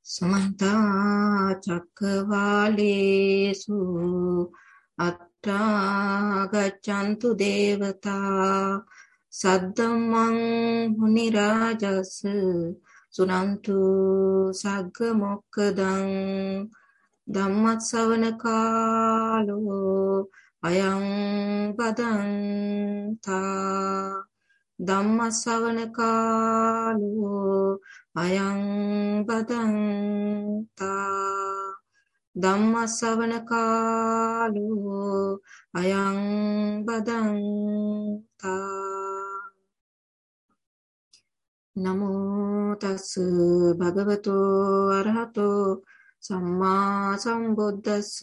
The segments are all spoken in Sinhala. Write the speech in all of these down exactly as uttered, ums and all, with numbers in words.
समन्ता चक्रवालेषु अत्रा गच्छन्तु देवता सद्धम्मं मुनिराजस् सुनन्तु सग्गमोक्खदं धम्मश्रवणकालो अयं बदन्ता ධම්මස්සවනකාලෝ අයං බදන්තා ධම්මස්සවනකාලෝ අයං බදන්තා නමෝ තස් භගවතෝ අරහතෝ සම්මා සම්බුද්දස්ස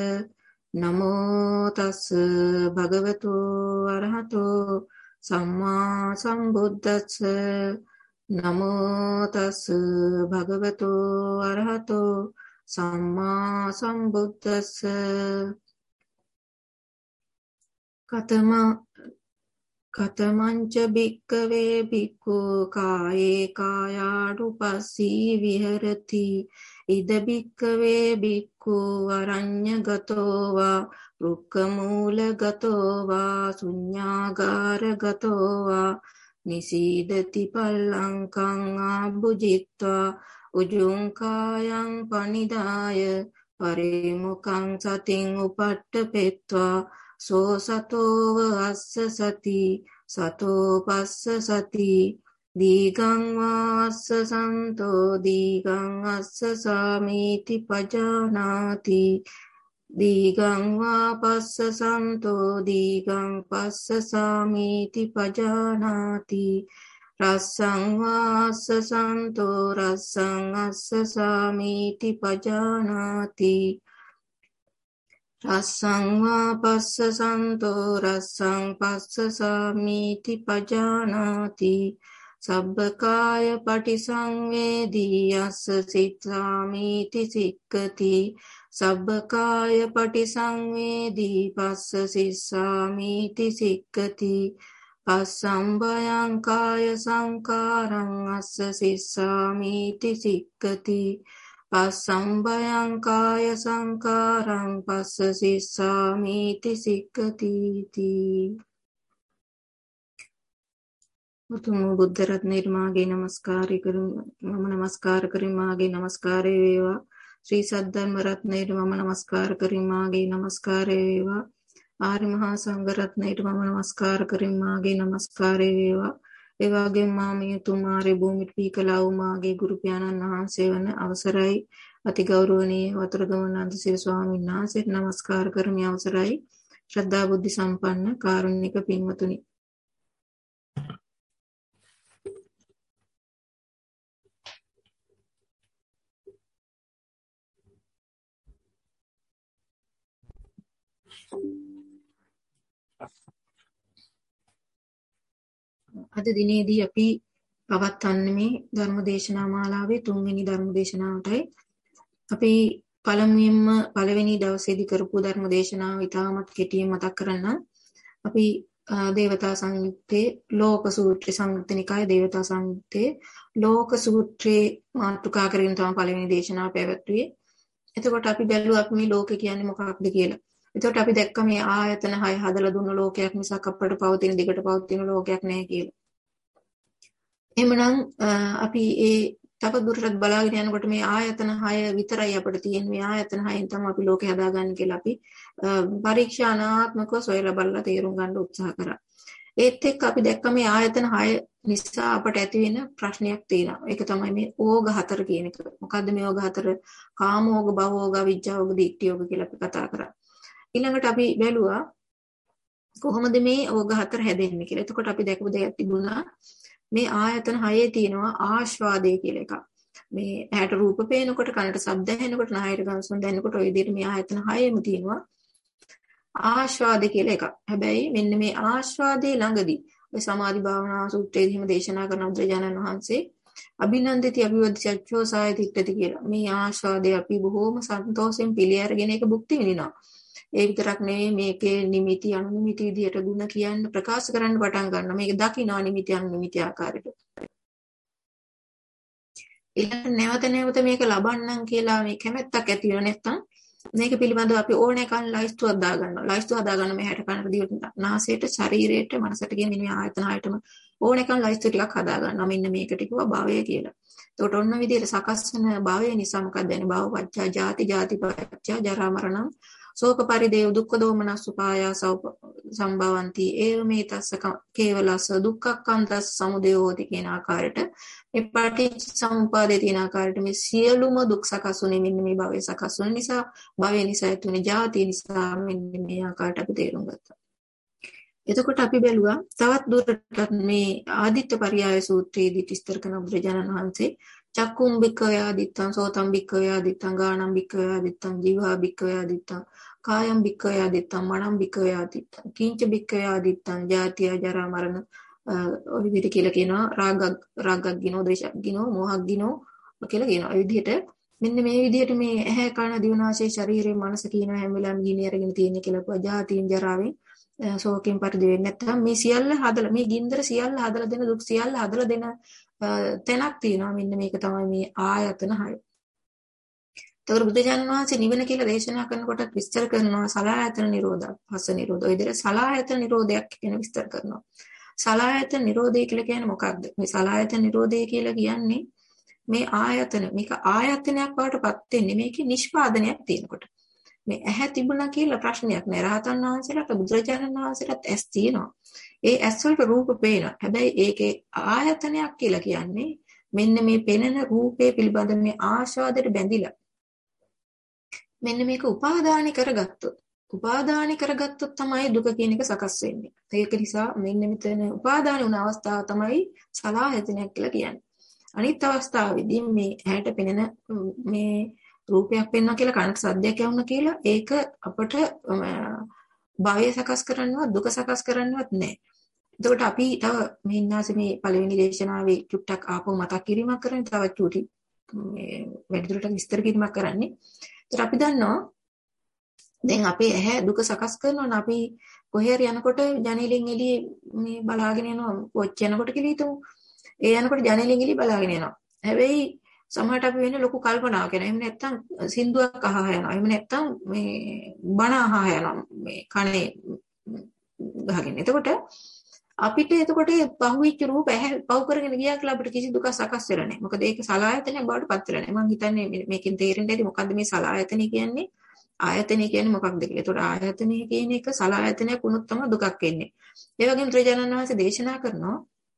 නමෝ තස් භගවතෝ අරහතෝ සම්මා සම්බුද්දස්ස නමෝ තස් භගවතෝ අරහතෝ සම්මා සම්බුද්දස්ස කතම කතමංච භික්ඛවේ භික්ඛු කායේ කායානුපස්සී විහෙරති ඉද භික්ඛවේ භික්ඛු අරඤ්ඤගතෝ වා රුක්ඛමූලගතෝ වා ශුඤ්ඤාගාරගතෝ වා නිසීදති පල්ලංකං ආභුජිත්වා උජුං කායං පනිදාය පරිමුඛං සතින් උපට්ඨපෙත්වා සෝ සතෝව අස්ස සති සතෝ පස්ස සති දීගං වාස්ස සන්තෝ දීගං අස්ස සාමීති පජානාති දීගං වා පස්ස සන්තෝ දීගං පස්ස සාමීති පජානාති රස්සං වාස්ස සන්තෝ රස්සං අස්ස සාමීති පජානාති රස්සං වා පස්ස සන්තෝ රස්සං පස්ස සාමීති පජානාති සබ්බකාය පටිසංවේදී අස්ස සිතාමීති සික්ඛති සබ්බකාය පටිසංවේදී පස්ස සිස්සාමීති සික්ඛති පස්සම්භයං කාය සංකාරං අස්ස සිස්සාමීති සික්ඛති පස්සම්භයං කාය සංකාරං පස්ස සිස්සාමීති සික්ඛති උතුම් බුද්ධ රත්නයේ මාගේ නමස්කාරය කරමු මම නමස්කාර කරමි මාගේ නමස්කාරය වේවා ශ්‍රී සද්ධර්ම රත්නයට මම නමස්කාර කරමි මාගේ නමස්කාරය වේවා ආර්ය මහා සංඝ රත්නයට මම නමස්කාර කරමි මාගේ නමස්කාරය වේවා ඒ වගේම මා මේ තුමාරේ භූමිට පීකලා වූ මාගේ ගුරු පියාණන් වහන්සේ වන අවසරයි අති ගෞරවනීය වතුරුගම නන්දසිරි ස්වාමීන් වහන්සේට නමස්කාර කරමි අවසරයි ශ්‍රද්ධා බුද්ධ සම්පන්න කාරුණික පින්වතුනි අද දිනේදී අපි පවත්වන්නේ මේ ධර්ම දේශනා මාලාවේ තුන්වෙනි ධර්ම දේශනාවටයි. අපි පළමුවෙන්ම පළවෙනි දවසේදී කරපු ධර්ම දේශනාව ඉතාමත් කෙටියෙන් මතක් කරන්නම්. අපි දේවතා සංයුත්තේ ලෝක සූත්‍රය සංයුත්ත නිකායේ දේවතා සංයුත්තේ ලෝක සූත්‍රයේ මාතෘකා කරගෙන තමයි පළවෙනි දේශනාව පැවැත්වුවේ. එතකොට අපි බැලුවා අපි මේ ලෝක කියන්නේ මොකක්ද කියලා. එතකොට අපි දැක්ක මේ ආයතන හය හදලා දුන්න ලෝකයක් මිසක් අපට පවතින දිගට පවතින ලෝකයක් නැහැ කියලා. එහෙමනම් අපි ඒ තව දුරටත් බලාගෙන යනකොට මේ ආයතන හය විතරයි අපිට තියෙන මේ ආයතන හයෙන් තමයි අපි ලෝකේ හදාගන්නේ කියලා අපි පරීක්ෂානාත්මකව සොයලා බලලා තේරුම් ගන්න උත්සාහ කරා. ඒත් එක්ක අපි දැක්ක මේ ආයතන හය නිසා අපට ඇති වෙන ප්‍රශ්නයක් තියෙනවා. ඒක තමයි මේ ඕග හතර කියන එක. මොකද්ද මේ ඕග හතර? කාමෝග, භවෝග, විජ්ජාෝග, දික්ඨියෝග කියලා අපි කතා කරා. ඊළඟට අපි බැලුවා කොහොමද මේ ඕග හතර හැදෙන්නේ කියලා. එතකොට අපි දැකපු දෙයක් තිබුණා මේ ආයතන හයේ තියෙනවා ආස්වාදය කියලා එකක්. මේ ඇහැට රූප පේනකොට, කනට ශබ්ද ඇහෙනකොට, නාහයට ගඳ සුවඳ දැනෙනකොට ඔය විදිහට මේ ආයතන හයෙම තියෙනවා ආස්වාද කියලා එකක්. හැබැයි මෙන්න මේ ආස්වාදයේ ළඟදී ඔය සමාධි භාවනා සූත්‍රයේදී හිම දේශනා කරන බුදුරජාණන් වහන්සේ අභිනන්දිති අභිවදිච්ඡෝ සායතිට්ඨති කියලා. මේ ආස්වාදය අපි බොහෝම සන්තෝෂයෙන් පිළි අරගෙන ඒක භුක්ති විඳිනවා. ඒ විතරක් නෙවෙයි මේකේ නිමිති අනුනිමිති විදියට ಗುಣ කියන්න ප්‍රකාශ කරන්න පටන් ගන්නවා. මේක දකින්න නිමිති අනුනිමිති ආකාරයට. ඊළඟට නැවත නැවත මේක ලබන්නම් කියලා මේ කැමැත්තක් ඇති වෙන නැත්නම් මේක පිළිබඳව අපි ඕනේ කන් ලයිස්තුවක් දාගන්නවා. ලයිස්තුව හදාගන්න මේ හැට කනට දිවට නාසයට ශරීරයට මනසට කියන මේ ආයතන හයටම ඕනේ කන් ලයිස්තුව ටිකක් හදාගන්නවා. මෙන්න මේකට කිව්වා භවය කියලා. එතකොට ඔන්න විදිහට සකස් වෙන භවය නිසා මොකක්ද වෙන්නේ? භව පච්චා ජාති ජාති පච්චා ජරා මරණං ශෝක පරිදේව දුක්ඛ දෝමනස් උපායාස සම්භවಂತಿ ඒව මේ තස්ස කේවලස දුක්ඛක්ඛන්තස් සමුදයෝති කියන ආකාරයට මේ පටිච්ච සමුප්පාදේ තියෙන ආකාරයට මේ සියලුම දුක් සකස්ුනේ මෙන්න මේ භවයේ සකස් වෙන නිසා භවය නිසා ඇතිවෙන ජාති නිසා මෙන්න මේ ආකාරයට අපි තේරුම් ගත්තා. එතකොට අපි බැලුවා තවත් දුරටත් මේ ආදිත්‍ය පරියාය සූත්‍රයේදී විස්තර කරන බුදුරජාණන් වහන්සේ චක්කුම් බික්කවේ ආදිත්තං සෝතම් බික්කවේ ආදිත්තං ගානම් බික්කවේ ආදිත්තං ජීවා බික්කවේ ආදිත්තං කායම් බික්කවේ ආදිත්තං මනම් බික්කවේ ආදිත්තං කිංච බික්කවේ ආදිත්තං ජාතිය ජරා මරණ ඔය විදිහට කියලා කියනවා රාග රාගක් ගිනෝ ද්වේෂක් ගිනෝ මොහක් ගිනෝ කියලා කියනවා. ඒ විදිහට මෙන්න මේ විදිහට මේ ඇහැ කන දිවනාශය ශරීරය මනස කියන හැම වෙලාවෙම ගිනි අරගෙන තියෙන කියලා කිව්වා. ජාතියෙන් ජරාවෙන් සෝකෙන් පරිදි වෙන්නේ නැත්නම් මේ සියල්ල හදලා මේ ගින්දර සියල්ල හදලා දෙන දුක් සියල්ල හදලා දෙන තැනක් තියෙනවා. මෙන්න මේක තමයි මේ ආයතන හය. ඒතකොට බුදුජානක වහන්සේ නිවන කියලා දේශනා කරනකොට විස්තර කරනවා සලආයතන නිරෝධ, පස්ස නිරෝධ. ඔය විදිහට සලආයතන නිරෝධයක් කියන විස්තර කරනවා. සලආයතන නිරෝධය කියලා කියන්නේ මොකක්ද? මේ සලආයතන නිරෝධය කියලා කියන්නේ මේ ආයතන මේක ආයතනයක් බවටපත් වෙන්නේ මේකේ නිෂ්පාදනයක් තියෙනකොට. මේ ඇහැ තිබුණා කියලා ප්‍රශ්නයක් නෑ. රහතන් වහන්සේලාට බුදුරජාණන් වහන්සේලාට ඇස් තියෙනවා. ඒ ඇස් වලට රූප පේනවා. හැබැයි ඒකේ ආයතනයක් කියලා කියන්නේ මෙන්න මේ පෙනෙන රූපේ පිළිබඳ මේ ආශාදයට බැඳිලා. මෙන්න මේක උපාදානි කරගත්තොත් උපාදානි කරගත්තොත් තමයි දුක කියන එක සකස් වෙන්නේ. ඒක නිසා මෙන්න මෙතන උපාදානි වුණ අවස්ථාව තමයි සලආයතනයක් කියලා කියන්නේ. අනිත් අවස්ථාවේදී මේ ඇහැට පෙනෙන මේ රූපයක් පෙන්වනවා කියලා කනට සද්දයක් ඇහුණා කියලා ඒක අපට භවය සකස් කරන්නවත් දුක සකස් කරන්නවත් නැහැ. එතකොට අපි තව මේ ඉන්නාසේ මේ පළවෙනි දේශනාවේ චුට්ටක් ආපහු මතක් කිරීමක් කරන්නේ තව චුටි මේ වැඩිදුරටත් විස්තර කිරීමක් කරන්නේ. ඒතර අපි දන්නවා දැන් අපේ ඇහැ දුක සකස් කරනවා නම් අපි කොහේ හරි යනකොට ජනේලෙන් එළියේ මේ බලාගෙන යනවා කොච්ච යනකොට කියලා හිතමු. ඒ යනකොට ජනේලෙන් එළිය බලාගෙන යනවා. හැබැයි සමහරට අපි වෙන්නේ ලොකු කල්පනාවක් එනවා. එහෙම නැත්නම් සින්දුවක් අහා යනවා. එහෙම නැත්නම් මේ බණ අහා යනවා. මේ කනේ ගහගෙන. එතකොට අපිට එතකොට පහුවිච්ච රූප ඇහැ පහු කරගෙන ගියා කියලා අපිට කිසි දුකක් සකස් වෙලා නැහැ. මොකද ඒක සලආයතනයක් බවට පත් වෙලා නැහැ. මම හිතන්නේ මේකෙන් තේරෙන්න ඇති මොකද්ද මේ සලආයතනය කියන්නේ? ආයතනය කියන්නේ මොකක්ද කියලා. එතකොට ආයතනය කියන එක සලආයතනයක් වුණොත් තමයි දුකක් එන්නේ. ඒ වගේම ත්‍රිජානන වහන්සේ දේශනා කරනවා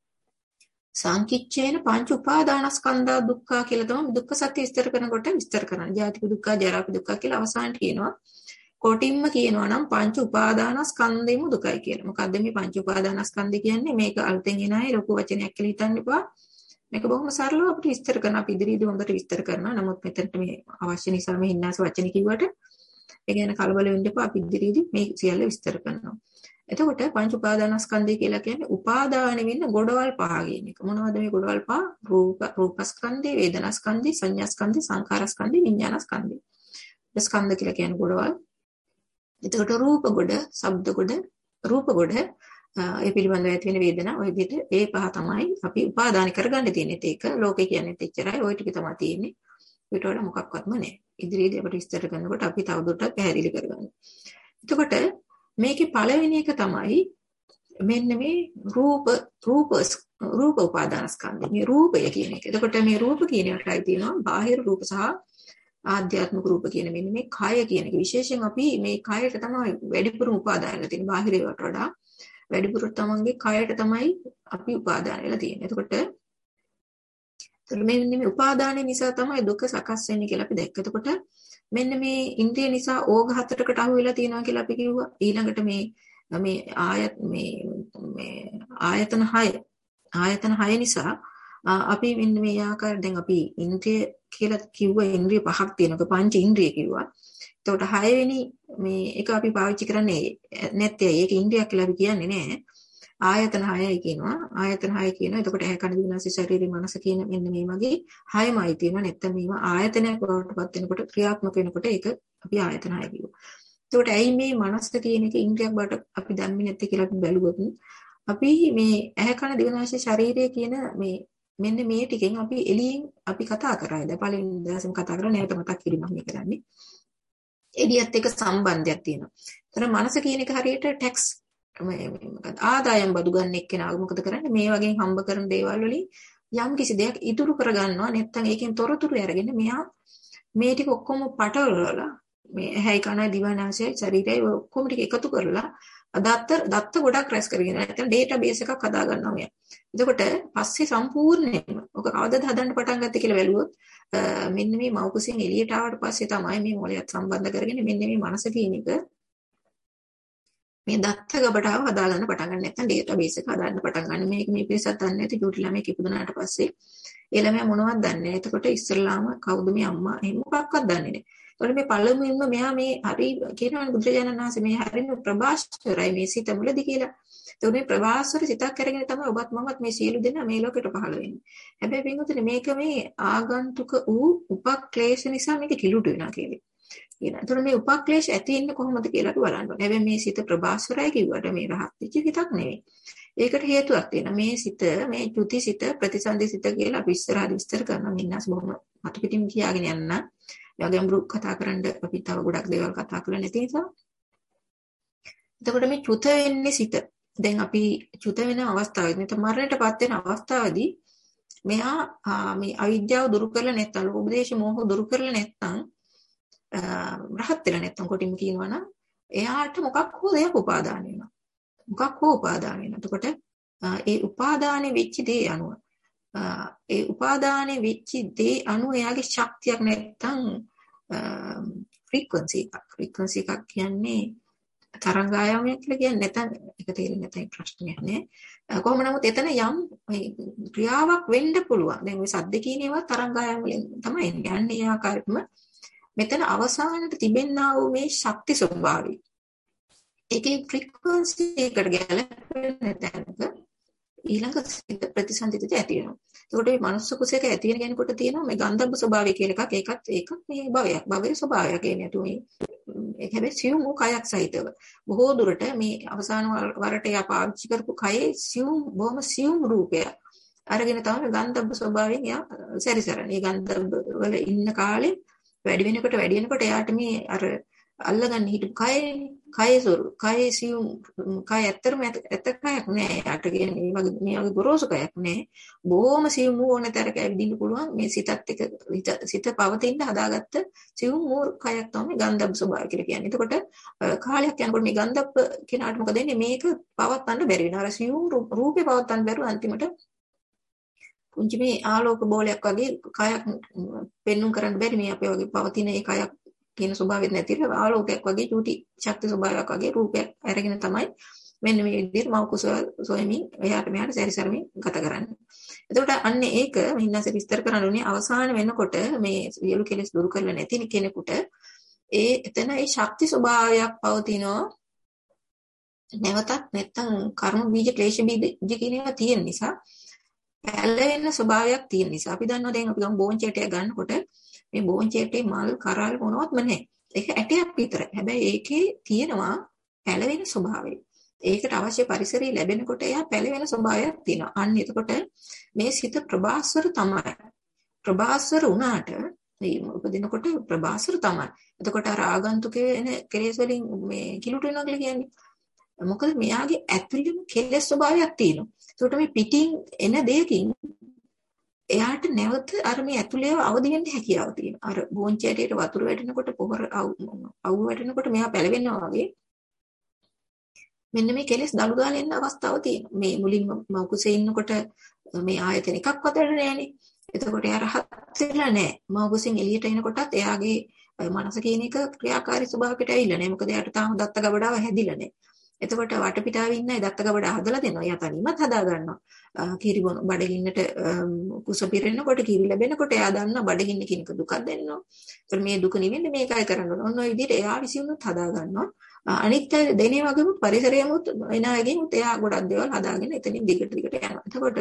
සංකිච්ඡේන පංච උපාදානස්කන්ධා දුක්ඛ කියලා තමයි දුක්ඛ සත්‍ය විස්තර කරනකොට විස්තර කරන්නේ. ජාතික දුක්ඛ, ජරාපි දුක්ඛ කියලා අවසානට කියනවා. කොටින්ම කියනවා නම් පංච උපාදානස්කන්ධෙම දුකයි කියලා. මොකද්ද මේ පංච උපාදානස්කන්ධය කියන්නේ? මේක අලුතෙන් එන අය ලොකු වචනයක් කියලා හිතන්න එපා. මේක බොහොම සරලව අපිට විස්තර කරන්න අපි ඉදිරියේදී හොඳට විස්තර කරනවා. නමුත් මෙතනට මේ අවශ්‍ය නිසා මේ හින්නාස වචන කිව්වට ඒ කියන්නේ කලබල වෙන්න එපා. අපි ඉදිරියේදී මේ සියල්ල විස්තර කරනවා. එතකොට පංච උපාදානස්කන්ධය කියලා කියන්නේ උපාදාන වෙන්න ගොඩවල් පහ කියන එක. මොනවද මේ ගොඩවල් පහ? රූප රූපස්කන්ධය, වේදනාස්කන්ධය, සංඥාස්කන්ධය, සංකාරස්කන්ධය, විඥානස්කන්ධය. ස්කන්ධ කියලා කියන්නේ ගොඩවල්. එතකොට රූප ගොඩ, ශබ්ද ගොඩ, රූප ගොඩ, ඒ පිළිබඳව ඇති වෙන වේදනා ඔය විදිහට ඒ පහ තමයි අපි උපාදාන කරගන්න තියෙන්නේ. ඒක ලෝකේ කියන්නේ එච්චරයි. ওই ටික තමයි තියෙන්නේ. ඊට වඩා මොකක්වත්ම නැහැ. ඉදිරියේදී අපිට විස්තර කරනකොට අපි තවදුරටත් පැහැදිලි කරගන්නවා. එතකොට මේකේ පළවෙනි එක තමයි මෙන්න මේ රූප රූප රූප උපාදානස්කන්ධය. මේ රූපය කියන එක. එතකොට මේ රූප කියන එකයි තියෙනවා බාහිර රූප සහ ආධ්‍යාත්මික රූප කියන මෙන්න මේ කය කියන එක. විශේෂයෙන් අපි මේ කයට තමයි වැඩිපුර උපාදාන වෙලා තියෙන්නේ. බාහිරයට වඩා වැඩිපුර තමන්ගේ කයට තමයි අපි උපාදාන වෙලා තියෙන්නේ. එතකොට මෙන්න මේ උපාදානය නිසා තමයි දුක සකස් වෙන්නේ කියලා අපි දැක්ක. එතකොට මෙන්න මේ ඉන්ද්‍රිය නිසා ඕඝ හතරකට අහු වෙලා තියෙනවා කියලා අපි කිව්වා. ඊළඟට මේ මේ ආයත මේ මේ ආයතන හය ආයතන හය නිසා අපි මෙන්න මේ ආකාරයෙන් දැන් අපි ඉන්ද්‍රිය කියලා කිව්ව ඉන්ද්‍රිය පහක් තියෙනවා. පංච ඉන්ද්‍රිය කිව්වා. එතකොට හයවෙනි මේ එක අපි පාවිච්චි කරන්නේ නැත්තේ. ඒක ඉන්ද්‍රියක් කියලා අපි කියන්නේ නෑ. ආයතන හයයි කියනවා. ආයතන හය කියනවා. එතකොට ඇහැ කන දිව නාසය ශරීරය මනස කියන මෙන්න මේ වගේ හයමයි තියෙනවා. නැත්තම් මේවා ආයතනයක් වලටපත් වෙනකොට ක්‍රියාත්මක වෙනකොට ඒක අපි ආයතන හය කියනවා. එතකොට ඇයි මේ මනස කියන එක ඉන්ද්‍රියක් බවට අපි දන්නේ නැත්තේ කියලා අපි බැලුවොත් අපි මේ ඇහැ කන දිව නාසය ශරීරය කියන මේ මෙන්න මේ ටිකෙන් අපි එළියෙන් අපි කතා කරා. දැන් පළවෙනි දවසේම කතා කරා නැවත මතක් කිරීමක් මේ කරන්නේ. එළියත් එක්ක සම්බන්ධයක් තියෙනවා. ඒතර මනස කියන එක හරියට ටැක්ස් මොකද ආදායම් බදු ගන්න එක්කෙනා මොකද කරන්නේ? මේ වගේ හම්බ කරන දේවල් වලින් යම් කිසි දෙයක් ඉතුරු කරගන්නවා. නැත්නම් ඒකෙන් තොරතුරු අරගෙන මෙයා මේ ටික ඔක්කොම පටවලා මේ ඇහැයි කනයි දිවයි නාසයයි ශරීරයයි ඔක්කොම ටික එකතු කරලා දත්ත දත්ත ගොඩක් රැස් කරගෙන නැත්නම් ඩේටාබේස් එකක් හදා ගන්නවා මෙයා. එතකොට පස්සේ සම්පූර්ණයෙන්ම ඔක කවදද හදන්න පටන් ගත්තේ කියලා බැලුවොත් මෙන්න මේ මව් කුසෙන් එළියට ආවට පස්සේ තමයි මේ මොළයත් සම්බන්ධ කරගෙන මෙන්න මේ මනස කියන එක මේ දත්ත ගබඩාව හදා ගන්න පටන් ගන්න. නැත්නම් ඩේටාබේස් එක හදාන්න පටන් ගන්න. මේක මේ පිරිසක් දන්නේ නැති චූටි ළමයෙක් ඉපදුනාට පස්සේ ඒ ළමයා මොනවද දන්නේ නැහැ. එතකොට ඉස්සල්ලාම කවුද මේ අම්මා එහෙම මොකක්වත් දන්නේ නැහැ. ඒකට මේ පළමුවෙන්ම මෙයා මේ හරි කියනවා බුදුරජාණන් වහන්සේ මේ හරිම ප්‍රභාස්වරයි මේ සිත මුලදි කියලා. ඒකට මේ ප්‍රභාස්වර සිතක් අරගෙන තමයි ඔබත් මමත් මේ සියලු දෙනා මේ ලෝකෙට පහළ වෙන්නේ. හැබැයි පින්වතුනි මේක මේ ආගන්තුක වූ උපක්ලේශ නිසා මේක කිලුට වෙනවා කියන්නේ. කියන. ඒතර මේ උපක්ලේශ ඇති ඉන්නේ කොහොමද කියලා අපි බලන්න ඕනේ. හැබැයි මේ සිත ප්‍රභාස්වරයි කිව්වට මේ රහත් වෙච්ච හිතක් නෙවෙයි. ඒකට හේතුවක් තියෙනවා. මේ සිත මේ ත්‍ුති සිත ප්‍රතිසන්දි සිත කියලා අපි ඉස්සරහදී විස්තර කරනවා. මින්නස් බොහොම අතු පිටින් කියාගෙන යන්න. මේ වගේම රුක් කතා කරන්න අපි තව ගොඩක් දේවල් කතා කරලා නැති නිසා. එතකොට මේ ත්‍ුත වෙන්නේ සිත. දැන් අපි ත්‍ුත වෙන අවස්ථාවේදී නැත්නම් මරණයටපත් වෙන අවස්ථාවේදී මෙයා මේ අවිද්‍යාව දුරු කරලා නැත්නම් ලෝභ දේශ මොහ දුරු කරලා නැත්නම් රහත් වෙලා නැත්නම් කොටිම කියනවා නම් එයාට මොකක් හෝ දෙයක් උපාදාන වෙනවා. මොකක් හෝ උපාදාන වෙනවා. එතකොට ඒ උපාදානෙ වෙච්ච දේ අනුව ඒ උපාදානෙ වෙච්ච දේ අනුව එයාගේ ශක්තියක් නැත්නම් ෆ්‍රීකවන්සි එකක්. ෆ්‍රීකවන්සි එකක් කියන්නේ තරංගායාමයක් කියලා කියන්නේ නැත්නම් ඒක තේරෙන්නේ නැත්නම් ප්‍රශ්නයක් නෑ. කොහොම නමුත් එතන යම් ක්‍රියාවක් වෙන්න පුළුවන්. දැන් මේ සද්ද කියන ඒවා තරංගායාම වලින් තමයි යන්නේ. ඒ ආකාරයෙන්ම මෙතන අවසානයේ තිබෙනා වූ මේ ශක්ති ස්වභාවය. ඒකේ ෆ්‍රීකවන්සි එකට ගැලපෙන තැනක ඊළඟ ප්‍රතිසන්දිතය ඇති වෙනවා. ඒකට මේ මනුස්ස කුසයක ඇති වෙන කෙනෙකුට තියෙනවා මේ ගන්ධබ්බ ස්වභාවය කියලා එකක්. ඒකත් ඒකත් මේ භවයක්. භවයේ ස්වභාවය කියන්නේ තු මේ ඒක හැබැයි සියුම් කයක් සහිතව. බොහෝ දුරට මේ අවසාන වරට යා පාවිච්චි කරපු කයේ සියුම් බොහොම සියුම් රූපය අරගෙන තමයි ගන්ධබ්බ ස්වභාවයෙන් යා සැරිසරන්නේ. ගන්ධබ්බ වල ඉන්න කාලේ වැඩි වෙනකොට වැඩි වෙනකොට එයාට මේ අර අල්ලගන්න හිටපු කය කය සොරු කය සියුම් කය ඇත්තරම ඇත්ත කයක් නෑ. එයාට කියන්නේ මේ වගේ මේ වගේ ගොරෝසු කයක් නෑ. බොහොම සියුම් ඕන තරක ඇවිදින්න පුළුවන් මේ සිතත් එක සිත පවතින්න හදාගත්ත සියුම් කයක් තමයි ගන්ධබ්බ ස්වභාවය කියලා කියන්නේ. එතකොට කාලයක් යනකොට මේ ගන්ධබ්බ කෙනාට මොකද වෙන්නේ? මේක පවත්වන්න බැරි වෙනවා. අර සියුම් රූපේ පවත්වන්න බැරුව අන්තිමට පුංචි මේ ආලෝක බෝලයක් වගේ කයක් පෙන්눔 කරන්න බැරි මේ අපේ වගේ පවතින ඒ කයක් කියන ස්වභාවයක් නැතිව ආලෝකයක් වගේ චූටි ශක්ති ස්වභාවයක් වගේ රූපයක් අරගෙන තමයි මෙන්න මේ විදිහට මව කුස සොයමින් එයාට මෙයාට සැරිසරමින් ගත කරන්නේ. එතකොට අන්න ඒක මින්නස විස්තර කරන්න ඕනේ අවසාන වෙනකොට මේ සියලු කෙලෙස් දුරු කරලා නැති කෙනෙකුට ඒ එතන ඒ ශක්ති ස්වභාවයක් පවතිනවා. නැවතත් නැත්තම් කර්ම බීජ ක්ලේශ බීජ කියන ඒවා තියෙන නිසා පැලවෙන ස්වභාවයක් තියෙන නිසා අපි දන්නවා දැන් අපි ගමු බෝන්චේටයක් ගන්නකොට මේ බෝන්චේටේ මල් කරල් මොනවත් නැහැ. ඒක ඇටයක් විතරයි. හැබැයි ඒකේ තියෙනවා පැලවෙන ස්වභාවය. ඒකට අවශ්‍ය පරිසරය ලැබෙනකොට එයා පැලවෙන ස්වභාවයක් තියෙනවා. අන්න එතකොට මේ සිත ප්‍රභාස්වර තමයි. ප්‍රභාස්වර වුණාට මේ උපදිනකොට ප්‍රභාස්වර තමයි. එතකොට අර ආගන්තුකේ එන කෙලෙස් වලින් මේ කිලුට වෙනවා කියලා කියන්නේ. මොකද මෙයාගේ ඇතුළේම කෙලෙස් ස්වභාවයක් තියෙනවා. ඒකට මේ පිටින් එන දෙයකින් එයාට නැවත අර මේ ඇතුළේ අවදි වෙන්න හැකියාව තියෙනවා. අර බෝන්චේටේට වතුර වැටෙනකොට පොහොර අවු වැටෙනකොට මෙයා පැලවෙනවා වගේ මෙන්න මේ කෙලෙස් දළු ගාලා එන්න අවස්ථාවක් තියෙනවා. මේ මුලින්ම මවකුසේ ඉන්නකොට මේ ආයතන එකක්වත් වැඩ නැහැනේ. එතකොට එයා රහත් වෙලා නැහැ. මවකුසෙන් එළියට එනකොටත් එයාගේ මනස කියන එක ක්‍රියාකාරී ස්වභාවයකට ඇවිල්ලා නැහැ. මොකද එයාට තාම දත්ත ගබඩාව හැදිලා නැහැ. එතකොට වටපිටාවේ ඉන්න දත්ත ගබඩ හදලා දෙනවා. එයා තනියමත් හදා ගන්නවා. කිරි බොන බඩගින්නට කුස පිරෙනකොට කිරි ලැබෙනකොට එයා දන්නවා බඩගින්න කිනක දුකක් දැනෙනවා. ඒතර මේ දුක නිවෙන්න මේකයි කරන්න ඕන. ඔන්න ඔය විදිහට එයා විසින්ුත් හදා ගන්නවා. අනිත් දෙනේ වගේම පරිසරයමුත් එන අයගෙනුත් එයා ගොඩක් දේවල් හදාගෙන එතනින් දිගට දිගට යනවා. එතකොට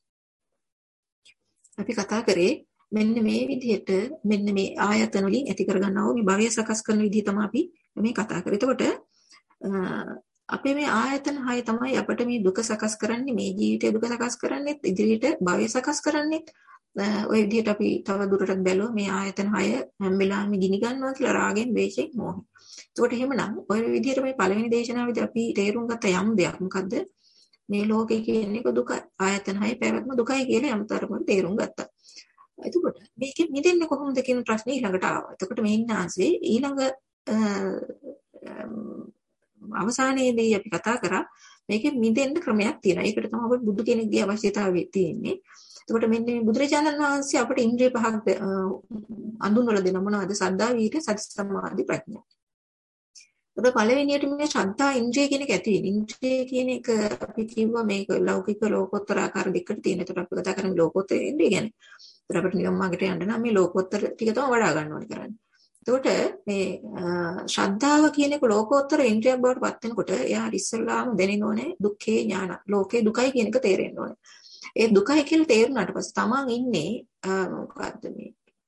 අපි කතා කරේ මෙන්න මේ විදිහට මෙන්න මේ ආයතන වලින් ඇති කරගන්නා වූ මේ භවය සකස් කරන විදිහ තමයි අපි මේ කතා කරේ. එතකොට අපේ මේ ආයතන හය තමයි අපිට මේ දුක සකස් කරන්නේ, මේ ජීවිතයේ දුක සකස් කරන්නේ, ඉදිරියට භවය සකස් කරන්නේ. ඔය විදිහට අපි තව දුරටත් බැලුවා මේ ආයතන හය හැම වෙලාවෙම ගිනි ගන්නවා කියලා රාගෙන්, ද්වේෂයෙන්, මොහෙන්. ඒකට එහෙමනම් ඔය විදිහට මේ පළවෙනි දේශනාවේදී අපි තේරුම් ගත්ත යම් දෙයක් මොකද්ද? මේ ලෝකේ කියන එක දුකයි. ආයතන හය පැවැත්ම දුකයි කියලා යම් තරමකට තේරුම් ගත්තා. එතකොට මේකෙන් මිදෙන්නේ කොහොමද කියන ප්‍රශ්නේ ඊළඟට ආවා. එතකොට මේ ඉන්නාන්සේ ඊළඟ අවසානයේදී අපි කතා කරා මේකෙන් මිදෙන්න ක්‍රමයක් තියෙනවා. ඒකට තමයි අපිට බුදු කෙනෙක්ගේ අවශ්‍යතාවය තියෙන්නේ. එතකොට මෙන්න මේ බුදුරජාණන් වහන්සේ අපිට ඉන්ද්‍රිය පහක් අඳුන්වලා දෙන මොනවද? සද්ධා, වීර්ය, සති, සමාධි, ප්‍රඥා. එතකොට පළවෙනියට මේ ශ්‍රද්ධා ඉන්ද්‍රිය කියන එක ඇති වෙන. ඉන්ද්‍රිය කියන එක අපි කිව්වා මේක ලෞකික ලෝකෝත්තර ආකාර දෙකකට තියෙන. එතකොට අපි කතා කරන්නේ ලෝකෝත්තර ඉන්ද්‍රිය ගැන. එතකොට අපිට නියම මාර්ගයට යන්න නම් මේ ලෝකෝත්තර ටික තමයි වඩා ගන්න ඕනේ කරන්නේ. එතකොට මේ ශ්‍රද්ධාව කියන එක ලෝකෝත්තර ඉන්ද්‍රියක් බවට පත් වෙනකොට එයා ඉස්සල්ලාම දැනෙන්න ඕනේ දුක්ඛේ ඥාන. ලෝකේ දුකයි කියන එක තේරෙන්න ඕනේ. ඒ දුකයි කියලා තේරුණාට පස්සේ තමන් ඉන්නේ මොකද්ද මේ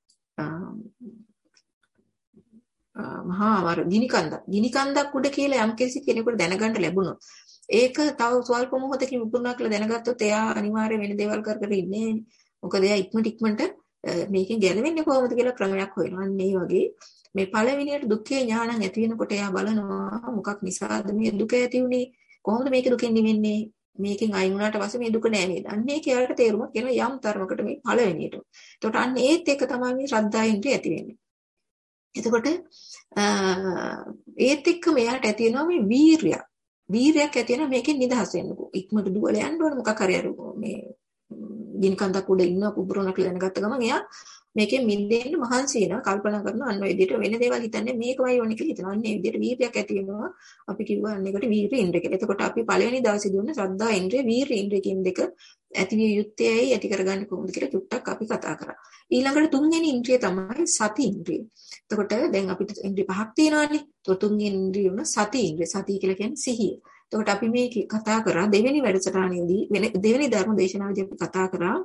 මහා වර ගිනි කන්දක්. ගිනි කන්දක් උඩ කියලා යම් කෙනෙකුට දැනගන්න ලැබුණොත් ඒක තව ස්වල්ප මොහොතකින් විපුණා කියලා දැනගත්තොත් එයා අනිවාර්යයෙන් වෙන දේවල් කර කර ඉන්නේ. මොකද එයා ඉක්මනට ඉක්මනට මේකෙන් ගැලවෙන්නේ කොහොමද කියලා ක්‍රමයක් හොයනවා. අන්න ඒ වගේ මේ පළවෙනියට දුක්ඛේ ඥානං ඇති වෙනකොට එයා බලනවා මොකක් නිසාද මේ දුක ඇති වුනේ? කොහොමද මේක දුකෙන් නිවෙන්නේ? මේකෙන් අයින් වුණාට පස්සේ මේ දුක නෑ නේද? අන්න ඒක යාට තේරුමක් කියන යම් තරමකට මේ පළවෙනියට. එතකොට අන්න ඒත් එක තමයි මේ ශ්‍රද්ධා ඉන්ද්‍රිය ඇති වෙන්නේ. එතකොට ඒත් එක්ක මෙයාට ඇති වෙනවා මේ වීරිය. වීරියක් ඇති වෙනවා මේකෙන් නිදහස් වෙන්න. ඉක්මනට දුවල යන්න ඕන මොකක් හරි අර මේ ගිනි කන්දක් උඩ ඉන්න පුපුරන කියලා දැනගත්ත ගමන් එයා මේකෙන් මිදෙන්න මහන්සි වෙනවා, කල්පනා කරනවා, අන්න ඔය විදිහට වෙන දේවල් හිතන්නේ මේකමයි ඕනේ කියලා හිතනවා. අන්න ඒ විදිහට වීරියක් ඇති වෙනවා. අපි කිව්වා අන්න ඒකට වීරිය ඉන්ද්‍රිය කියලා. එතකොට අපි පළවෙනි දවසේ දුන්න ශ්‍රද්ධා ඉන්ද්‍රිය, වීරිය ඉන්ද්‍රිය කියන දෙක ඇති විය යුත්තේයි ඇති කරගන්නේ කොහොමද කියලා චුට්ටක් අපි කතා කරා. ඊළඟට තුන්වෙනි ඉන්ද්‍රිය තමයි සති ඉන්ද්‍රිය. එතකොට දැන් අපිට ඉන්ද්‍රිය පහක් තියෙනවානේ. તો තුන්වෙනි ඉන්ද්‍රිය වුණ සති ඉන්ද්‍රිය. සතිය කියලා කියන්නේ සිහිය. එතකොට අපි මේ කතා කරා දෙවෙනි වැඩසටහනේදී වෙන දෙවෙනි ධර්ම දේශනාවේදී අපි කතා කරා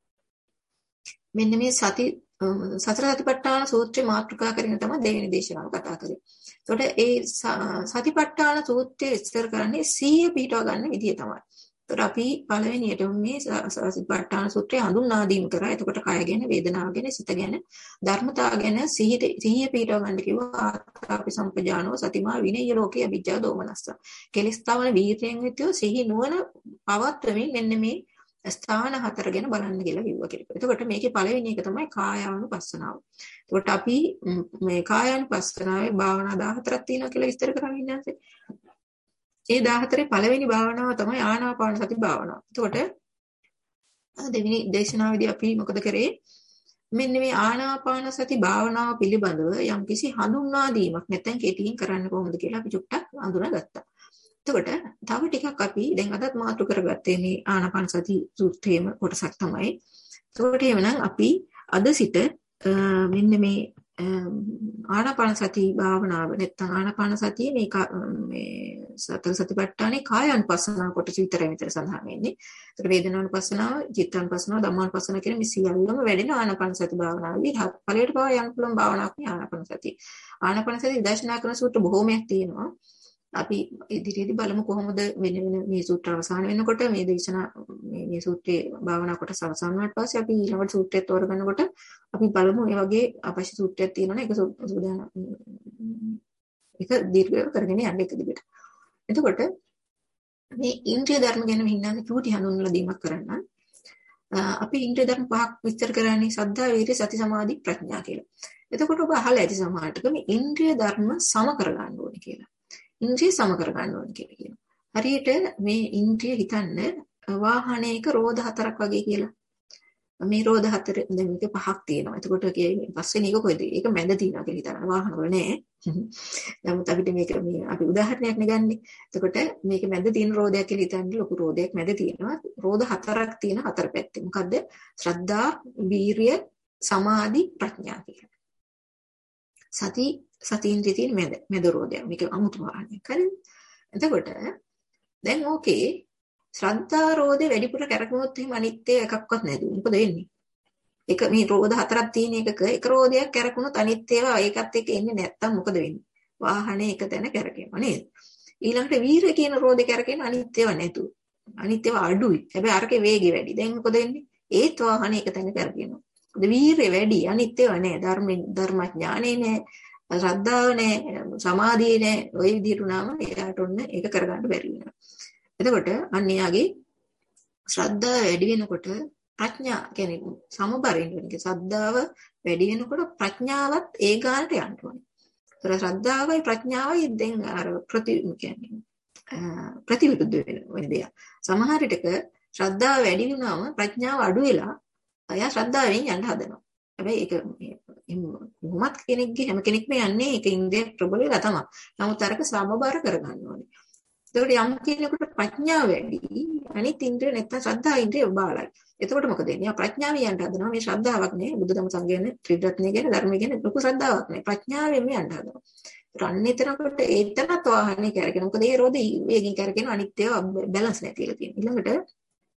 මෙන්න මේ සති සතර සතිපට්ඨාන සූත්‍රේ මාතෘකා කරගෙන තමයි දෙවෙනි දේශනාව කතා කරේ. එතකොට ඒ සතිපට්ඨාන සූත්‍රය විස්තර කරන්නේ සිහිය පිටව ගන්න විදිය තමයි. එතකොට අපි පළවෙනියට මේ සතිපට්ඨාන සූත්‍රය හඳුන්වා දීම කරා. එතකොට කය ගැන, වේදනාව ගැන, සිත ගැන, ධර්මතාව ගැන සිහිය සිහිය පිටව ගන්න කිව්වා. අපි සම්පජානෝ සතිමා විනය ලෝකේ අවිජ්ජා දෝමනස්ස. කෙලස්තාවන වීර්යයෙන් විතර සිහි නුවණ පවත්වමින් මෙන්න මේ ස්ථාන හතර ගැන බලන්න කියලා කිව්වා කියලා. එතකොට මේකේ පළවෙනි එක තමයි කායානුපස්සනාව. එතකොට අපි මේ කායානුපස්සනාවේ භාවනා දාහතරක් තියෙනවා කියලා විස්තර කරගෙන ඉන්නේ. ඒ දාහතරේ පළවෙනි භාවනාව තමයි ආනාපාන සති භාවනාව. එතකොට දෙවෙනි දේශනාවේදී අපි මොකද කරේ? මෙන්න මේ ආනාපාන සති භාවනාව පිළිබඳව යම්කිසි හඳුන්වා දීමක් නැත්නම් කෙටියෙන් කරන්න කොහොමද කියලා අපි චුට්ටක් හඳුනාගත්තා. එතකොට තව ටිකක් අපි දැන් අදත් මාතෘ කරගත්තේ මේ ආනාපාන සති සූත්‍රයේම කොටසක් තමයි. එතකොට එවනම් අපි අද සිට මෙන්න මේ ආනාපාන සති භාවනාව නැත්නම් ආනාපාන සතිය මේ මේ සතර සතිපට්ඨානේ කායानुපස්සනාව කොටස විතරයි මෙතන සඳහන් වෙන්නේ. ඒතර වේදනානුපස්සනාව, චිත්තානුපස්සනාව, ධම්මානුපස්සනාව කියන මේ සියල්ලම වැඩෙන ආනාපාන සති භාවනාවේ ඵලයට පවා යන පුළුවන් භාවනාවක් නේ ආනාපාන සතිය. ආනාපාන සතිය විදර්ශනා කරන සූත්‍ර බොහෝමයක් තියෙනවා. අපි ඉදිරියේදී බලමු කොහොමද වෙන වෙන මේ සූත්‍ර අවසන් වෙනකොට මේ දේශනා මේ මේ සූත්‍රයේ භාවනා කොටස අවසන් වුණාට පස්සේ අපි ඊළඟ සූත්‍රය තෝරගන්නකොට අපි බලමු මේ වගේ අවශ්‍ය සූත්‍රයක් තියෙනවනේ ඒක සූදානම් ඒක දීර්ඝ කරගෙන යන්න එක දිගට. එතකොට මේ ඉන්ද්‍රිය ධර්ම ගැන මෙන්න චූටි හඳුන්වලා දීමක් කරන්න. අපි ඉන්ද්‍රිය ධර්ම පහක් විස්තර කරන්නේ සද්ධා, වීර්ය, සති, සමාධි, ප්‍රඥා කියලා. එතකොට ඔබ අහලා ඇති සමහරට මේ ඉන්ද්‍රිය ධර්ම සම කරගන්න ඕනේ කියලා. ඉන්ද්‍රිය සම කර ගන්න ඕනේ කියලා කියනවා. හරියට මේ ඉන්ද්‍රිය හිතන්න වාහනයක රෝද හතරක් වගේ කියලා. මේ රෝද හතර දැන් මේක පහක් තියෙනවා. එතකොට කියන්නේ පස්වෙනි එක කොහෙද? ඒක මැද තියෙනවා කියලා හිතන්න. වාහන වල නෑ. නමුත් අපිට මේක මේ අපි උදාහරණයක් නෙගන්නේ. එතකොට මේක මැද තියෙන රෝදයක් කියලා හිතන්න ලොකු රෝදයක් මැද තියෙනවා. රෝද හතරක් තියෙන හතර පැත්තේ. මොකද්ද? ශ්‍රද්ධා, වීරිය, සමාධි, ප්‍රඥා කියලා. සති සතිඉන්ද්‍රිය තියෙන මැද මැද රෝදයක්. මේක අමුතු වාහනයක්. හරිද? එතකොට දැන් ඕකේ ශ්‍රද්ධා රෝදේ වැඩිපුර කැරකුණොත් එහෙම අනිත් එකක්වත් නැදුව. මොකද වෙන්නේ? එක මේ රෝද හතරක් තියෙන එකක එක රෝදයක් කැරකුණොත් අනිත් ඒවා ඒකත් එක්ක එන්නේ නැත්තම් මොකද වෙන්නේ? වාහනේ එක තැන කැරකෙනවා නේද? ඊළඟට වීරය කියන රෝදේ කරගෙන අනිත්‍යව නැතු. අනිත්‍යව අඩුයි. හැබැයි අරකේ වේගය වැඩි. දැන් මොකද වෙන්නේ? ඒත් වාහනේ එක තැන කරගෙනවා. මොකද වීරය වැඩි, අනිත්‍යව නැහැ. ධර්ම ධර්මඥානෙ නැහැ. ශ්‍රද්ධාව නැහැ, සමාධිය නැහැ. ওই විදිහට උනාම එයාට ඔන්න ඒක කරගන්න බැරි වෙනවා. එතකොට අන්න එයාගේ ශ්‍රද්ධාව වැඩි වෙනකොට ප්‍රඥා කියන්නේ සමබරින් වෙනකේ ශ්‍රද්ධාව වැඩි වෙනකොට ප්‍රඥාවත් ඒ ගානට යන්න ඕනේ. ඒතර ශ්‍රද්ධාවයි ප්‍රඥාවයි දැන් අර ප්‍රති කියන්නේ ප්‍රතිවිරුද්ධ වෙන දෙයක්. සමහර විටක ශ්‍රද්ධාව වැඩි වුණාම ප්‍රඥාව අඩු වෙලා අය ශ්‍රද්ධාවෙන් යන්න හදනවා. හැබැයි ඒක කොහොමත් කෙනෙක්ගේ හැම කෙනෙක්ම යන්නේ ඒක ඉන්ද්‍රිය ප්‍රබල වෙලා තමයි. නමුත් අරක සමබර කරගන්න ඕනේ. ඒකට යම් කෙනෙකුට ප්‍රඥාව වැඩි අනිත් ඉන්ද්‍රිය නැත්තම් ශ්‍රද්ධා ඉන්ද්‍රිය බාලයි. එතකොට මොකද වෙන්නේ? ප්‍රඥාවෙන් යන්න හදනවා. මේ ශ්‍රද්ධාවක් නේ. බුදු දහම සංගයන ත්‍රිරත්නය ගැන ධර්මය ගැන ලොකු ශ්‍රද්ධාවක් නේ. ප්‍රඥාවෙන් යන්න හදනවා. අන්නේතරකට ඒතනත් වාහනේ කරගෙන. මොකද ඒ රෝදේ වේගින් කරගෙන අනිත්‍යව බැලන්ස් නැතිලා තියෙනවා. ඊළඟට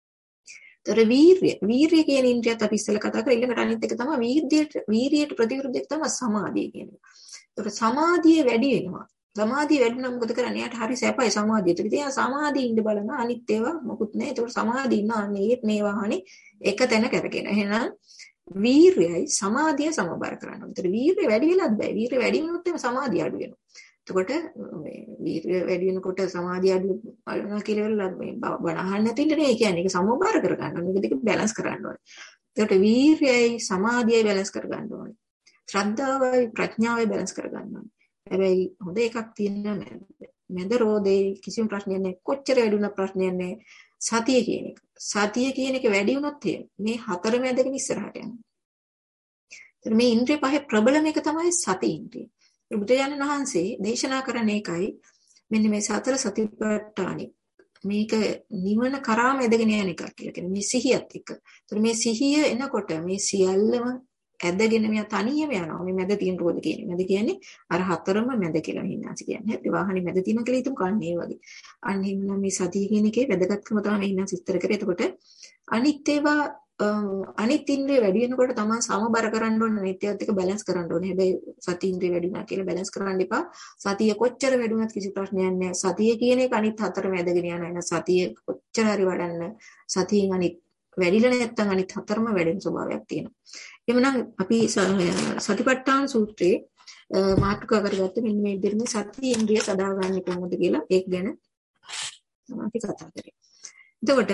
තර වීර්ය වීර්ය කියන ඉන්ද්‍රියත් අපි ඉස්සෙල්ලා කතා කරා. ඊළඟට අනිත් එක තමයි වීර්යයට වීර්යයට ප්‍රතිවිරුද්ධ එක තමයි සමාධිය කියන්නේ. ඒතර සමාධිය වැඩි වෙනවා. සමාධිය වැඩි නම් මොකද කරන්නේ? යාට හරි සැපයි සමාධියට. ඉතින් යා සමාධිය ඉන්න බලන අනිත් ඒවා මොකුත් නැහැ. ඒතකොට සමාධිය ඉන්න අන්නේ මේ වාහනේ එක තැන කරගෙන. එහෙනම් වීර්යයි සමාධිය සමබර කරන්න ඕනේ. ඒතර වීර්ය වැඩි වෙලත් බෑ. වීර්ය වැඩි වුණොත් එimhe සමාධිය අඩු වෙනවා. එතකොට මේ වීර්ය වැඩි වෙනකොට සමාධිය අඩු වෙනවා කියලා වෙලා මේ බණ අහන්න නැතිනේ. ඒ කියන්නේ ඒක සමබර කරගන්න ඕනේ. මේක දෙක බැලන්ස් කරන්න ඕනේ. එතකොට වීර්යයි සමාධියයි බැලන්ස් කරගන්න ඕනේ. ශ්‍රද්ධාවයි ප්‍රඥාවයි බැලන්ස් කරගන්න ඕනේ. හැබැයි හොඳ එකක් තියෙනවා මැද. මැද රෝදේ කිසිම ප්‍රශ්නයක් නැහැ. කොච්චර වැඩි වුණත් ප්‍රශ්නයක් නැහැ. සතිය කියන එක. සතිය කියන එක වැඩි වුණොත් මේ හතර මැදකින් ඉස්සරහට යනවා. ඒතර මේ ඉන්ද්‍රිය පහේ ප්‍රබලම එක තමයි සති ඉන්ද්‍රිය. බුදුරජාණන් වහන්සේ දේශනා කරන එකයි මෙන්න මේ සතර සතිපට්ඨානෙ. මේක නිවන කරාම ඇදගෙන යන එකක් කියලා කියන්නේ මේ සිහියත් එක්ක. ඒතර මේ සිහිය එනකොට මේ සියල්ලම ඇදගෙන මෙයා තනියම යනවා. මේ මැද තියෙන රෝද කියන්නේ. මැද කියන්නේ අර හතරම මැද කියලා හින්නාසි කියන්නේ. ඒ වාහනේ මැද තියෙන කියලා හිතමු කන්නේ වගේ. අන්න එහෙනම් මේ සතිය කියන එකේ වැදගත්කම තමයි මේ හින්නාසි විස්තර කරේ. එතකොට අනිත් ඒවා අනිත් ඉන්ද්‍රිය වැඩි වෙනකොට තමයි සමබර කරන්න ඕනේ. අනිත්‍යවත් එක බැලන්ස් කරන්න ඕනේ. හැබැයි සති ඉන්ද්‍රිය වැඩි වුණා කියලා බැලන්ස් කරන්න එපා. සතිය කොච්චර වැඩි වුණත් කිසි ප්‍රශ්නයක් නැහැ. සතිය කියන එක අනිත් හතරම ඇදගෙන යන එන සතිය කොච්චර හරි වඩන්න සතියෙන් අනිත් වැඩිලා නැත්තම් අනිත් හතරම වැඩෙන ස්වභාවයක් තියෙනවා. එhmenan අපි සතිපට්ඨාන සූත්‍රයේ මාතෘකා කරගත්ත මෙන්න මේ විදිහට මේ සති ඉන්ද්‍රිය සදාගන්නේ කොහොමද කියලා ඒක ගැන අපි කතා කරේ. එතකොට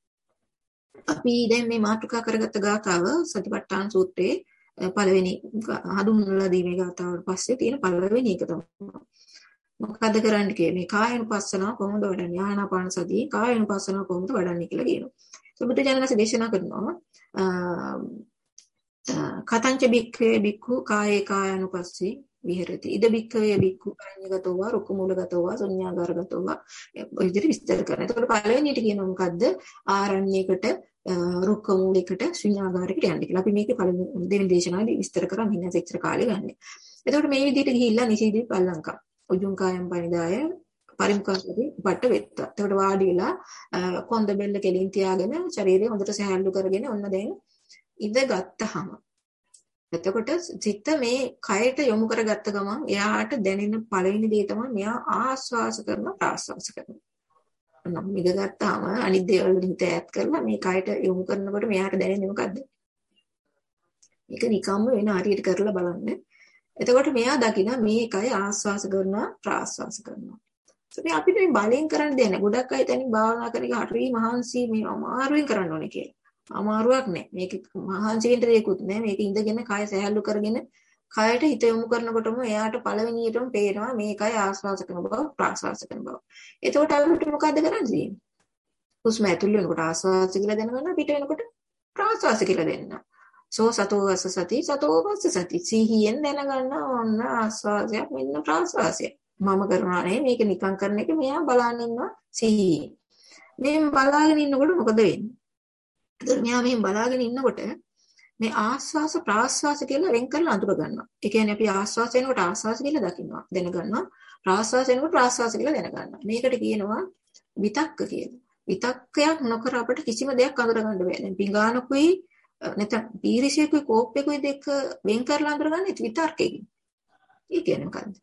අපි දැන් මේ මාතෘකා කරගත්ත ගාථාව සතිපට්ඨාන සූත්‍රයේ පළවෙනි හඳුන්වලා දීමේ ගාථාවට පස්සේ තියෙන පළවෙනි එක තමයි. මොකද කරන්නේ කියන්නේ මේ කායනුපස්සනාව කොහොමද වඩන්නේ? ආනාපාන සතිය කායනුපස්සනාව කොහොමද වඩන්නේ කියලා කියනවා. සුබුද්ධ ජනනස දේශනා කරනවා කතංච බික්ඛවේ බික්ඛු කායේ කායනුපස්සී විහෙරති. ඉද බික්ඛවේ බික්ඛු අරඤ්‍යගතෝ වා රුක්ඛමූලගතෝ වා ශුඤ්ඤාගාරගතෝ වා ඔය විදිහට විස්තර කරනවා. එතකොට පළවෙනියට කියනවා මොකද්ද? ආරණ්‍යයකට රුක්ඛමූලයකට ශුඤ්ඤාගාරයකට යන්න කියලා. අපි මේකේ පළවෙනි දෙවෙනි දේශනාවේදී විස්තර කරා මිනිහා එච්චර කාලේ ගන්න. එතකොට මේ විදිහට ගිහිල්ලා නිසීදී පල්ලංකා උජුං කායම් පනිදාය පරිමුඛාසදී පට වෙත්තා. එතකොට වාඩි වෙලා කොන්ද බෙල්ල කෙලින් තියාගෙන ශරීරය හොඳට සැහැල්ලු කරගෙන ඔන්න දැන් ඉඳ ගත්තහම එතකොට සිත මේ කයට යොමු කරගත්ත ගමන් එයාට දැනෙන පළවෙනි දේ තමයි මෙයා ආස්වාස කරන ප්‍රාස්වාස කරනවා. නම් ඉඳ ගත්තාම අනිත් දේවල් වලින් හිත ඈත් කරලා මේ කයට යොමු කරනකොට මෙයාට දැනෙන්නේ මොකද්ද? මේක නිකම්ම වෙන හරියට කරලා බලන්න. එතකොට මෙයා දකින මේ කය ආස්වාස කරනවා ප්‍රාස්වාස කරනවා. ඒ අපිට මේ බලෙන් කරන්න දෙයක් නෑ. ගොඩක් අය තනින් භාවනා කරගෙන හරි මහන්සි මේ අමාරුවෙන් කරන්න ඕනේ කියලා. අමාරුවක් නෑ. මේක මහන්සි වෙන්න දෙයක්වත් නෑ. මේක ඉඳගෙන කය සැහැල්ලු කරගෙන කයට හිත යොමු කරනකොටම එයාට පළවෙනියටම පේනවා මේ කය ආස්වාස කරන බව ප්‍රාස්වාස කරන බව. එතකොට අපිට මොකද්ද කරන්නේ? හුස්ම ඇතුල් වෙනකොට ආස්වාස කියලා දැනගන්න පිට වෙනකොට ප්‍රාස්වාස කියලා දෙන්න. සෝ සතෝ වස්ස සති සතෝ වස්ස සති සිහියෙන් දැනගන්න ඕන ආස්වාසයක් මෙන්න ප්‍රාස්වාසයක්. මම කරනවා නේ මේක නිකන් කරන එක මෙයා බලන්න ඉන්නවා සිහියෙන්. මේ බලාගෙන ඉන්නකොට මොකද වෙන්නේ? ඒතර මෙයා මෙහෙන් බලාගෙන ඉන්නකොට මේ ආස්වාස ප්‍රාස්වාස කියලා වෙන් කරලා අඳුර ගන්නවා. ඒ කියන්නේ අපි ආස්වාස වෙනකොට ආස්වාස කියලා දකින්නවා දැනගන්නවා. ප්‍රාස්වාස වෙනකොට ප්‍රාස්වාස කියලා දැනගන්නවා. මේකට කියනවා විතක්ක කියලා. විතක්කයක් නොකර අපිට කිසිම දෙයක් අඳුර ගන්න බෑ. දැන් පිඟානකුයි නැත්නම් පීරිසියකුයි කෝප්පයකුයි දෙක වෙන් කරලා අඳුර ගන්න විතර්කයකින්. ඒ කියන්නේ මොකද්ද?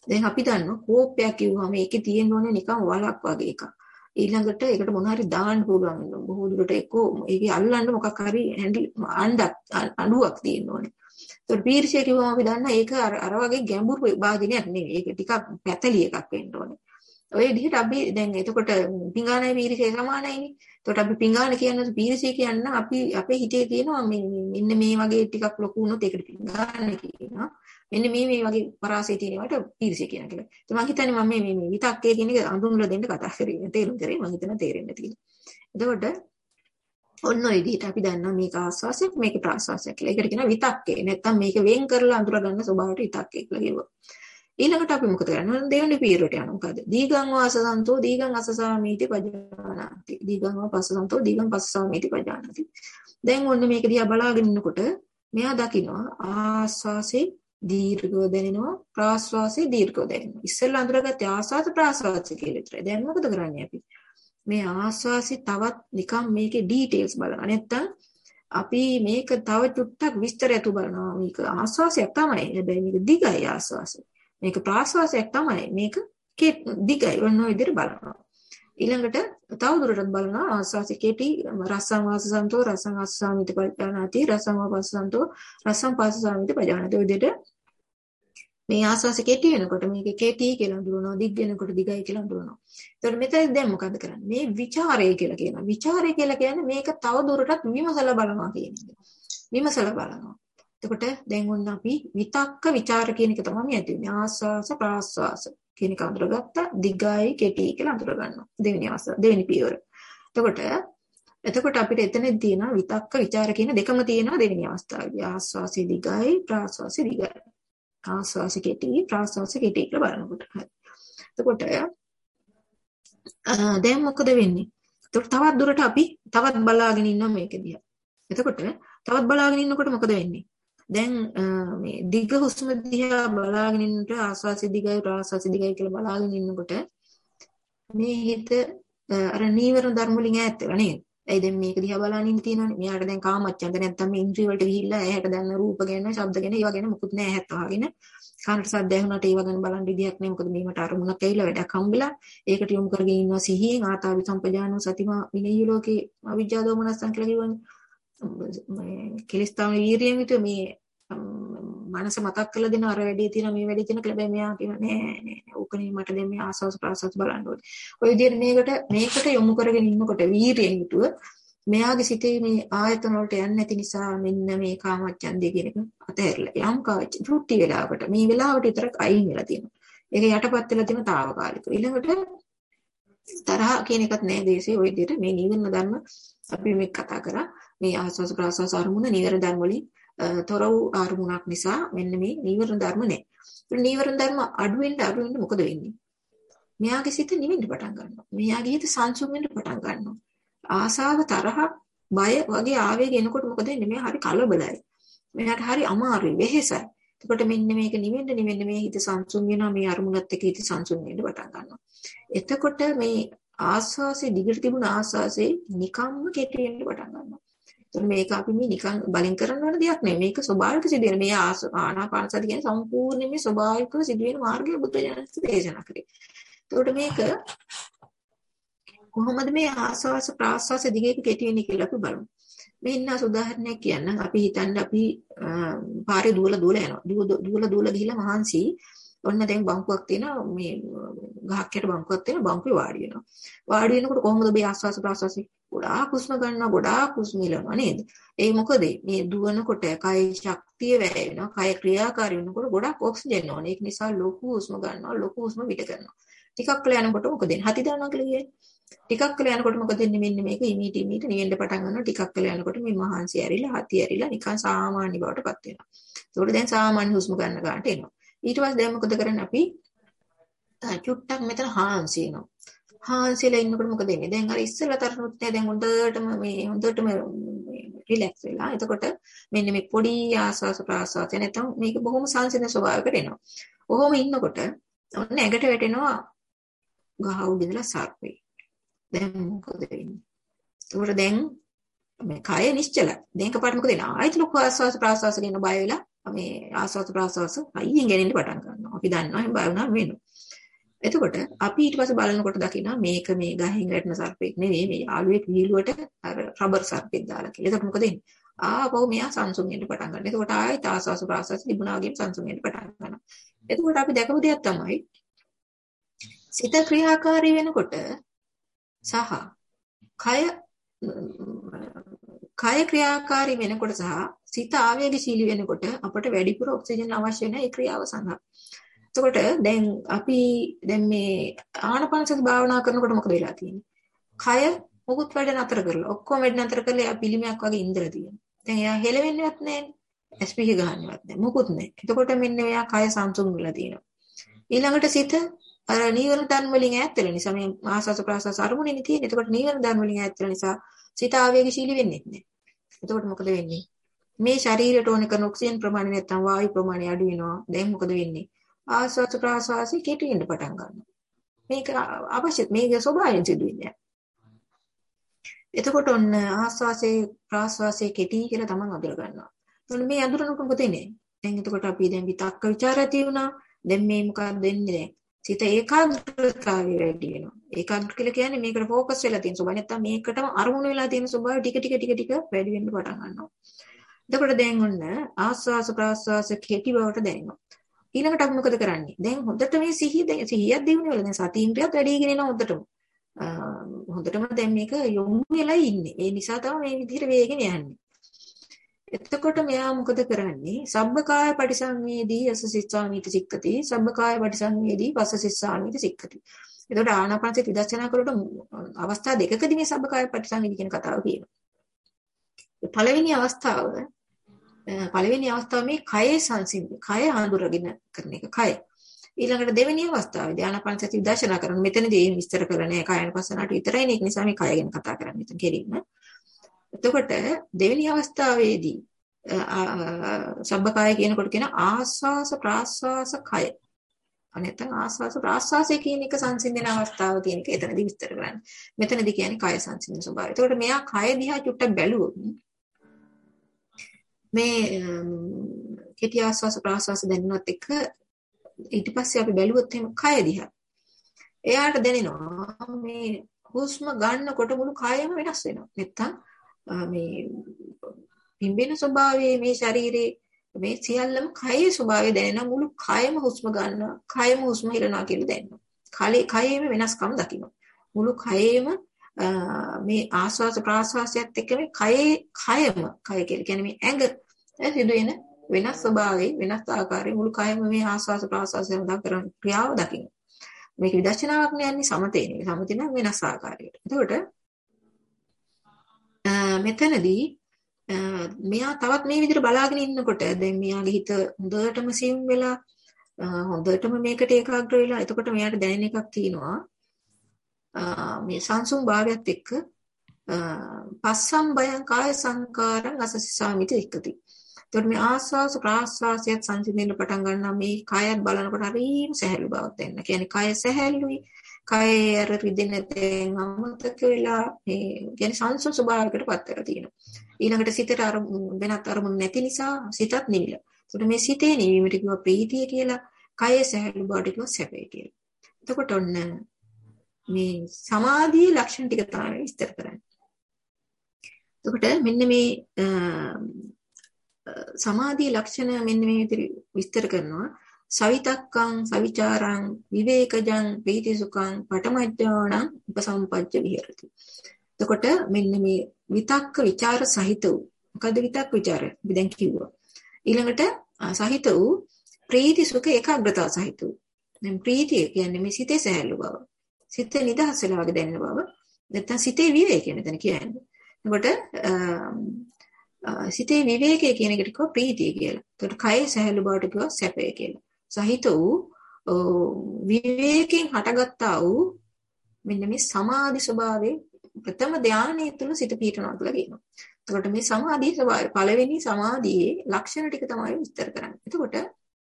දැන් අපි දන්නවා කෝපයක් කිව්වම ඒකේ තියෙන්න ඕනේ නිකන් වලක් වගේ එකක්. ඊළඟට ඒකට මොන හරි දාන්න පුළුවන් වෙනවා. බොහෝ දුරට එක්කෝ ඒකේ අල්ලන්න මොකක් හරි හැන්ඩල් අණ්ඩක් අණුවක් තියෙන්න ඕනේ. ඒත් පීර්ෂය කිව්වම අපි දන්නා ඒක අර අර වගේ ගැඹුරු භාජනයක් නෙවෙයි. ඒක ටිකක් පැතලි එකක් වෙන්න ඕනේ. ඔය විදිහට අපි දැන් එතකොට පිඟානයි පීරිසය සමානයිනේ. එතකොට අපි පිඟාන කියන්නේ පීරිසය කියන්න අපි අපේ හිතේ තියෙනවා මේ මෙන්න මේ වගේ ටිකක් ලොකු වුණොත් ඒකට පිඟාන කියනවා. මෙන්න මේ මේ වගේ පරාසය තියෙනවට පීරිසය කියන කියලා. ඉතින් මම හිතන්නේ මම මේ මේ විතක්කේ කියන එක අඳුන්ලා දෙන්න කතා කරේ. තේරුම් කරේ මම හිතන තේරෙන්න තියෙනවා. එතකොට ඔන්න ඔය විදිහට අපි දන්නවා මේක ආස්වාසයක් මේක ප්‍රාස්වාසයක් කියලා. ඒකට කියනවා විතක්කේ. නැත්තම් මේක වෙන් කරලා අඳුර ගන්න ස්වභාවයට විතක්කේ කියලා කියනවා. ඊළඟට අපි මොකද කරන්නේ? දෙවෙනි පියවරට යනවා. මොකද? දීගං වාසසන්තෝ දීගං අසසාමීති පජානාති. දීගං වාපස්සසන්තෝ දීගං පස්සසාමීති පජානාති. දැන් ඔන්න මේක දිහා බලාගෙන ඉන්නකොට මෙයා දකිනවා ආස්වාසේ දීර්ඝව දැනෙනවා ප්‍රාස්වාසේ දීර්ඝව දැනෙනවා. ඉස්සෙල්ලා අඳුරගත්තේ ආස්වාද ප්‍රාස්වාද කියලා විතරයි. දැන් මොකද කරන්නේ අපි? මේ ආස්වාසේ තවත් නිකන් මේකේ ඩීටේල්ස් බලනවා. නැත්තම් අපි මේක තව චුට්ටක් විස්තරයතු බලනවා. මේක ආස්වාසයක් තමයි. හැබැයි මේක දිගයි ආස්වාසය. මේක ප්‍රාස්වාසයක් තමයි. මේක දිගයි. ඔන්න ඔය විදිහට බලනවා. ඊළඟට තව දුරටත් බලනවා ආස්වාසය කෙටි රසං වාසසන්තෝ රසං ආස්සාමිති පජානාති රසං වාපස්සන්තෝ රසං පාස්සාමිති පජානාති. ඔය විදිහට මේ ආස්වාසය කෙටි වෙනකොට මේක කෙටි කියලා අඳුරනවා. දිග් වෙනකොට දිගයි කියලා අඳුරනවා. ඒතකොට මෙතන දැන් මොකද කරන්නේ? මේ ਵਿਚාරය කියලා කියනවා. ਵਿਚාරය කියලා කියන්නේ මේක තව දුරටත් විමසලා බලනවා කියන එක. විමසලා බලනවා. එතකොට දැන් ඔන්න අපි විතක්ක ਵਿਚාර කියන එක තමයි ඇති වෙන්නේ. ආස්වාස ප්‍රාස්වාස කියන එක අඳුරගත්තා. දිගයි කෙටි කියලා අඳුර ගන්නවා. දෙවෙනි ආස්වාස දෙවෙනි පියවර. එතකොට එතකොට අපිට එතනදී තියෙනවා විතක්ක ਵਿਚාර කියන දෙකම තියෙනවා දෙවෙනි අවස්ථාවේදී. ආස්වාසි දිගයි ප්‍රාස්වාසි දිගයි. ආස්වාස කෙටි ප්‍රාස්වාස කෙටි කියලා බලනකොට. හරි. එතකොට දැන් මොකද වෙන්නේ? එතකොට තවත් දුරට අපි තවත් බලාගෙන ඉන්නවා මේක දිහා. එතකොට තවත් බලාගෙන ඉන්නකොට මොකද වෙන්නේ? දැන් මේ දිග හුස්ම දිහා බලාගෙන ඉන්නකොට ආස්වාස දිගයි ප්‍රාස්වාස දිගයි කියලා බලාගෙන ඉන්නකොට මේ හිත අර නීවරණ ධර්ම වලින් ඈත් වෙලා නේද? ඒ දැන් මේක දිහා බලන ඉන්න තියෙනවනේ. මෙයාට දැන් කාමච්ඡන්ද නැත්තම් මේ ඉන්ද්‍රිය වලට ගිහිල්ලා ඇහැට දැනන රූප ගැන, ශබ්ද ගැන, ඒවා ගැන මොකුත් නැහැ ඇහත් වහගෙන. කනට සද්ද ඇහුණාට ඒවා ගැන බලන් විදියක් නෑ. මොකද මේකට අරමුණක් ඇවිල්ලා වැඩක් හම්බෙලා ඒකට යොමු කරගෙන ඉන්නවා සිහියෙන් ආතාවි සම්පජානෝ සතිමා විනය්‍ය ලෝකේ අවිජ්ජා දෝමනස්සන් කියලා කියවනේ. මේ කෙලස්තාවන වීරියෙන් විතර මේ මනස මතක් කරලා දෙන අර වැඩේ තියෙන මේ වැඩේ තියෙන කියලා බෑ මෙයා කියන නෑ නෑ ඕකනේ මට දැන් මේ ආස්වාස් ප්‍රාස්වාස් බලන්න ඕනේ. ඔය විදිහට මේකට මේකට යොමු කරගෙන ඉන්නකොට වීරියෙන් යුතුව මෙයාගේ සිතේ මේ ආයතන වලට යන්නේ නැති නිසා මෙන්න මේ කාමච්ඡන්දය කියන එක අතහැරලා යම් කාච ත්‍ෘටි වෙලාවකට මේ වෙලාවට විතරක් අයින් වෙලා තියෙනවා. ඒක යටපත් වෙලා තියෙන తాවකාලික. ඊළඟට තරහ කියන එකත් නෑ දේශේ ඔය විදිහට මේ නිවන ධර්ම අපි මේ කතා කරා මේ ආස්වාස් ප්‍රාස්වාස් අරමුණ නිවන ධර්ම වලින් තොර වූ අරමුණක් නිසා මෙන්න මේ නීවරණ ධර්ම නැහැ. ඒ නීවරණ ධර්ම අඩු වෙන්න අඩු වෙන්න මොකද වෙන්නේ? මෙයාගේ සිත නිවෙන්න පටන් ගන්නවා. මෙයාගේ හිත සංසුන් වෙන්න පටන් ගන්නවා. ආසාව තරහ බය වගේ ආවේග එනකොට මොකද වෙන්නේ? මෙයා හරි කලබලයි. මෙයාට හරි අමාරුයි, වෙහෙසයි. එතකොට මෙන්න මේක නිවෙන්න නිවෙන්න මේ හිත සංසුන් වෙනවා. මේ අරමුණත් එක්ක හිත සංසුන් වෙන්න පටන් ගන්නවා. එතකොට මේ ආස්වාසේ දිගට තිබුණ ආස්වාසේ නිකම්ම කෙටි වෙන්න පටන් ගන්නවා. මේක අපි මේ නිකන් බලින් කරන වල දෙයක් නෙමෙයි. මේක ස්වභාවික සිදුවෙන මේ ආනාපාන සති කියන්නේ සම්පූර්ණයෙන් මේ ස්වභාවිකව සිදුවෙන මාර්ගය බුදුරජාණන් දේශනා කරේ. ඒකට මේක කොහොමද මේ ආස්වාස ප්‍රාස්වාස දිගේ කෙටි වෙන්නේ කියලා අපි බලමු. මේ ඉන්න උදාහරණයක් කියන්නම්. අපි හිතන්න අපි පාරේ දුවලා දුවලා යනවා. දුවලා දුවලා ගිහිල්ලා මහන්සි ඔන්න දැන් බංකුවක් තියෙනවා මේ ගහක් යට බංකුවක් තියෙනවා බංකුවේ වාඩි වෙනවා. වාඩි වෙනකොට කොහොමද මේ ආස්වාස ප්‍රාස්වාස ගොඩාක් හුස්ම ගන්නවා ගොඩාක් හුස්ම ඉලනවා නේද? ඒ මොකද මේ දුවනකොට කය ශක්තිය වැය වෙනවා. කය ක්‍රියාකාරී වෙනකොට ගොඩාක් ඔක්සිජන් ඕනේ. ඒක නිසා ලොකු හුස්ම ගන්නවා ලොකු හුස්ම පිට කරනවා. ටිකක් කල යනකොට මොකද වෙන්නේ? හති දානවා කියලා කියන්නේ. ටිකක් කල යනකොට මොකද වෙන්නේ? මෙන්න මේක ඉමීට ඉමීට නිවෙන්න පටන් ගන්නවා. ටිකක් කල යනකොට මේ මහන්සි ඇරිලා හති ඇරිලා නිකන් සාමාන්‍ය බවටපත් වෙනවා. ඒකට දැන් සාමාන්‍ය හුස්ම ගන්න ගන්නට එනවා. ඊට පස්සේ දැන් මොකද කරන්නේ අපි? චුට්ටක් මෙතන හාන්සිනවා. හාන්සිලා ඉන්නකොට මොකද වෙන්නේ? දැන් අර ඉස්සෙල්ලා තරනුත් නෑ දැන් හොඳටම මේ හොඳටම රිලැක්ස් වෙලා. එතකොට මෙන්න මේ පොඩි ආස්වාස ප්‍රාස්වාස නැත්නම් මේක බොහොම සංසිඳන ස්වභාවයකට එනවා. ඔහොම ඉන්නකොට ඔන්න ඇඟට වැටෙනවා ගහ උඩ ඉඳලා සර්පේ. දැන් මොකද වෙන්නේ? ඒකට දැන් මේ කය නිශ්චලයි. දැන් එකපාරට මොකද වෙන්නේ? ආයෙත් ලොකු ආස්වාස ප්‍රාස්වාස කියන බය වෙලා මේ ආස්වාස ප්‍රාස්වාස අයියෙන් ගෙනෙන්න පටන් ගන්නවා. අපි දන්නවා එහෙනම් බය වුණාම වෙනවා. එතකොට අපි ඊට පස්සේ බලනකොට දකිනවා මේක මේ ගහෙන් වැටෙන සර්පෙක් නෙවෙයි මේ යාළුවෙක් වීලුවට අර රබර් සර්පෙක් දාලා කියලා. එතකොට මොකද වෙන්නේ? ආපහු මෙයා සංසුන් වෙන්න පටන් ගන්නවා. එතකොට ආයෙත් ආස්වාස ප්‍රාස්වාස තිබුණා වගේම සංසුන් වෙන්න පටන් ගන්නවා. එතකොට අපි දැකපු දෙයක් තමයි සිත ක්‍රියාකාරී වෙනකොට සහ කය කය ක්‍රියාකාරී වෙනකොට සහ සිත ආවේගශීලී වෙනකොට අපට වැඩිපුර ඔක්සිජන් අවශ්‍ය වෙන ඒ ක්‍රියාව සඳහා. එතකොට දැන් අපි දැන් මේ ආනාපානසති භාවනා කරනකොට මොකද වෙලා තියෙන්නේ? කය මොකුත් වැඩ නතර කරලා ඔක්කොම වැඩ නතර කරලා එයා පිළිමයක් වගේ ඉඳලා තියෙනවා. දැන් එයා හෙලවෙන්නේවත් නැහැ. එස් පී එක ගන්නවත් නැහැ. මොකුත් නැහැ. එතකොට මෙන්න එයා කය සංසුන් වෙලා තියෙනවා. ඊළඟට සිත අර නීවරණ ධර්ම වලින් ඈත් වෙන නිසා මේ ආස්වාස ප්‍රාස්වාස අරමුණේනේ තියෙන්නේ. එතකොට නීවරණ ධර්ම වලින් ඈත් වෙන නිසා සිත ආවේගශීලී වෙන්නේ නැහැ. එතකොට මොකද වෙන්නේ? මේ ශරීරයට ඕන කරන ඔක්සිජන් ප්‍රමාණය නැත්තම් වායු ප්‍රමාණය අඩු වෙනවා. දැන් මොකද වෙන්නේ? ආස්වාස ප්‍රාස්වාසي කෙටි වෙන්න පටන් ගන්නවා. මේක අවශ්‍ය මේක ස්වභාවයෙන් සිදුවෙන්නේ. එතකොට ඔන්න ආස්වාසේ ප්‍රාස්වාසයේ කෙටි කියලා තමන් අඳුර ගන්නවා. එතකොට මේ අඳුරනකොට මොකද වෙන්නේ? දැන් එතකොට අපි දැන් විතක්ක ਵਿਚාර ඇති වුණා. දැන් මේ මොකක්ද වෙන්නේ දැන්? සිත ඒකාග්‍රතාවය වැඩි වෙනවා. ඒකාග්‍ර කියලා කියන්නේ මේකට ફોකස් වෙලා තියෙන ස්වභාවය. නැත්තම් මේකටම අරමුණු වෙලා තියෙන ස්වභාවය ටික ටික ටික ටික වැඩි වෙන්න පටන් ගන්නවා. එතකොට දැන් ඔන්න ආස්වාස ප්‍රාස්වාස කෙටි බවට දැනෙනවා. ඊළඟට අපි මොකද කරන්නේ? දැන් හොඳට මේ සිහිය දැන් සිහියක් දිනු වෙලා දැන් සතියින්ද්‍රියත් වැඩිගෙන යනවා හොඳටම. හොඳටම දැන් මේක යොමු වෙලා ඉන්නේ. ඒ නිසා තමයි මේ විදිහට වේගෙන යන්නේ. එතකොට මෙයා මොකද කරන්නේ? සබ්බකාය පටිසංවේදී අසසිස්සාමිති සික්කති. සබ්බකාය පටිසංවේදී පස්සසිස්සාමිති සික්කති. එතකොට ආනාපානසති විදර්ශනා කරනකොට අවස්ථා දෙකකදී මේ සබ්බකාය පටිසංවේදී කියන කතාව කියනවා. පළවෙනි අවස්ථාව පළවෙනි අවස්ථාව මේ කයේ සංසිඳන කය හඳුරගෙන කරන එක කය. ඊළඟට දෙවෙනි අවස්ථාවේදී ආනාපානසති විදර්ශනා කරන මෙතනදී විස්තර කරන්නේ කායानुපස්සනාට විතරයි නේ. ඒක නිසා මේ කය ගැන කතා කරන්නේ මෙතන කෙලින්ම. එතකොට දෙවෙනි අවස්ථාවේදී සබ්බකාය කියනකොට කියන ආස්වාස ප්‍රාස්වාස කය. අනේතන ආස්වාස ප්‍රාස්වාසය කියන එක සංසිඳන අවස්ථාව කියන එක එතනදී විස්තර කරන්නේ. මෙතනදී කියන්නේ කය සංසිඳන ස්වභාවය. එතකොට මෙයා කය දිහා චුට්ටක් බැලුවොත් මේ කෙටි ආස්වාස ප්‍රාස්වාස දැනෙනවත් එක ඊට පස්සේ අපි බැලුවොත් එහෙම කය දිහා. එයාට දැනෙනවා මේ හුස්ම ගන්නකොට මුළු කයම වෙනස් වෙනවා. නැත්තම් මේ පිම්බෙන ස්වභාවයේ මේ ශරීරේ මේ සියල්ලම කයේ ස්වභාවය දැනෙන මුළු කයම හුස්ම ගන්නවා කයම හුස්ම හෙලනවා කියලා දැනෙනවා. කලේ කයේම වෙනස්කම් දකින්න. මුළු කයේම මේ ආස්වාස ප්‍රාස්වාසයත් එක්ක මේ කයේ කයම කය කියලා කියන්නේ මේ ඇඟ සිදුවෙන වෙනස් ස්වභාවයේ වෙනස් ආකාරයේ මුළු කයම මේ ආස්වාස ප්‍රාස්වාසයෙන් දා කරන ක්‍රියාව දකින්න. මේක විදර්ශනාවක් නෙන්නේ සමතේ නෙවෙයි. සමතේ නම් වෙනස් ආකාරයකට. එතකොට මෙතනදී මෙයා තවත් මේ විදිහට බලාගෙන ඉන්නකොට දැන් මෙයාගේ හිත හොඳටම සිම් වෙලා හොඳටම මේකට ඒකාග්‍ර වෙලා එතකොට මෙයාට දැනෙන එකක් තියෙනවා මේ සංසුන් භාවයත් එක්ක පස්සම් බයං කාය සංකාරං අසසිසාමිති එක්කති. එතකොට මේ ආස්වාස ප්‍රාස්වාසයත් සංසිඳෙන්න පටන් ගන්නවා මේ කයත් බලනකොට හරිම සැහැල්ලු බවක් දැනෙන. කියන්නේ කය සැහැල්ලුයි කයේ අර රිදෙන තෙන් අමතක වෙලා මේ කියන්නේ සංසුන් ස්වභාවයකට පත් වෙලා තියෙනවා. ඊළඟට සිතට අර වෙනත් අරමුණු නැති නිසා සිතත් නිවිලා. ඒකට මේ සිතේ නිවීමට කිව්වා ප්‍රීතිය කියලා, කයේ සැහැල්ලු බවට කිව්වා සැපය කියලා. එතකොට ඔන්න මේ සමාධියේ ලක්ෂණ ටික තමයි විස්තර කරන්නේ. එතකොට මෙන්න මේ සමාධියේ ලක්ෂණ මෙන්න මේ විදිහට විස්තර කරනවා. සවිතක්කං සවිචාරං විවේකජං ප්‍රීතිසුඛං පඨමඥානං උපසම්පජ්ජ විහෙරති. එතකොට මෙන්න මේ විතක්ක ਵਿਚාර සහිත වූ මොකද විතක්ක ਵਿਚාරය අපි දැන් කිව්වා. ඊළඟට සහිත වූ ප්‍රීති සුඛ ඒකාග්‍රතාව සහිත වූ. දැන් ප්‍රීතිය කියන්නේ මේ සිතේ සැහැල්ලු බව. සිත නිදහස් වෙලා වගේ දැනෙන බව. නැත්නම් සිතේ විවේකය නේද කියන්නේ. එතකොට සිතේ විවේකය කියන එකට කිව්වා ප්‍රීතිය කියලා. එතකොට කයේ සැහැල්ලු බවට කිව්වා සැපය කියලා. සහිත වූ විවේකයෙන් හටගත්තා වූ මෙන්න මේ සමාධි ස්වභාවයේ ප්‍රථම ධානයේ තුල සිත පිහිටනවා කියලා කියනවා. එතකොට මේ සමාධියේ ස්වභාවය පළවෙනි සමාධියේ ලක්ෂණ ටික තමයි විස්තර කරන්නේ. එතකොට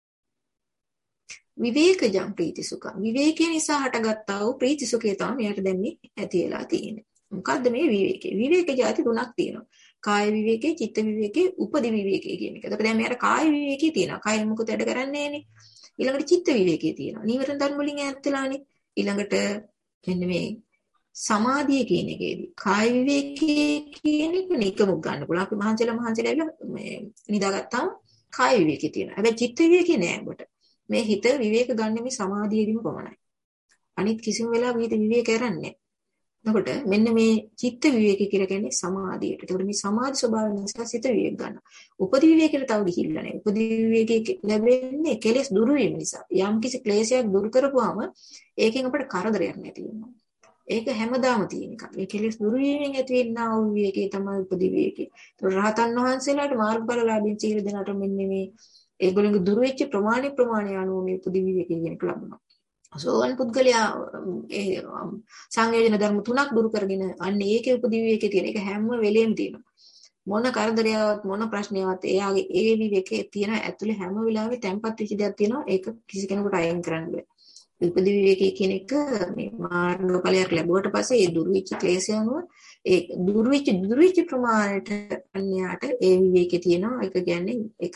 විවේකජං ප්‍රීති සුඛ විවේකයේ නිසා හටගත්තා වූ ප්‍රීති සුඛය තමයි මෙයාට දැන් මේ ඇති වෙලා තියෙන්නේ. මොකද්ද මේ විවේකේ? විවේක જાති තුනක් තියෙනවා. කාය විවේකේ, චිත්ත විවේකේ, උපදි විවේකේ කියන එක. එතකොට දැන් මෙයාට කාය විවේකේ තියෙනවා. කාය මොකද වැඩ කරන්නේ නෑනේ. ඊළඟට චිත්ත විවේකයේ තියෙනවා. නීවරණ ධර්ම වලින් ඈත් වෙලානේ. ඊළඟට මෙන්න මේ සමාධිය කියන එකේදී කාය විවේකයේ කියන එක නිකමුක් ගන්න පුළුවන්. අපි මහන්සියලා මහන්සියලා ඇවිල්ලා මේ නිදාගත්තාම කාය විවේකයේ තියෙනවා. හැබැයි චිත්ත විවේකේ නෑ ඔබට. මේ හිත විවේක ගන්න මේ සමාධියදීම පමණයි. අනිත් කිසිම වෙලාවක හිත විවේක කරන්නේ. එතකොට මෙන්න මේ චිත්ත විවේකී කියලා කියන්නේ සමාධියට. එතකොට මේ සමාධි ස්වභාවය නිසා සිත විවේක ගන්නවා. උපදි විවේකයට තව ගිහිල්ලා නැහැ. උපදි විවේකයේ ලැබෙන්නේ කෙලෙස් දුරු වීම නිසා. යම් කිසි ක්ලේශයක් දුරු කරපුවාම ඒකෙන් අපට කරදරයක් නැති වෙනවා. ඒක හැමදාම තියෙන එකක්. මේ කෙලෙස් දුරු වීමෙන් ඇති වෙනා වූ විවේකයේ තමයි උපදි විවේකය. එතකොට රහතන් වහන්සේලාට මාර්ගඵලලාභීන් සියලු දෙනාට මෙන්න මේ ඒගොල්ලන්ගේ දුරු වෙච්ච ප්‍රමාණි ප්‍රමාණය අනුව මේ උපදි විවේකය කියන එක ලබනවා. සෝවන් පුද්ගලයා ඒ සංයෝජන ධර්ම තුනක් දුරු කරගෙන අන්න ඒකේ උපදි විවේකයේ තියෙන එක හැම වෙලෙම තියෙනවා. මොන කරදරයවත් මොන ප්‍රශ්නයවත් එයාගේ ඒ විවේකයේ තියෙන ඇතුලේ හැම වෙලාවෙම තැම්පත් වෙච්ච දෙයක් තියෙනවා. ඒක කිසි කෙනෙකුට අයින් කරන්න බෑ. උපදි විවේකයේ කියන එක මේ මාර්ගඵලයක් ලැබුවට පස්සේ ඒ දුරු වෙච්ච ක්ලේශය අනුව ඒ දුරු වෙච්ච දුරු වෙච්ච ප්‍රමාණයට අන්‍යයට ඒ විවේකයේ තියෙනවා. ඒක කියන්නේ ඒක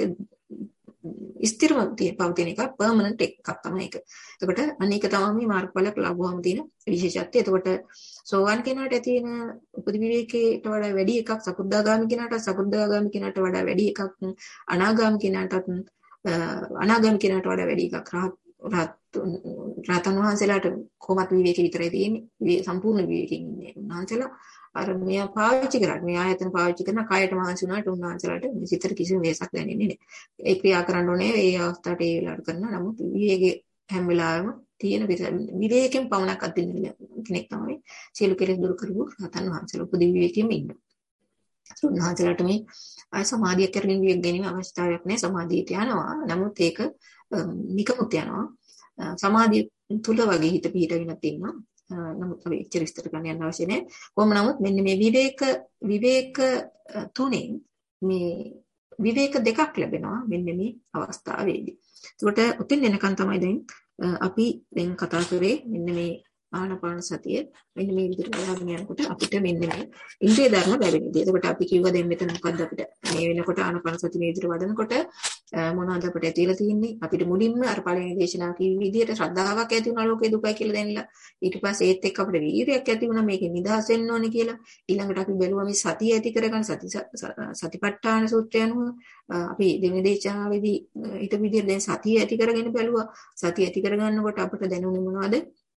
ස්ථිරව පවතින එක පර්මනන්ට් එකක් තමයි ඒක. එතකොට අනේක තමයි මේ මාර්ගඵලයක් ලැබුවාම තියෙන විශේෂත්වය. එතකොට සෝවාන් කෙනාට ඇති වෙන උපදි විවේකයට වඩා වැඩි එකක් සකුද්දාගාමි කෙනාට සකුද්දාගාමි කෙනාට වඩා වැඩි එකක් අනාගාමි කෙනාටත් අනාගාමි කෙනාට වඩා වැඩි එකක් රහත් රහතන් වහන්සේලාට කොහොමත් විවේකී විතරයි තියෙන්නේ. සම්පූර්ණ විවේකයෙන් ඉන්නේ. උන්වහන්සේලා අර මෙයා පාවිච්චි කරන්නේ මේ ආයතන පාවිච්චි කරන කයට මහන්සි වුණාට උන්වහන්සේලාට සිතට කිසිම වෙනසක් දැනෙන්නේ නැහැ. ඒ ක්‍රියා කරන්න ඕනේ ඒ අවස්ථාවට ඒ වෙලාවට කරනවා. නමුත් විවේකයේ හැම වෙලාවෙම තියෙන විවේකයෙන් පමණක් අත්දින්න කෙනෙක් තමයි සියලු කෙලෙස් දුරු කරපු රහතන් වහන්සේලා. උපදී විවේකයෙන් ඉන්නවා. උන්වහන්සේලාට මේ ආය සමාධියක් කරගෙන විවේක ගැනීම අවශ්‍යතාවයක් නැහැ. සමාධියට යනවා. නමුත් ඒක නිකමුත් යනවා. සමාධිය තුල වගේ හිත පිහිටගෙන තියෙනවා. නමුත් අපි ඉච්ඡර විස්තර කරන්න යන්න අවශ්‍ය නැහැ. කොහොම නමුත් මෙන්න මේ විවේක විවේක තුනෙන් මේ විවේක දෙකක් ලැබෙනවා මෙන්න මේ අවස්ථාවේදී. ඒකට උතින් එනකන් තමයි දැන් අපි දැන් කතා කරේ මෙන්න මේ ආනාපාන සතිය මෙන්න මේ විදිහට බලන්න යනකොට අපිට මෙන්න මේ ඉන්ද්‍රිය ධර්ම ලැබෙනවා. ඒකට අපි කිව්වා දැන් මෙතන මොකද්ද අපිට මේ වෙනකොට ආනාපාන සතිය මේ විදිහට වඩනකොට මොනවද අපිට ඇතිලා තියෙන්නේ? අපිට මුලින්ම අර පළවෙනි දේශනාව කිව්ව විදිහට ශ්‍රද්ධාවක් ඇති වුණා ලෝකේ දුකයි කියලා දැනලා ඊට පස්සේ ඒත් එක්ක අපිට වීරියක් ඇති වුණා මේකෙන් නිදහස් වෙන්න ඕනේ කියලා. ඊළඟට අපි බැලුවා මේ සතිය ඇති කරගන්න සති සතිපට්ඨාන සූත්‍රය අනුව අපි දෙවෙනි දේශනාවේදී ඊට විදිහට දැන් සතිය ඇති කරගෙන බැලුවා. සතිය ඇති කරගන්නකොට අපිට දැනුනේ මොනවද?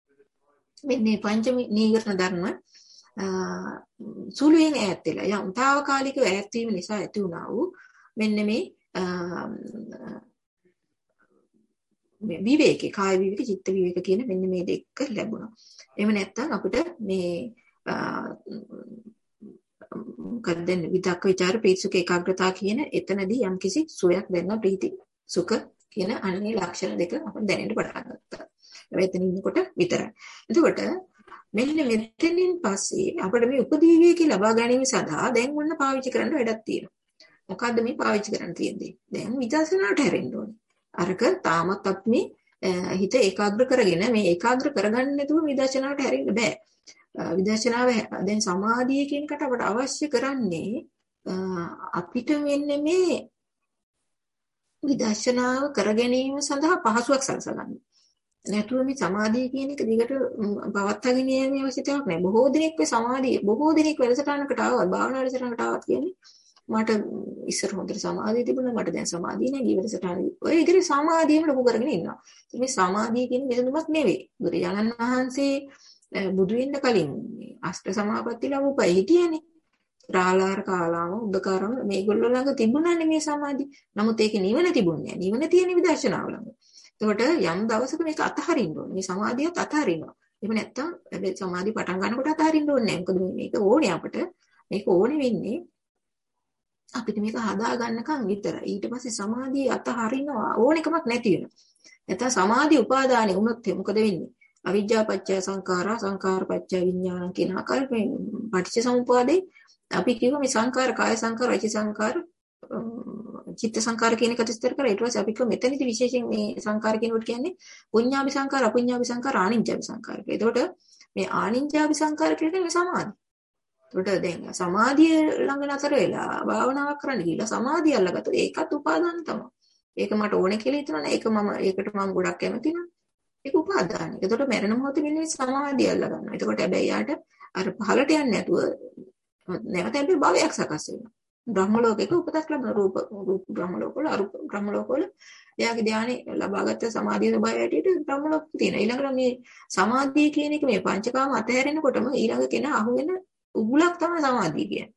මේ පංච නීවරණ ධර්ම සුළුයෙන් ඈත් වෙලා යම් తాවකාලිකව ඈත් වීම නිසා ඇති වුණා වූ මෙන්න මේ මේ විවේකේ කාය විවේක චිත්ත විවේක කියන මෙන්න මේ දෙක ලැබුණා. එහෙම නැත්නම් අපිට මේ මොකක්ද විතක්ක ਵਿਚාර ප්‍රීතිසුඛ ඒකාග්‍රතාව කියන එතනදී යම්කිසි සුවයක් දැනන ප්‍රීති සුඛ කියන අන්නේ ලක්ෂණ දෙක අපිට දැනෙන්න පටන් ගත්තා. එතන ඉන්නකොට විතරයි. එතකොට මෙන්න මෙතනින් පස්සේ අපිට මේ උපදී විවේකී ලබා ගැනීම සඳහා දැන් ඔන්න පාවිච්චි කරන්න වැඩක් තියෙනවා. මොකද්ද මේ පාවිච්චි කරන්න තියෙන්නේ? දැන් විදර්ශනාවට හැරෙන්න ඕනේ. අරක තාමත් අපි මේ හිත ඒකාග්‍ර කරගෙන මේ ඒකාග්‍ර කරගන්න නැතුව විදර්ශනාවට හැරෙන්න බෑ. විදර්ශනාව දැන් සමාධිය කියන එකට අපට අවශ්‍ය කරන්නේ අපිට මෙන්න මේ විදර්ශනාව කර ගැනීම සඳහා පහසුවක් සලසා ගන්න. නැතුව මේ සමාධිය කියන එක දිගට පවත්වාගෙන යෑමේ අවශ්‍යතාවක් නැහැ. බොහෝ දිනක් මේ සමාධිය බොහෝ දිනක් වැඩසටහනකට ආවත් භාවනා වැඩසටහනකට ආවත් කියන්නේ මට ඉස්සර හොඳට සමාධිය තිබුණා මට දැන් සමාධිය නැහැ ඊවලසටහන. ඔය ඉතින් සමාධියම ලොකු කරගෙන ඉන්නවා. මේ සමාධිය කියන්නේ මෙතනමක් නෙවෙයි. බුදුරජාණන් වහන්සේ බුදු වෙන්න කලින් අෂ්ට සමාපatti ලැබුපයි හිටියනේ. රාලාර කාලාම උද්දකාරම මේගොල්ලෝ ළඟ තිබුණානේ මේ සමාධිය. නමුත් ඒකේ නිවන තිබුණේ නැහැ. නිවන තියෙන විදර්ශනාව ළඟ. එතකොට යම් දවසක මේක අතහරින්න ඕනේ. මේ සමාධියත් අතහරිනවා. එහෙම නැත්නම් සමාධිය පටන් ගන්නකොට අතහරින්න ඕනේ නැහැ. මොකද මේක ඕනේ අපිට. මේක ඕනේ වෙන්නේ අපිට මේක හදා ගන්නකම් විතරයි. ඊට පස්සේ සමාධිය අතහරිනවා ඕනෙකමක් නැති වෙනවා. නැත්නම් සමාධි උපාදානෙ වුණොත් මොකද වෙන්නේ? අවිජ්ජා පත්‍ය සංඛාරා සංඛාර පත්‍ය විඥාන කියන ආකාරයෙන් පටිච්ච සමුප්පාදේ අපි කියව මේ සංඛාර කාය සංඛාර වචී සංඛාර චිත්ත සංඛාර කියන එකට විස්තර කරා. ඊට පස්සේ අපි කිව්ව මෙතනදි විශේෂයෙන් මේ සංඛාර කියනකොට කියන්නේ පුඤ්ඤාභි සංඛාර අපුඤ්ඤාභි සංඛාර ආනිඤ්ඤාභි සංඛාර. එතකොට මේ ආනිඤ්ඤාභි සංඛාර කියන්නේ මේ සමාධි. එතකොට දැන් සමාධිය ළඟ නතර වෙලා භාවනාවක් කරන්න ගිහලා සමාධිය අල්ලගත්තොත් ඒකත් උපාදාන තමයි. ඒක මට ඕනේ කියලා හිතනවනේ. ඒක මම ඒකට මම ගොඩක් කැමති නෑ. ඒක උපාදානයි. එතකොට මරණ මොහොතේ මෙන්න මේ සමාධිය අල්ල ගන්නවා. එතකොට හැබැයි යාට අර පහලට යන්නේ නැතුව නැවත හැබැයි භවයක් සකස් වෙනවා. බ්‍රහ්ම ලෝකයක උපතක් ලබන රූප රූප බ්‍රහ්ම ලෝකවල අරූප බ්‍රහ්ම ලෝකවල එයාගේ ධානය ලබාගත්ත සමාධිය ස්වභාවය ඇටියට බ්‍රහ්ම ලෝක තියෙනවා. ඊළඟට මේ සමාධිය කියන එක මේ පංචකාම අතහැරෙනකොටම ඊළඟ කෙනා අහුවෙන උගුලක් තමයි සමාධිය කියන්නේ.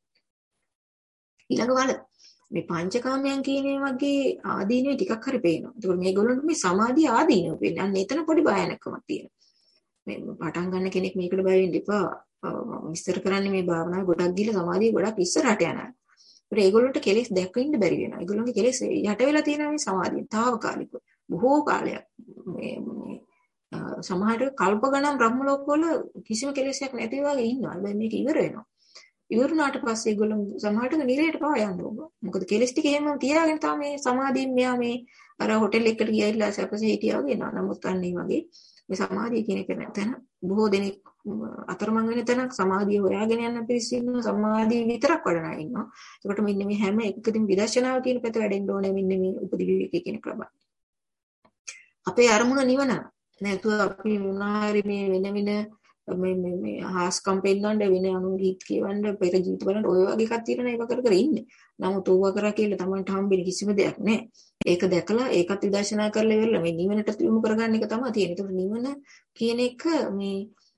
ඊළඟ වල මේ පංචකාමයන් කියන වගේ ආදීනේ ටිකක් හරි පේනවා. ඒකෝ මේගොල්ලන්ට මේ සමාධිය ආදීනව පේන්නේ. අන්න එතන පොඩි භයානකමක් තියෙනවා. මේ පටන් ගන්න කෙනෙක් මේකට බය වෙන්න එපා. විස්තර කරන්නේ මේ භාවනාව ගොඩක් ගිහලා සමාධිය ගොඩක් ඉස්සරහට යනවා. ඒත් ඒගොල්ලන්ට කෙලෙස් දැක්වෙන්න බැරි වෙනවා. ඒගොල්ලන්ගේ කෙලෙස් යට වෙලා තියෙනවා මේ සමාධියෙන්. తాවකාලිකව. බොහෝ කාලයක් මේ මේ සමහර කල්ප ගණන් බ්‍රහ්ම ලෝකවල කිසිම කෙලෙසයක් නැති වගේ ඉන්නවා. හැබැයි මේක ඉවර වෙනවා. ඉවරුනාට පස්සේ ඒගොල්ලෝ සමහරට නිරේට පවා යන්න ඕන. මොකද කෙලෙස් ටික එහෙම තියාගෙන තමයි මේ සමාධියෙන් මෙයා මේ අර හොටෙල් එකකට ගියයිලා සැපසේ හිටියා වගේ නෝ. නමුත් අන්න ඒ වගේ මේ සමාධිය කියන එක නැතන බොහෝ දෙනෙක් අතරමං වෙන තැනක් සමාධිය හොයාගෙන යන පිරිස ඉන්නවා. සමාධිය විතරක් වඩන අය ඉන්නවා. ඒකට මෙන්න මේ හැම එකකදීම විදර්ශනාව කියන පැත්ත වැඩෙන්න ඕනේ. මෙන්න මේ උපදි විවේකී කියන ක්‍රම. අපේ අරමුණ නිවන. නැතුව අපි මොනාරි මේ වෙන වෙන මේ මේ මේ හාස්කම් පෙන්නන්න වෙන අනුගීත කියවන්න පෙර ජීවිත බලන්න ඔය වගේ එකක් තියෙන ඒව කර කර ඉන්නේ. නමුත් ඕවා කරා කියලා Tamanට හම්බෙන්නේ කිසිම දෙයක් නැහැ. ඒක දැකලා ඒකත් විදර්ශනා කරලා ඉවරලා මේ නිවනට යොමු කරගන්න එක තමයි තියෙන්නේ. ඒකට නිවන කියන එක මේ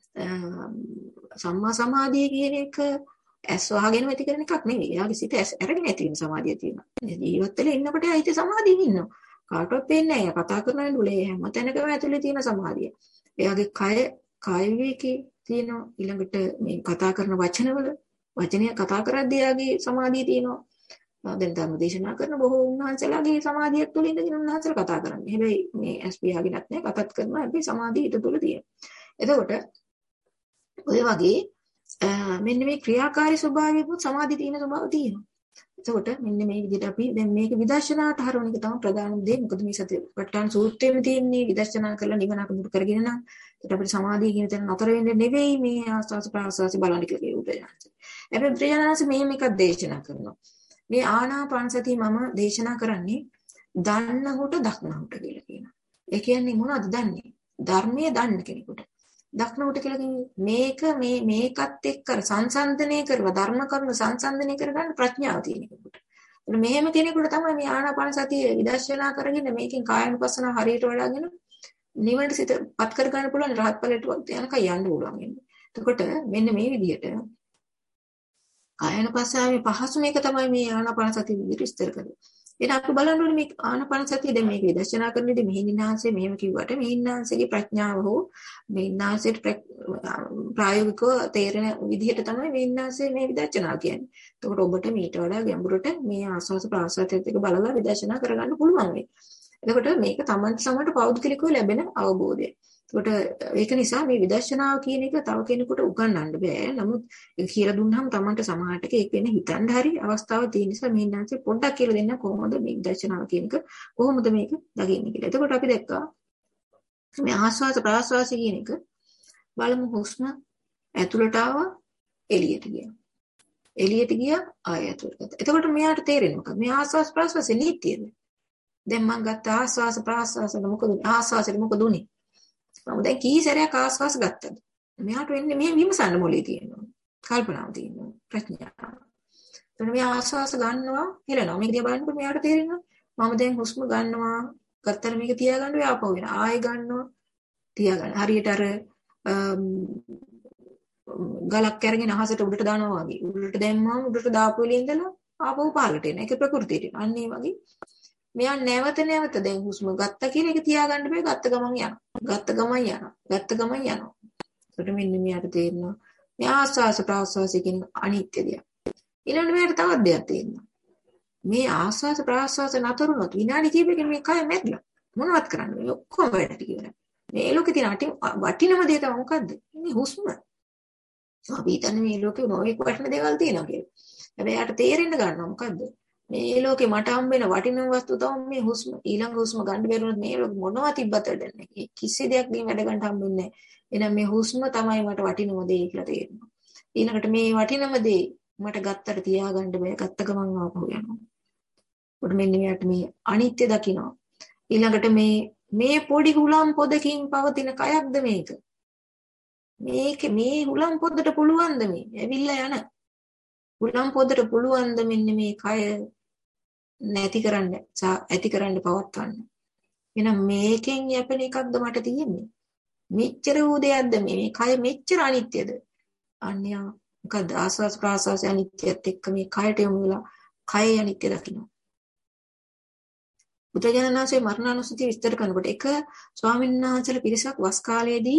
සම්මා සමාධිය කියන එක ඇස් වහගෙන ඇති කරන එකක් නෙවෙයි. එයාගේ සිත ඇස් අරගෙන ඇති වෙන සමාධිය තියෙනවා. ජීවත් වෙලා ඉන්නකොට හිත සමාධියෙන් ඉන්නවා. කාටවත් පේන්නේ නැහැ. කතා කරන නඩුලේ හැම තැනකම ඇතුලේ තියෙන සමාධිය. එයාගේ කය කාය විවේකී තියෙනවා. ඊළඟට මේ කතා කරන වචනවල වචනය කතා කරද්දී එයාගේ සමාධිය තියෙනවා. දැන් ධර්ම දේශනා කරන බොහෝ උන්වහන්සේලාගේ සමාධියක් තුළ ඉඳගෙන උන්වහන්සේලා කතා කරන්නේ. හැබැයි මේ ඇස් පියාගෙනත් නැහැ කතාත් කරනවා. හැබැයි සමාධිය ඊට තුළ තියෙනවා. එතකොට ඔය වගේ මෙන්න මේ ක්‍රියාකාරී ස්වභාවයකුත් සමාධිය තියෙන ස්වභාවය තියෙනවා. එතකොට මෙන්න මේ විදිහට අපි දැන් මේක විදර්ශනාට හරවන එක තමයි ප්‍රධානම දේ. මොකද මේ සතිපට්ඨාන සූත්‍රයේම තියෙන්නේ විදර්ශනා කරලා නිවන අකුරු කරගෙන නම් ඒකට අපිට සමාධිය කියන තැන නතර වෙන්නේ නෙවෙයි මේ ආස්වාස ප්‍රාස්වාස බලන්න කියලා කියුවේ. හැබැයි ත්‍රිඥානස මෙහෙම එකක් දේශනා කරනවා. මේ ආනාපාන සතිය මම දේශනා කරන්නේ දන්නහුට දක්නහුට කියලා කියනවා. ඒ කියන්නේ මොනවද දන්නේ? ධර්මයේ දන්න කෙනෙකුට. දක්නහුට කියලා කියන්නේ මේක මේ මේකත් එක්ක සංසන්දනය කරලා ධර්ම කරුණු සංසන්දනය කරගන්න ප්‍රඥාව තියෙන කෙනෙකුට. එතන මෙහෙම කෙනෙකුට තමයි මේ ආනාපාන සතිය විදර්ශනා කරගෙන මේකෙන් කායනුපස්සන හරියට වඩාගෙන නිවනට සිතපත් කර ගන්න පුළුවන් රහත් ඵලයට යනකම් යන්න පුළුවන් වෙන්නේ. එතකොට මෙන්න මේ විදිහට කායනුපස්සනාවේ පහසු මේක තමයි මේ ආනාපාන සතිය විදිහට විස්තර කරන්නේ. එහෙනම් අපි බලන්න ඕනේ මේ ආනාපාන සතිය දැන් මේක විදර්ශනා කරනදී මෙහිණාංශය මෙහෙම කිව්වට මෙහිණාංශගේ ප්‍රඥාව හෝ මෙහිණාංශයට ප්‍රායෝගිකව තේරෙන විදිහට තමයි මෙහිණාංශය මේ විදර්ශනා කියන්නේ. එතකොට ඔබට මීට වඩා ගැඹුරට මේ ආස්වාස ප්‍රාසාරයත් එක්ක බලලා විදර්ශනා කරගන්න පුළුවන් වෙයි. එතකොට මේක තමන්ට සමහරට පෞද්ගලිකව ලැබෙන අවබෝධය. එතකොට ඒක නිසා මේ විදර්ශනාව කියන එක තව කෙනෙකුට උගන්වන්න බෑ. නමුත් ඒක කියලා දුන්නාම තමන්ට සමහරට ඒක වෙන හිතන්න හරි අවස්ථාවක් තියෙන නිසා මේ ඉන්නාන්සේ පොඩ්ඩක් කියලා දෙන්න කොහොමද මේ විදර්ශනාව කියන එක කොහොමද මේක දකින්නේ කියලා. එතකොට අපි දැක්කා මේ ආස්වාද ප්‍රාස්වාස කියන එක බලමු හුස්ම ඇතුළට ආවා එළියට ගියා. එළියට ගියා ආය ඇතුළට ගත්තා. එතකොට මෙයාට තේරෙන්නේ මොකක්ද? මේ ආස්වාද ප්‍රාස්වාසෙ නිට්ටියද? දැන් මම ගත්ත ආස්වාද ප්‍රාස්වාස මොකද? ආස්වාසෙ මොකද උනේ? මම දැන් කී සැරයක් ආස්වාස් ගත්තද? මෙයාට වෙන්නේ මේ විමසන්න මොලේ තියෙනවා. කල්පනාව තියෙනවා. ප්‍රඥාව. එතන මේ ආස්වාස් ගන්නවා හෙලනවා. මේක දිහා බලනකොට මෙයාට තේරෙනවා මම දැන් හුස්ම ගන්නවා. ගත්තට මේක තියාගන්න වෙයි ආපහු වෙන. ආයෙ ගන්නවා. තියාගන්න. හරියට අර ගලක් අරගෙන අහසට උඩට දානවා වගේ. උඩට දැම්මම උඩට දාපු වෙලේ ඉඳලා ආපහු පහළට එන. ඒක ප්‍රകൃතියට. අන්න ඒ වගේ මෙයා නැවත නැවත දැන් හුස්ම ගත්ත කියන එක තියාගන්න බෑ. ගත්ත ගමන් යනවා. ගත්ත ගමන් යනවා. ගත්ත ගමන් යනවා. ඒකට මෙන්න මෙයාට තේරෙනවා මේ ආස්වාස ප්‍රාස්වාස කියන අනිත්‍ය දෙයක්. ඊළඟට මෙයාට තවත් දෙයක් තේරෙනවා. මේ ආස්වාස ප්‍රාස්වාස නතරුනොත් විනාඩි කිහිපයකින් මේ කය මැරිලා. මොනවත් කරන්න බෑ. ඔක්කොම වැඩ ටික ඉවරයි. මේ ලෝකේ තියෙන වටිනම දේ තමයි මොකද්ද? මේ හුස්ම. අපි හිතන්නේ මේ ලෝකේ නොයෙක් වටින දේවල් තියෙනවා කියලා. හැබැයි යාට තේරෙන්න ගන්නවා මොකද්ද? මේ ලෝකේ මට හම්බ වෙන වටිනම වස්තු තමයි මේ හුස්ම. ඊළඟ හුස්ම ගන්න බැරුණොත් මේ ලෝකෙ මොනවා තිබ්බත් වැඩක් නැහැ. කිසි දෙයක් දී වැඩ ගන්න හම්බෙන්නේ නැහැ. එහෙනම් මේ හුස්ම තමයි මට වටිනම දේ කියලා තේරෙනවා. ඊළඟට මේ වටිනම දේ මට ගත්තට තියාගන්න බෑ. ගත්ත ගමන් ආපහු යනවා. එතකොට මෙන්න මෙයාට මේ අනිත්‍ය දකිනවා. ඊළඟට මේ මේ පොඩි හුලම් පොදකින් පවතින කයක්ද මේක? මේක මේ හුලම් පොදට පුළුවන්ද මේ? ඇවිල්ලා යන. හුලම් පොදට පුළුවන්ද මෙන්න මේ කය නැති කරන්න, ඇති කරන්න පවත්වන්න. එහෙනම් මේකෙන් යැපෙන එකක්ද මට තියෙන්නේ? මෙච්චර වූ දෙයක්ද මේ? මේ කය මෙච්චර අනිත්‍යද? අන්‍යා මොකද ආස්වාස් ප්‍රාස්වාස් අනිත්‍යත් එක්ක මේ කයට යොමු වෙලා කය අනිත්‍ය දකිනවා. බුදුරජාණන් වහන්සේ මරණානුස්සතිය විස්තර කරනකොට එක ස්වාමීන් වහන්සේලා පිරිසක් වස් කාලයේදී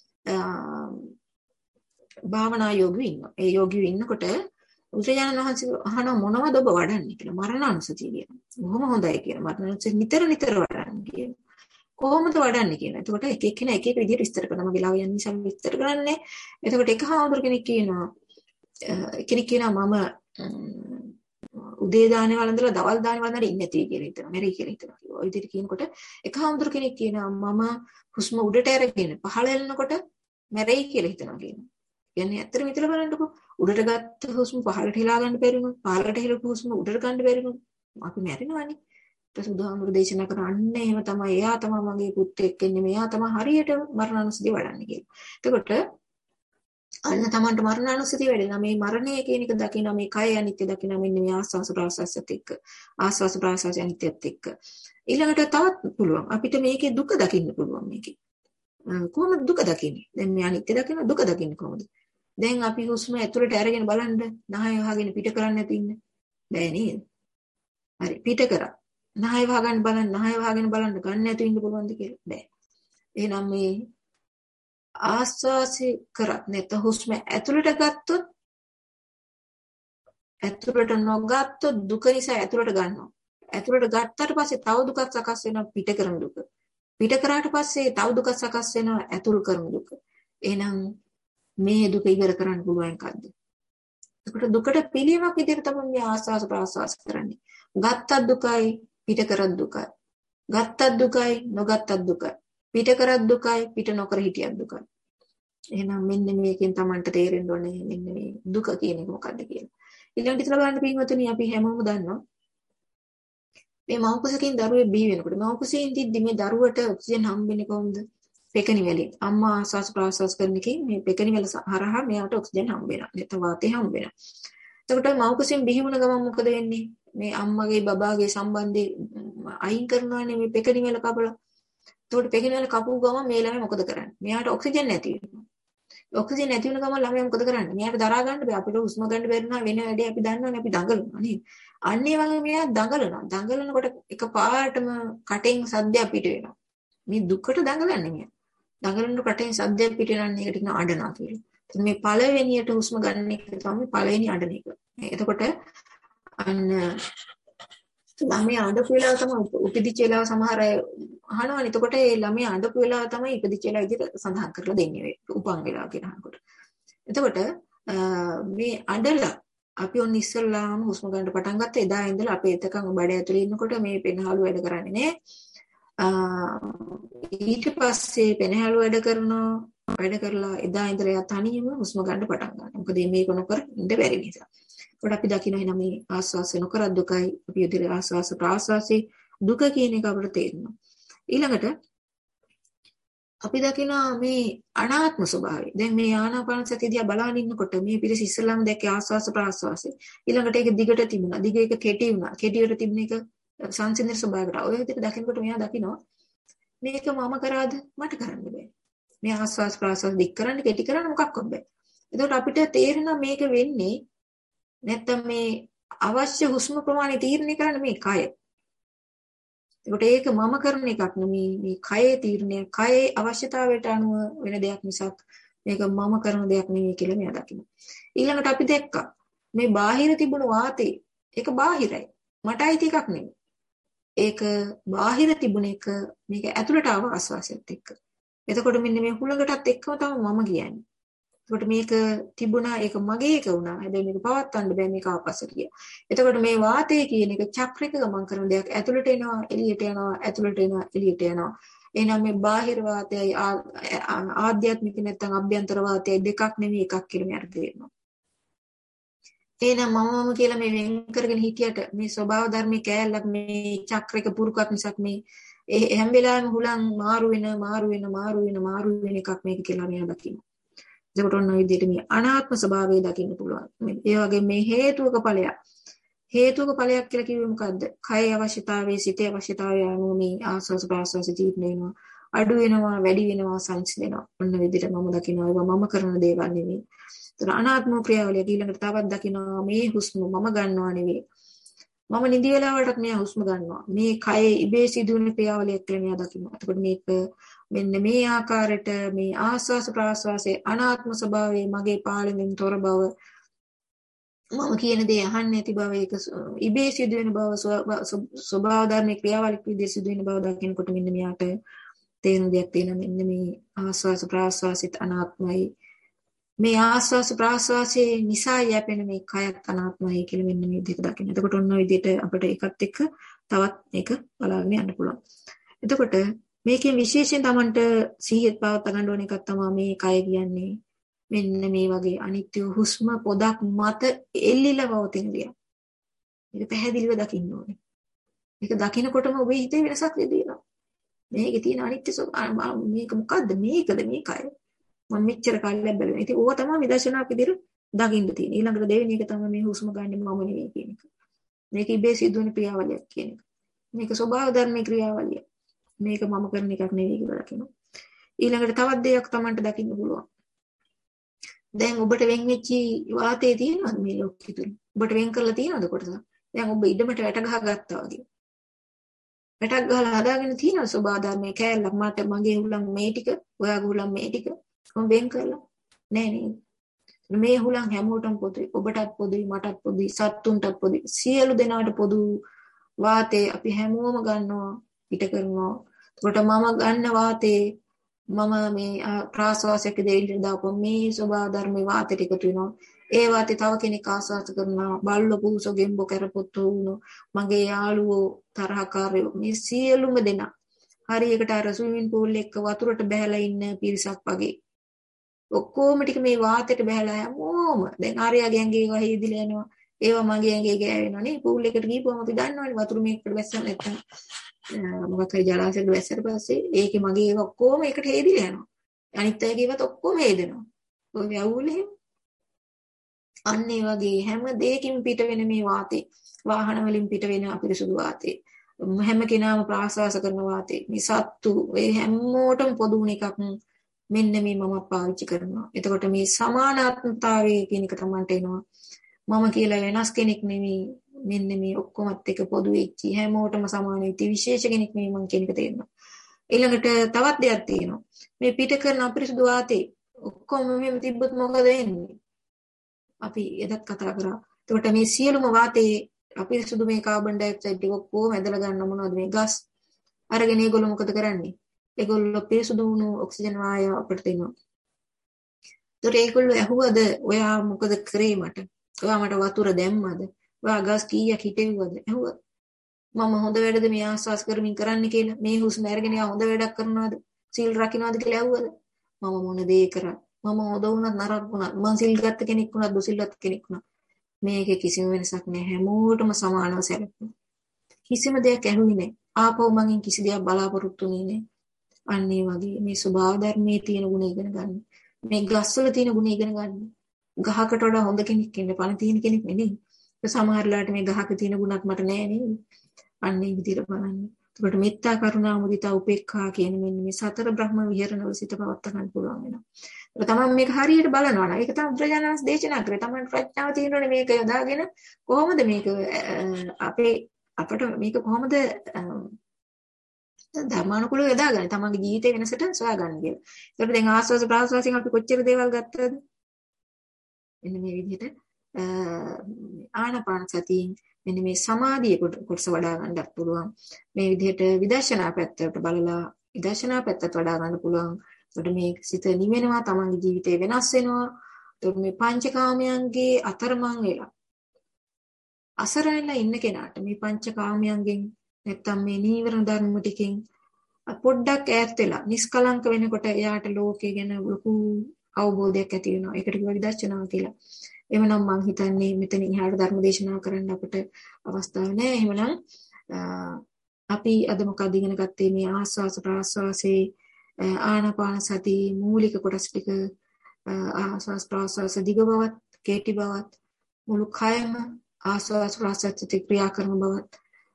භාවනා යෝගී ඉන්නවා. ඒ යෝගී ඉන්නකොට බුදුරජාණන් වහන්සේ අහන මොනවද ඔබ වඩන්නේ කියලා. මරණානුස්සතිය කියනවා. බොහොම හොඳයි කියලා. මරණානුස්සතිය නිතර නිතර වඩන්න කියනවා. කොහොමද වඩන්නේ කියලා. එතකොට එක එක්කෙනා එක එක විදිහට විස්තර කරනවා. මගේ ලාව යන නිසා විස්තර කරන්නේ. එතකොට එක හාමුදුර කෙනෙක් කියනවා කෙනෙක් කියනවා මම උදේ දානේ වළඳලා දවල් දානේ වළඳලා ඉන්නේ නැති කියලා හිතනවා. මෙරි කියලා හිතනවා. ඔය විදිහට කියනකොට එක හාමුදුර කෙනෙක් කියනවා මම හුස්ම උඩට අරගෙන පහළ එළනකොට මෙරි කියලා හිතනවා කියනවා. කියන්නේ ඇත්තටම හිතලා බලන්නකො උඩට ගත්ත හුස්ම පහළට හිලා ගන්න බැරිම පහළට හිලපු හුස්ම උඩට ගන්න බැරිම අපි මැරෙනවානේ. ඊට සුදුහාමුදුර දේශනා කරන්නේ එහෙම තමයි. එයා තමයි මගේ පුත්‍රයෙක් ඉන්නේ. මෙයා තමයි හරියට මරණානුස්සතිය වඩන්නේ කියලා. එතකොට අන්න තමන්ට මරණානුස්සතිය වැඩෙනවා. මේ මරණය කියන එක දකිනවා. මේ කය අනිත්‍ය දකිනවා. මෙන්න මේ ආස්වාස ප්‍රාස්වාසයත් එක්ක. ආස්වාස ප්‍රාස්වාස අනිත්‍යත් එක්ක. ඊළඟට තවත් පුළුවන්. අපිට මේකේ දුක දකින්න පුළුවන් මේකේ. කොහොමද දුක දකින්නේ? දැන් මේ අනිත්‍ය දකිනවා දුක දකින්නේ කොහොමද? දැන් අපි හුස්ම ඇතුළට අරගෙන බලන්න නහය වහගෙන පිට කරන්න නැති ඉන්න. බෑ නේද? හරි පිට කරා. නහය වහගෙන බලන්න නහය වහගෙන බලන්න ගන්න නැතු ඉන්න පුළුවන්ද කියලා? බෑ. එහෙනම් මේ ආස්වාසි කරත් නැත හුස්ම ඇතුළට ගත්තොත් ඇතුළට නොගත්තොත් දුක නිසා ඇතුළට ගන්නවා. ඇතුළට ගත්තට පස්සේ තව දුකක් සකස් වෙනවා පිට කරන දුක. පිට කරාට පස්සේ තව දුකක් සකස් වෙනවා ඇතුළු කරන දුක. එහෙනම් මේ දුක ඉවර කරන්න පුළුවන් එකක්ද? ඒකට දුකට පිළියමක් විදිහට තමයි මේ ආස්වාස ප්‍රාස්වාස කරන්නේ. ගත්තත් දුකයි පිට කරත් දුකයි. ගත්තත් දුකයි නොගත්තත් දුකයි. පිට කරත් දුකයි පිට නොකර හිටියත් දුකයි. එහෙනම් මෙන්න මේකෙන් Tamanට තේරෙන්න ඕනේ මෙන්න මේ දුක කියන එක මොකද්ද කියලා. ඊළඟට ඉතලා බලන්න පින්වතුනි අපි හැමෝම දන්නවා මේ මව්කුසකින් දරුවෙක් බිහි වෙනකොට මව්කුසේ ඉඳිද්දි මේ දරුවට ඔක්සිජන් හම්බෙන්නේ කොහොමද? පෙකණි වලින්. අම්මා ආස්වාස් ප්‍රාස්වාස් කරන එකෙන් මේ පෙකණි වල හරහා මෙයාට ඔක්සිජන් හම්බ වෙනවා. නැත්නම් වාතය හම්බ වෙනවා. එතකොට මව්කුසෙන් බිහි වුණ ගමන් මොකද වෙන්නේ? මේ අම්මගේ බබාගේ සම්බන්ධය අයින් කරනවානේ මේ පෙකණි වල කපලා. එතකොට පෙකණි වල කපපු ගමන් මේ ළමයා මොකද කරන්නේ? මෙයාට ඔක්සිජන් නැති වෙනවා. ඔක්සිජන් නැති වෙන ගමන් ළමයා මොකද කරන්නේ? මෙයාට දරා ගන්න බෑ. අපිට හුස්ම ගන්න බැරි නම් වෙන වැඩේ අපි දන්නවනේ අපි දඟලනවා නේද? අන්න ඒ වගේ මෙයා දඟලනවා. දඟලනකොට එක පාටම කටෙන් සද්දයක් පිට වෙනවා. මේ දුකට දඟලන්නේ මෙයා. දඟලන කටෙන් සද්දයක් පිට වෙනන්නේ ඒකට කියන අඬනවා කියලා. මේ පළවෙනියට හුස්ම ගන්න එක තමයි පළවෙනි අඬන එක. එතකොට අන්න ළමයා අඬපු වෙලාව තමයි උපදිච්ච වෙලාව සමහර අය අහනවනේ. එතකොට ඒ ළමයා අඬපු වෙලාව තමයි ඉපදිච්ච වෙලාව විදිහට සඳහන් කරලා දෙන්නේ උපන් වෙලාව කියලා අහනකොට. එතකොට මේ අඬලා අපි ඔන්න ඉස්සල්ලාම හුස්ම ගන්න පටන් ගත්ත එදා ඉඳලා අපි එතකන් බඩ ඇතුලේ ඉන්නකොට මේ පෙනහළු වැඩ කරන්නේ නෑ. ඊට පස්සේ පෙනහළු වැඩ කරනවා වැඩ කරලා එදා ඉඳලා එයා තනියම හුස්ම ගන්න පටන් ගන්නවා. මොකද මේක නොකර ඉන්න බැරි නිසා. ඒකට අපි දකින්න එන මේ ආස්වාස නොකර දුකයි අපි යදිර ආස්වාස ප්‍රාස්වාසී දුක කියන එක අපිට තේරෙනවා. ඊළඟට අපි දකින මේ අනාත්ම ස්වභාවය. දැන් මේ ආනාපාන සතිය දිහා බලන ඉන්නකොට මේ පිළිස ඉස්සල්ලාම දැක්කේ ආස්වාස ප්‍රාස්වාසී. ඊළඟට ඒක දිගට තිබුණා. දිග එක කෙටි වුණා. කෙටියට තිබුණ එක සංසිඳන ස්වභාවයකට. ඔය විදිහට දකිනකොට මෙයා දකිනවා මේක මම කරාද මට කරන්න බෑ. මේ ආස්වාස් ප්‍රාස්වාස් දික් කරන්න කෙටි කරන්න මොකක්වත් බෑ. එතකොට අපිට තේරෙනවා මේක වෙන්නේ නැත්තම් මේ අවශ්‍ය හුස්ම ප්‍රමාණය තීරණය කරන්න මේ කය. ඒකට ඒක මම කරන එකක් නෙමෙයි මේ කයේ තීරණය. කයේ අවශ්‍යතාවයට අනුව වෙන දෙයක් මිසක් මේක මම කරන දෙයක් නෙමෙයි කියලා මෙයා දකිනවා. ඊළඟට අපි දැක්කා මේ බාහිර තිබුණු වාතේ ඒක බාහිරයි. මට අයිති එකක් නෙමෙයි. ඒක බාහිර තිබුණ එක මේක ඇතුළට ආව ආස්වාසයත් එක්ක. එතකොට මෙන්න මේ හුලඟටත් එක්කම තමයි මම කියන්නේ. එතකොට මේක තිබුණා ඒක මගේ එක වුණා. හැබැයි මේක පවත්වන්න බෑ මේක ආපස්සට ගියා. එතකොට මේ වාතය කියන එක චක්‍රික ගමන් කරන දෙයක්. ඇතුළට එනවා එළියට යනවා ඇතුළට එනවා එළියට යනවා. එහෙනම් මේ බාහිර වාතයයි ආධ්‍යාත්මික නැත්නම් අභ්‍යන්තර වාතයයි දෙකක් නෙමෙයි එකක් කියලා මට තේරෙනවා. එහෙනම් මම මම කියලා මේ වෙන් කරගෙන හිටියට මේ ස්වභාව ධර්මයේ කෑල්ලක් මේ චක්‍රික පුරුකක් මිසක් මේ ඒ හැම වෙලාවෙම හුලං මාරු වෙන මාරු වෙන මාරු වෙන මාරු වෙන එකක් මේක කියලා මෙයා දකින්න. ඒකට ඔන්න ඔය විදිහට මේ අනාත්ම ස්වභාවය දකින්න පුළුවන්. ඒ වගේ මේ හේතුක ඵලයක්. හේතුක ඵලයක් කියලා කිව්වේ මොකද්ද? කය අවශ්‍යතාවයේ සිතේ අවශ්‍යතාවය අනුව මේ ආස්වාස ප්‍රාස්වාස ජීවිත වෙනවා. අඩු වෙනවා, වැඩි වෙනවා, සංසිඳෙනවා. ඔන්න විදිහට මම දකිනවා. ඒවා මම කරන දේවල් නෙවෙයි. ඒතර අනාත්ම ක්‍රියාවලිය ඊළඟට තවත් දකිනවා මේ හුස්ම මම ගන්නවා නෙවෙයි. මම නිදි වේලාවටත් මෙයා හුස්ම ගන්නවා. මේ කයේ ඉබේ සිදුවෙන ක්‍රියාවලියක් කියලා මෙයා දකිනවා. එතකොට මේක මෙන්න මේ ආකාරයට මේ ආස්වාස ප්‍රාස්වාසයේ අනාත්ම ස්වභාවය මගේ පාලනයෙන් තොර බව මම කියන දේ අහන්නේ නැති බව ඒක ඉබේ සිදුවෙන බව ස්වභාව ධර්මයේ ක්‍රියාවලියක් විදිහට සිදුවෙන බව දකිනකොට මෙන්න මෙයාට තේරෙන දෙයක් තියෙනවා. මෙන්න මේ ආස්වාස ප්‍රාස්වාසිත අනාත්මයි. මේ ආස්වාස ප්‍රාස්වාසයේ නිසා යැපෙන මේ කයත් අනාත්මයි කියලා මෙන්න මේ විදිහට දකින්න. එතකොට ඔන්න ඔය විදිහට අපිට එකත් එක්ක තවත් එක බලාගෙන යන්න පුළුවන්. එතකොට මේකෙන් විශේෂයෙන් Tamanට සිහිය පවත්වා ගන්න ඕන එකක් තමයි මේ කය කියන්නේ. මෙන්න මේ වගේ අනිත්‍ය හුස්ම පොදක් මත එල්ලිලා පවතින දෙයක්. මේක පැහැදිලිව දකින්න ඕනේ. මේක දකිනකොටම ඔබේ හිතේ වෙනසක් වෙදිනවා. මේකේ තියෙන අනිත්‍ය මේක මොකද්ද? මේකද මේ කය. මම මෙච්චර කාලයක් බැලුවා. ඉතින් ඕවා තමයි විදර්ශනා විදිහට දකින්න තියෙන්නේ. ඊළඟට දෙවෙනි එක තමයි මේ හුස්ම ගන්න මම නෙවෙයි කියන එක. මේක ඉබේ සිදුවන ක්‍රියාවලියක් කියන එක. මේක ස්වභාව ධර්මයේ ක්‍රියාවලිය. මේක මම කරන එකක් නෙවෙයි කියලා දකිනවා. ඊළඟට තවත් දෙයක් Tamanට දකින්න පුළුවන්. දැන් ඔබට වෙන් වෙච්චි වාතයේ තියෙනවද මේ ලෝකෙ තුල? ඔබට වෙන් කරලා තියෙනවද කොටස? දැන් ඔබ ඉඩමට වැට ගහ ගත්තා වගේ. වැටක් ගහලා හදාගෙන තියෙනවද ස්වභාව ධර්මයේ කෑල්ලක් මට මගේ හුලං මේ ටික, ඔයාගේ හුලං මේ ටික මම වෙන් කරලා නෑ නේද? මේ හුලං හැමෝටම පොදුයි. ඔබටත් පොදුයි, මටත් පොදුයි, සත්තුන්ටත් පොදුයි. සියලු දෙනාට පොදු වාතේ අපි හැමෝම ගන්නවා, පිට කරනවා. ඒකට මම ගන්න වාතේ මම මේ ප්‍රාශ්වාසයක දෙයින් දාපුවා මේ ස්වභාව ධර්මේ වාතයට එකතු වෙනවා. ඒ වාතේ තව කෙනෙක් ආශ්වාස කරනවා. බල්ල පූසෝ ගෙම්බෝ කරපොත්තු වුණු මගේ යාළුවෝ තරහකාරයෝ මේ සියලුම දෙනා හරියකට අර ස්විමින් pool එක වතුරට බහැලා ඉන්න පිරිසක් වගේ. ඔක්කොම ටික මේ වාතයට බහැලා හැමෝම දැන් ආර්යයාගේ ඇඟේ ඒවා හේදිලා යනවා. ඒවා මගේ ඇඟේ ගෑවෙනවා නේ. pool එකට ගිහපුවම අපි දන්නවනේ වතුර මේකට වැස්සම නැත්තම් මොකක් හරි ජලාශයකට වැස්සට පස්සේ ඒකේ මගේ ඒවා ඔක්කොම එකට හේදිලා යනවා. අනිත් අයගේ ඒවාත් ඔක්කොම හේදෙනවා. ඔය යවුල එහෙම. අන්න ඒ වගේ හැම දෙයකින් පිට වෙන මේ වාතේ වාහන වලින් පිට වෙන අපිරිසුදු වාතේ හැම කෙනාම ප්‍රාශ්වාස කරන වාතේ මේ සත්තු ඒ හැමෝටම පොදු වුණ එකක් මෙන්න මේ මම පාවිච්චි කරනවා. එතකොට මේ සමානාත්මතාවය කියන එක තමන්ට එනවා. මම කියලා වෙනස් කෙනෙක් නෙවෙයි. මෙන්න මේ ඔක්කොමත් එක පොදු වෙච්චි හැමෝටම සමාන වෙච්ච විශේෂ කෙනෙක් නෙවෙයි මම කියන එක තේරෙනවා. ඊළඟට තවත් දෙයක් තියෙනවා. මේ පිට කරන අපිරිසුදු වාතේ ඔක්කොම මෙහෙම තිබ්බොත් මොකද වෙන්නේ? අපි එදත් කතා කරා. එතකොට මේ සියලුම වාතේ අපිරිසුදු මේ කාබන් ඩයොක්සයිඩ් ටික ඔක්කොම ඇදලා ගන්න මොනවද මේ ගස් අරගෙන ඒගොල්ලෝ මොකද කරන්නේ? ඒගොල්ලෝ පිරිසුදු වුණු ඔක්සිජන් වායුව අපිට දෙනවා. ඒතර ඒගොල්ලෝ ඇහුවද ඔයා මොකද කරේ මට? ඔයා මට වතුර දැම්මද? ඔයා ගස් කීයක් හිටෙව්වද? ඇහුවා. මම හොඳ වැඩද මේ ආස්වාස් කරමින් කරන්න කියලා? මේ හුස්ම අරගෙන යා හොඳ වැඩක් කරනවද? සීල් රකින්නවද කියලා ඇහුවද? මම මොන දේ කරා? මම හොඳ වුණත් නරක වුණත් මං සිල් ගත්ත කෙනෙක් වුණත් දුසිල්වත් කෙනෙක් වුණත් මේකේ කිසිම වෙනසක් නැහැ. හැමෝටම සමානව සැලකුවා. කිසිම දෙයක් ඇහුවේ නැහැ. ආපහු මගෙන් කිසි දෙයක් බලාපොරොත්තු වෙන්නේ නැහැ. අන්න ඒ වගේ මේ ස්වභාව ධර්මයේ තියෙන ගුණ ඉගෙන ගන්න. මේ ගස්වල තියෙන ගුණ ඉගෙන ගන්න. ගහකට වඩා හොඳ කෙනෙක් ඉන්න පණ තියෙන කෙනෙක් නෙමෙයි. සමහරලාට මේ ගහක තියෙන ගුණක් මට නැහැ නේද? අන්න ඒ විදිහට බලන්න. ඒකට මෙත්තා කරුණා මුදිතා උපේක්ඛා කියන මෙන්න මේ සතර බ්‍රහ්ම විහරණවල සිට පවත්වා ගන්න පුළුවන් වෙනවා. ඒක තමයි මේක හරියට බලනවා නම් ඒක තමයි බුදුරජාණන් දේශනා කරේ. තමයි ප්‍රඥාව තියෙනවනේ මේක යොදාගෙන කොහොමද මේක අපේ අපට මේක කොහොමද ධර්මානුකූලව යොදාගන්නේ? තමන්ගේ ජීවිතේ වෙනසට සොයාගන්න කියලා. ඒකට දැන් ආස්වාද ප්‍රාස්වාසයෙන් අපි කොච්චර දේවල් ගත්තද? මෙන්න මේ විදිහට ආනාපාන සතියෙන් මෙන්න මේ සමාධිය කොටස වඩා ගන්නත් පුළුවන්. මේ විදිහට විදර්ශනා පැත්තට බලලා විදර්ශනා පැත්තට වඩා ගන්න පුළුවන්. ඒකට මේ සිත නිවෙනවා, තමන්ගේ ජීවිතේ වෙනස් වෙනවා. ඒකට මේ පංචකාමයන්ගේ අතරමං වෙලා අසරණලා ඉන්න කෙනාට මේ පංචකාමයන්ගෙන් නැත්තම් මේ නීවරණ ධර්ම ටිකෙන් පොඩ්ඩක් ඈත් වෙලා නිස්කලංක වෙනකොට එයාට ලෝකය ගැන ලොකු අවබෝධයක් ඇති වෙනවා. ඒකට කියනවා විදර්ශනාව කියලා. එවනම් මම හිතන්නේ මෙතන ඉහාට ධර්ම දේශනා කරන්න අපිට අවස්ථාවක් නැහැ. එහෙමනම් අපි අද මොකක්ද ඉගෙන ගත්තේ මේ ආස්වාස ප්‍රාස්වාසයේ ආනාපාන සති මූලික කොටස් ටික ආස්වාස් ප්‍රාස්වාස දිග බවත් කෙටි බවත් මුළු කයම ආස්වාස් ප්‍රාස්වාසයට ක්‍රියා කරන බවත්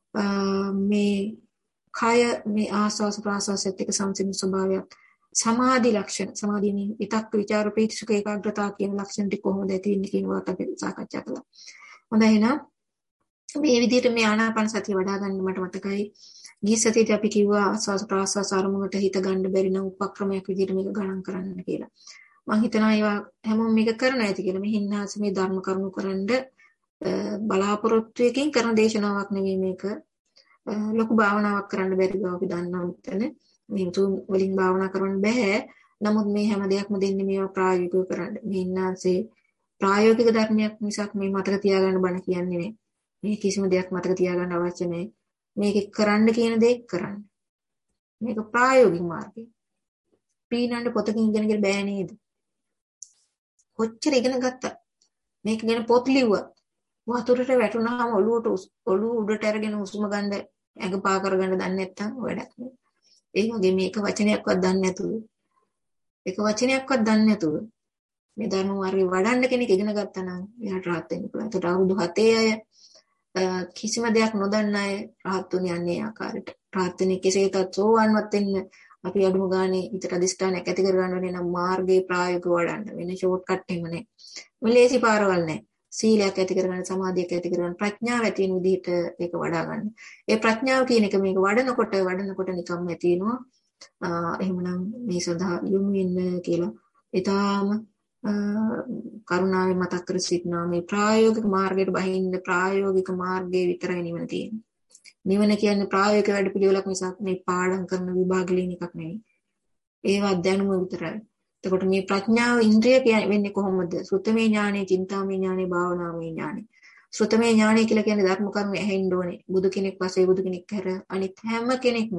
මේ කය මේ ආස්වාස් ප්‍රාස්වාසයට එක්ක සම්සිඳන ස්වභාවයත් සමාධි ලක්ෂණ සමාධියේ විතක්ක විචාර ප්‍රීතිසුඛ ඒකාග්‍රතාව කියන ලක්ෂණ ටික කොහොමද ඇති වෙන්නේ කියන වාට අපි සාකච්ඡා කළා. හොඳයි එහෙනම් මේ විදිහට මේ ආනාපාන සතිය වඩා ගන්න මට මතකයි ගිය සතියේදී අපි කිව්වා ආස්වාස් ප්‍රාස්වාස අරමුණට හිත ගන්න බැරි නම් උපක්‍රමයක් විදිහට මේක ගණන් කරන්න කියලා. මම හිතනවා ඒවා හැමෝම මේක කරන්න ඇති කියලා. මේ හින්නාස මේ ධර්ම කරුණු කරන්ඩ බලාපොරොත්තුවකින් කරන දේශනාවක් නෙවෙයි මේක. ලොකු භාවනාවක් කරන්න බැරි බව අපි දන්නවා මෙතන. මේ තුන් වලින් භාවනා කරන්න බෑ. නමුත් මේ හැම දෙයක්ම දෙන්නේ මේවා ප්‍රායෝගිකව කරන්න. මේ හින්නාසේ ප්‍රායෝගික ධර්මයක් මිසක් මේ මතක තියාගන්න බණ කියන්නේ නෙවෙයි. මේ කිසිම දෙයක් මතක තියාගන්න අවශ්‍ය නැහැ. මේක කරන්න කියන දේ කරන්න. මේක ප්‍රායෝගික මාර්ගය. පීනන්න පොතකින් ඉගෙන ගන්න බෑ නේද? කොච්චර ඉගෙන ගත්තා. මේක ගැන පොත් ලිව්වා. වතුරට වැටුනහම ඔළුවට ඔළුව උඩට අරගෙන උස්ම ගන්න ඇඟ පා කරගන්න දන්නේ නැත්නම් වැඩක් නෑ. ඒ වගේ මේක වචනයක්වත් දන්නේ නැතුව එක වචනයක්වත් දන්නේ නැතුව මේ ධර්ම මාර්ගේ වඩන්න කෙනෙක් ඉගෙන ගත්තා නම් එයාට rahat වෙන්න පුළුවන්. ඒකට අවුරුදු හතේ අය කිසිම දෙයක් නොදන්න අය rahat උනේ යන්නේ ආකාරයට. rahat වෙන්නේ කෙසේකත් සෝවන්වත් වෙන්න අපි අඩුම ගානේ හිතට අදිෂ්ඨානයක් ඇති කරගන්න ඕනේ නම් මාර්ගයේ ප්‍රායෝගිකව වඩන්න. වෙන ෂෝට් කට් එහෙම නෑ. මෙලේසි පාරවල් නෑ. සීලයක් ඇති කරගන්න, සමාධියක් ඇති කරගන්න, ප්‍රඥාව ඇති වෙන විදිහට ඒක වඩා ගන්න. ඒ ප්‍රඥාව කියන එක මේක වඩනකොට වඩනකොට නිකම්ම ඇති වෙනවා. එහෙමනම් මේ සඳහා යොමු වෙන්න කියලා ඊටාම කරුණාවෙන් මතක් කර සිටිනවා. මේ ප්‍රායෝගික මාර්ගයට බහින්න ප්‍රායෝගික මාර්ගයේ විතරයි නිවන තියෙන්නේ. නිවන කියන්නේ ප්‍රායෝගික වැඩපිළිවෙලක් මිසක් මේ පාඩම් කරන විභාග ලියන එකක් නෙවෙයි. ඒවත් දැනුම විතරයි. එතකොට මේ ප්‍රඥාව ඉන්ද්‍රිය වෙන්නේ කොහොමද? සුත්තමේ ඥානෙ, චින්තාමේ ඥානෙ, භාවනාමේ ඥානෙ. සුත්තමේ ඥානෙ කියලා කියන්නේ ධර්ම කරුණු ඇහෙන්න ඕනේ. බුදු කෙනෙක් වශයෙන් බුදු කෙනෙක් හැර අනිත් හැම කෙනෙක්ම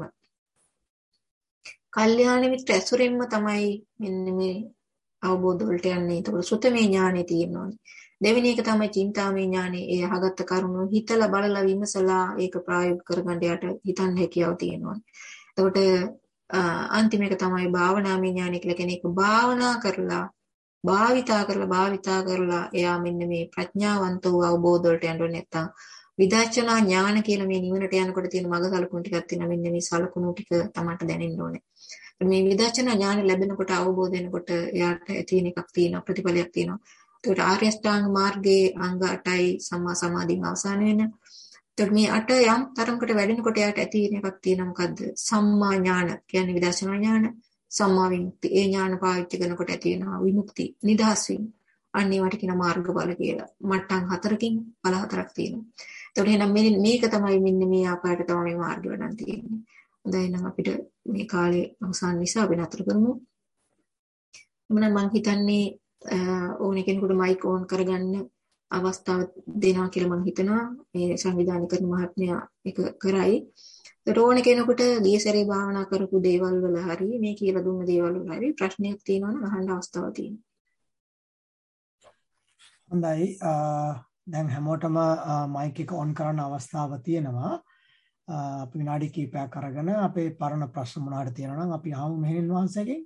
කල්යාණ මිත්‍ර ඇසුරින්ම තමයි මෙන්න මේ අවබෝධ වලට යන්නේ. එතකොට සුත්තමේ ඥානෙ තියෙනවා. දෙවෙනි එක තමයි චින්තාමේ ඥානෙ. ඒ අහගත්ත කරුණු හිතලා බලලා විමසලා ඒක ප්‍රායෝගික කරගන්න යට හිතන්න හැකියාව තියෙනවා. එතකොට අන්තිම එක තමයි භාවනාමය ඥානය කියලා කෙනෙක් භාවනා කරලා භාවිතා කරලා භාවිතා කරලා එයා මෙන්න මේ ප්‍රඥාවන්ත වූ අවබෝධ වලට යන්න නැත්තම් විදර්ශනා ඥාන කියලා මේ නිවනට යනකොට තියෙන මඟ සලකුණු ටිකක් තියෙනවා. මෙන්න මේ සලකුණු ටික තමන්ට දැනෙන්න ඕනේ. මේ විදර්ශනා ඥාන ලැබෙනකොට අවබෝධ වෙනකොට එයාට ඇති වෙන එකක් තියෙනවා, ප්‍රතිඵලයක් තියෙනවා. ඒකට ආර්ය අෂ්ටාංග මාර්ගයේ අංග අටයි සම්මා සමාධියෙන් අවසන් වෙන. ඒත් මේ අට යම් තරමකට වැඩෙනකොට යාට ඇති වෙන එකක් තියෙනවා. මොකද්ද? සම්මා ඥාන කියන්නේ විදර්ශනා ඥාන, සම්මා විමුක්ති. ඒ ඥාන පාවිච්චි කරනකොට ඇති වෙනවා විමුක්ති, නිදහස් වීම. අන්න ඒවට කියන මාර්ගඵල කියලා. මට්ටම් හතරකින් ඵල හතරක් තියෙනවා. ඒතකොට එහෙනම් මේක තමයි මෙන්න මේ ආකාරයට තමයි මේ මාර්ගය වඩන් තියෙන්නේ. හොඳයි නම් අපිට මේ කාලේ අවසන් නිසා අපි නතර කරමු. එමුනම් මම හිතන්නේ ඕන කෙනෙකුට මයික් ඕන් කරගන්න අවස්ථාව දෙනවා කියලා මම හිතනවා. මේ සංවිධානය කරන මහත්මයා ඒක කරයි. ඒත් ඕන කෙනෙකුට ගිය සැරේ භාවනා කරපු දේවල් වල හරි මේ කියලා දුන්න දේවල් වල හරි ප්‍රශ්නයක් තියෙනවා නම් අහන්න අවස්ථාවක් තියෙනවා. හොඳයි. දැන් හැමෝටම මයික් එක ඔන් කරන්න අවස්ථාව තියෙනවා. අපි විනාඩි කිහිපයක් අරගෙන අපේ පරණ ප්‍රශ්න මොනවාද තියෙනවා නම් අපි අහමු මෙහෙණින් වහන්සේගෙන්.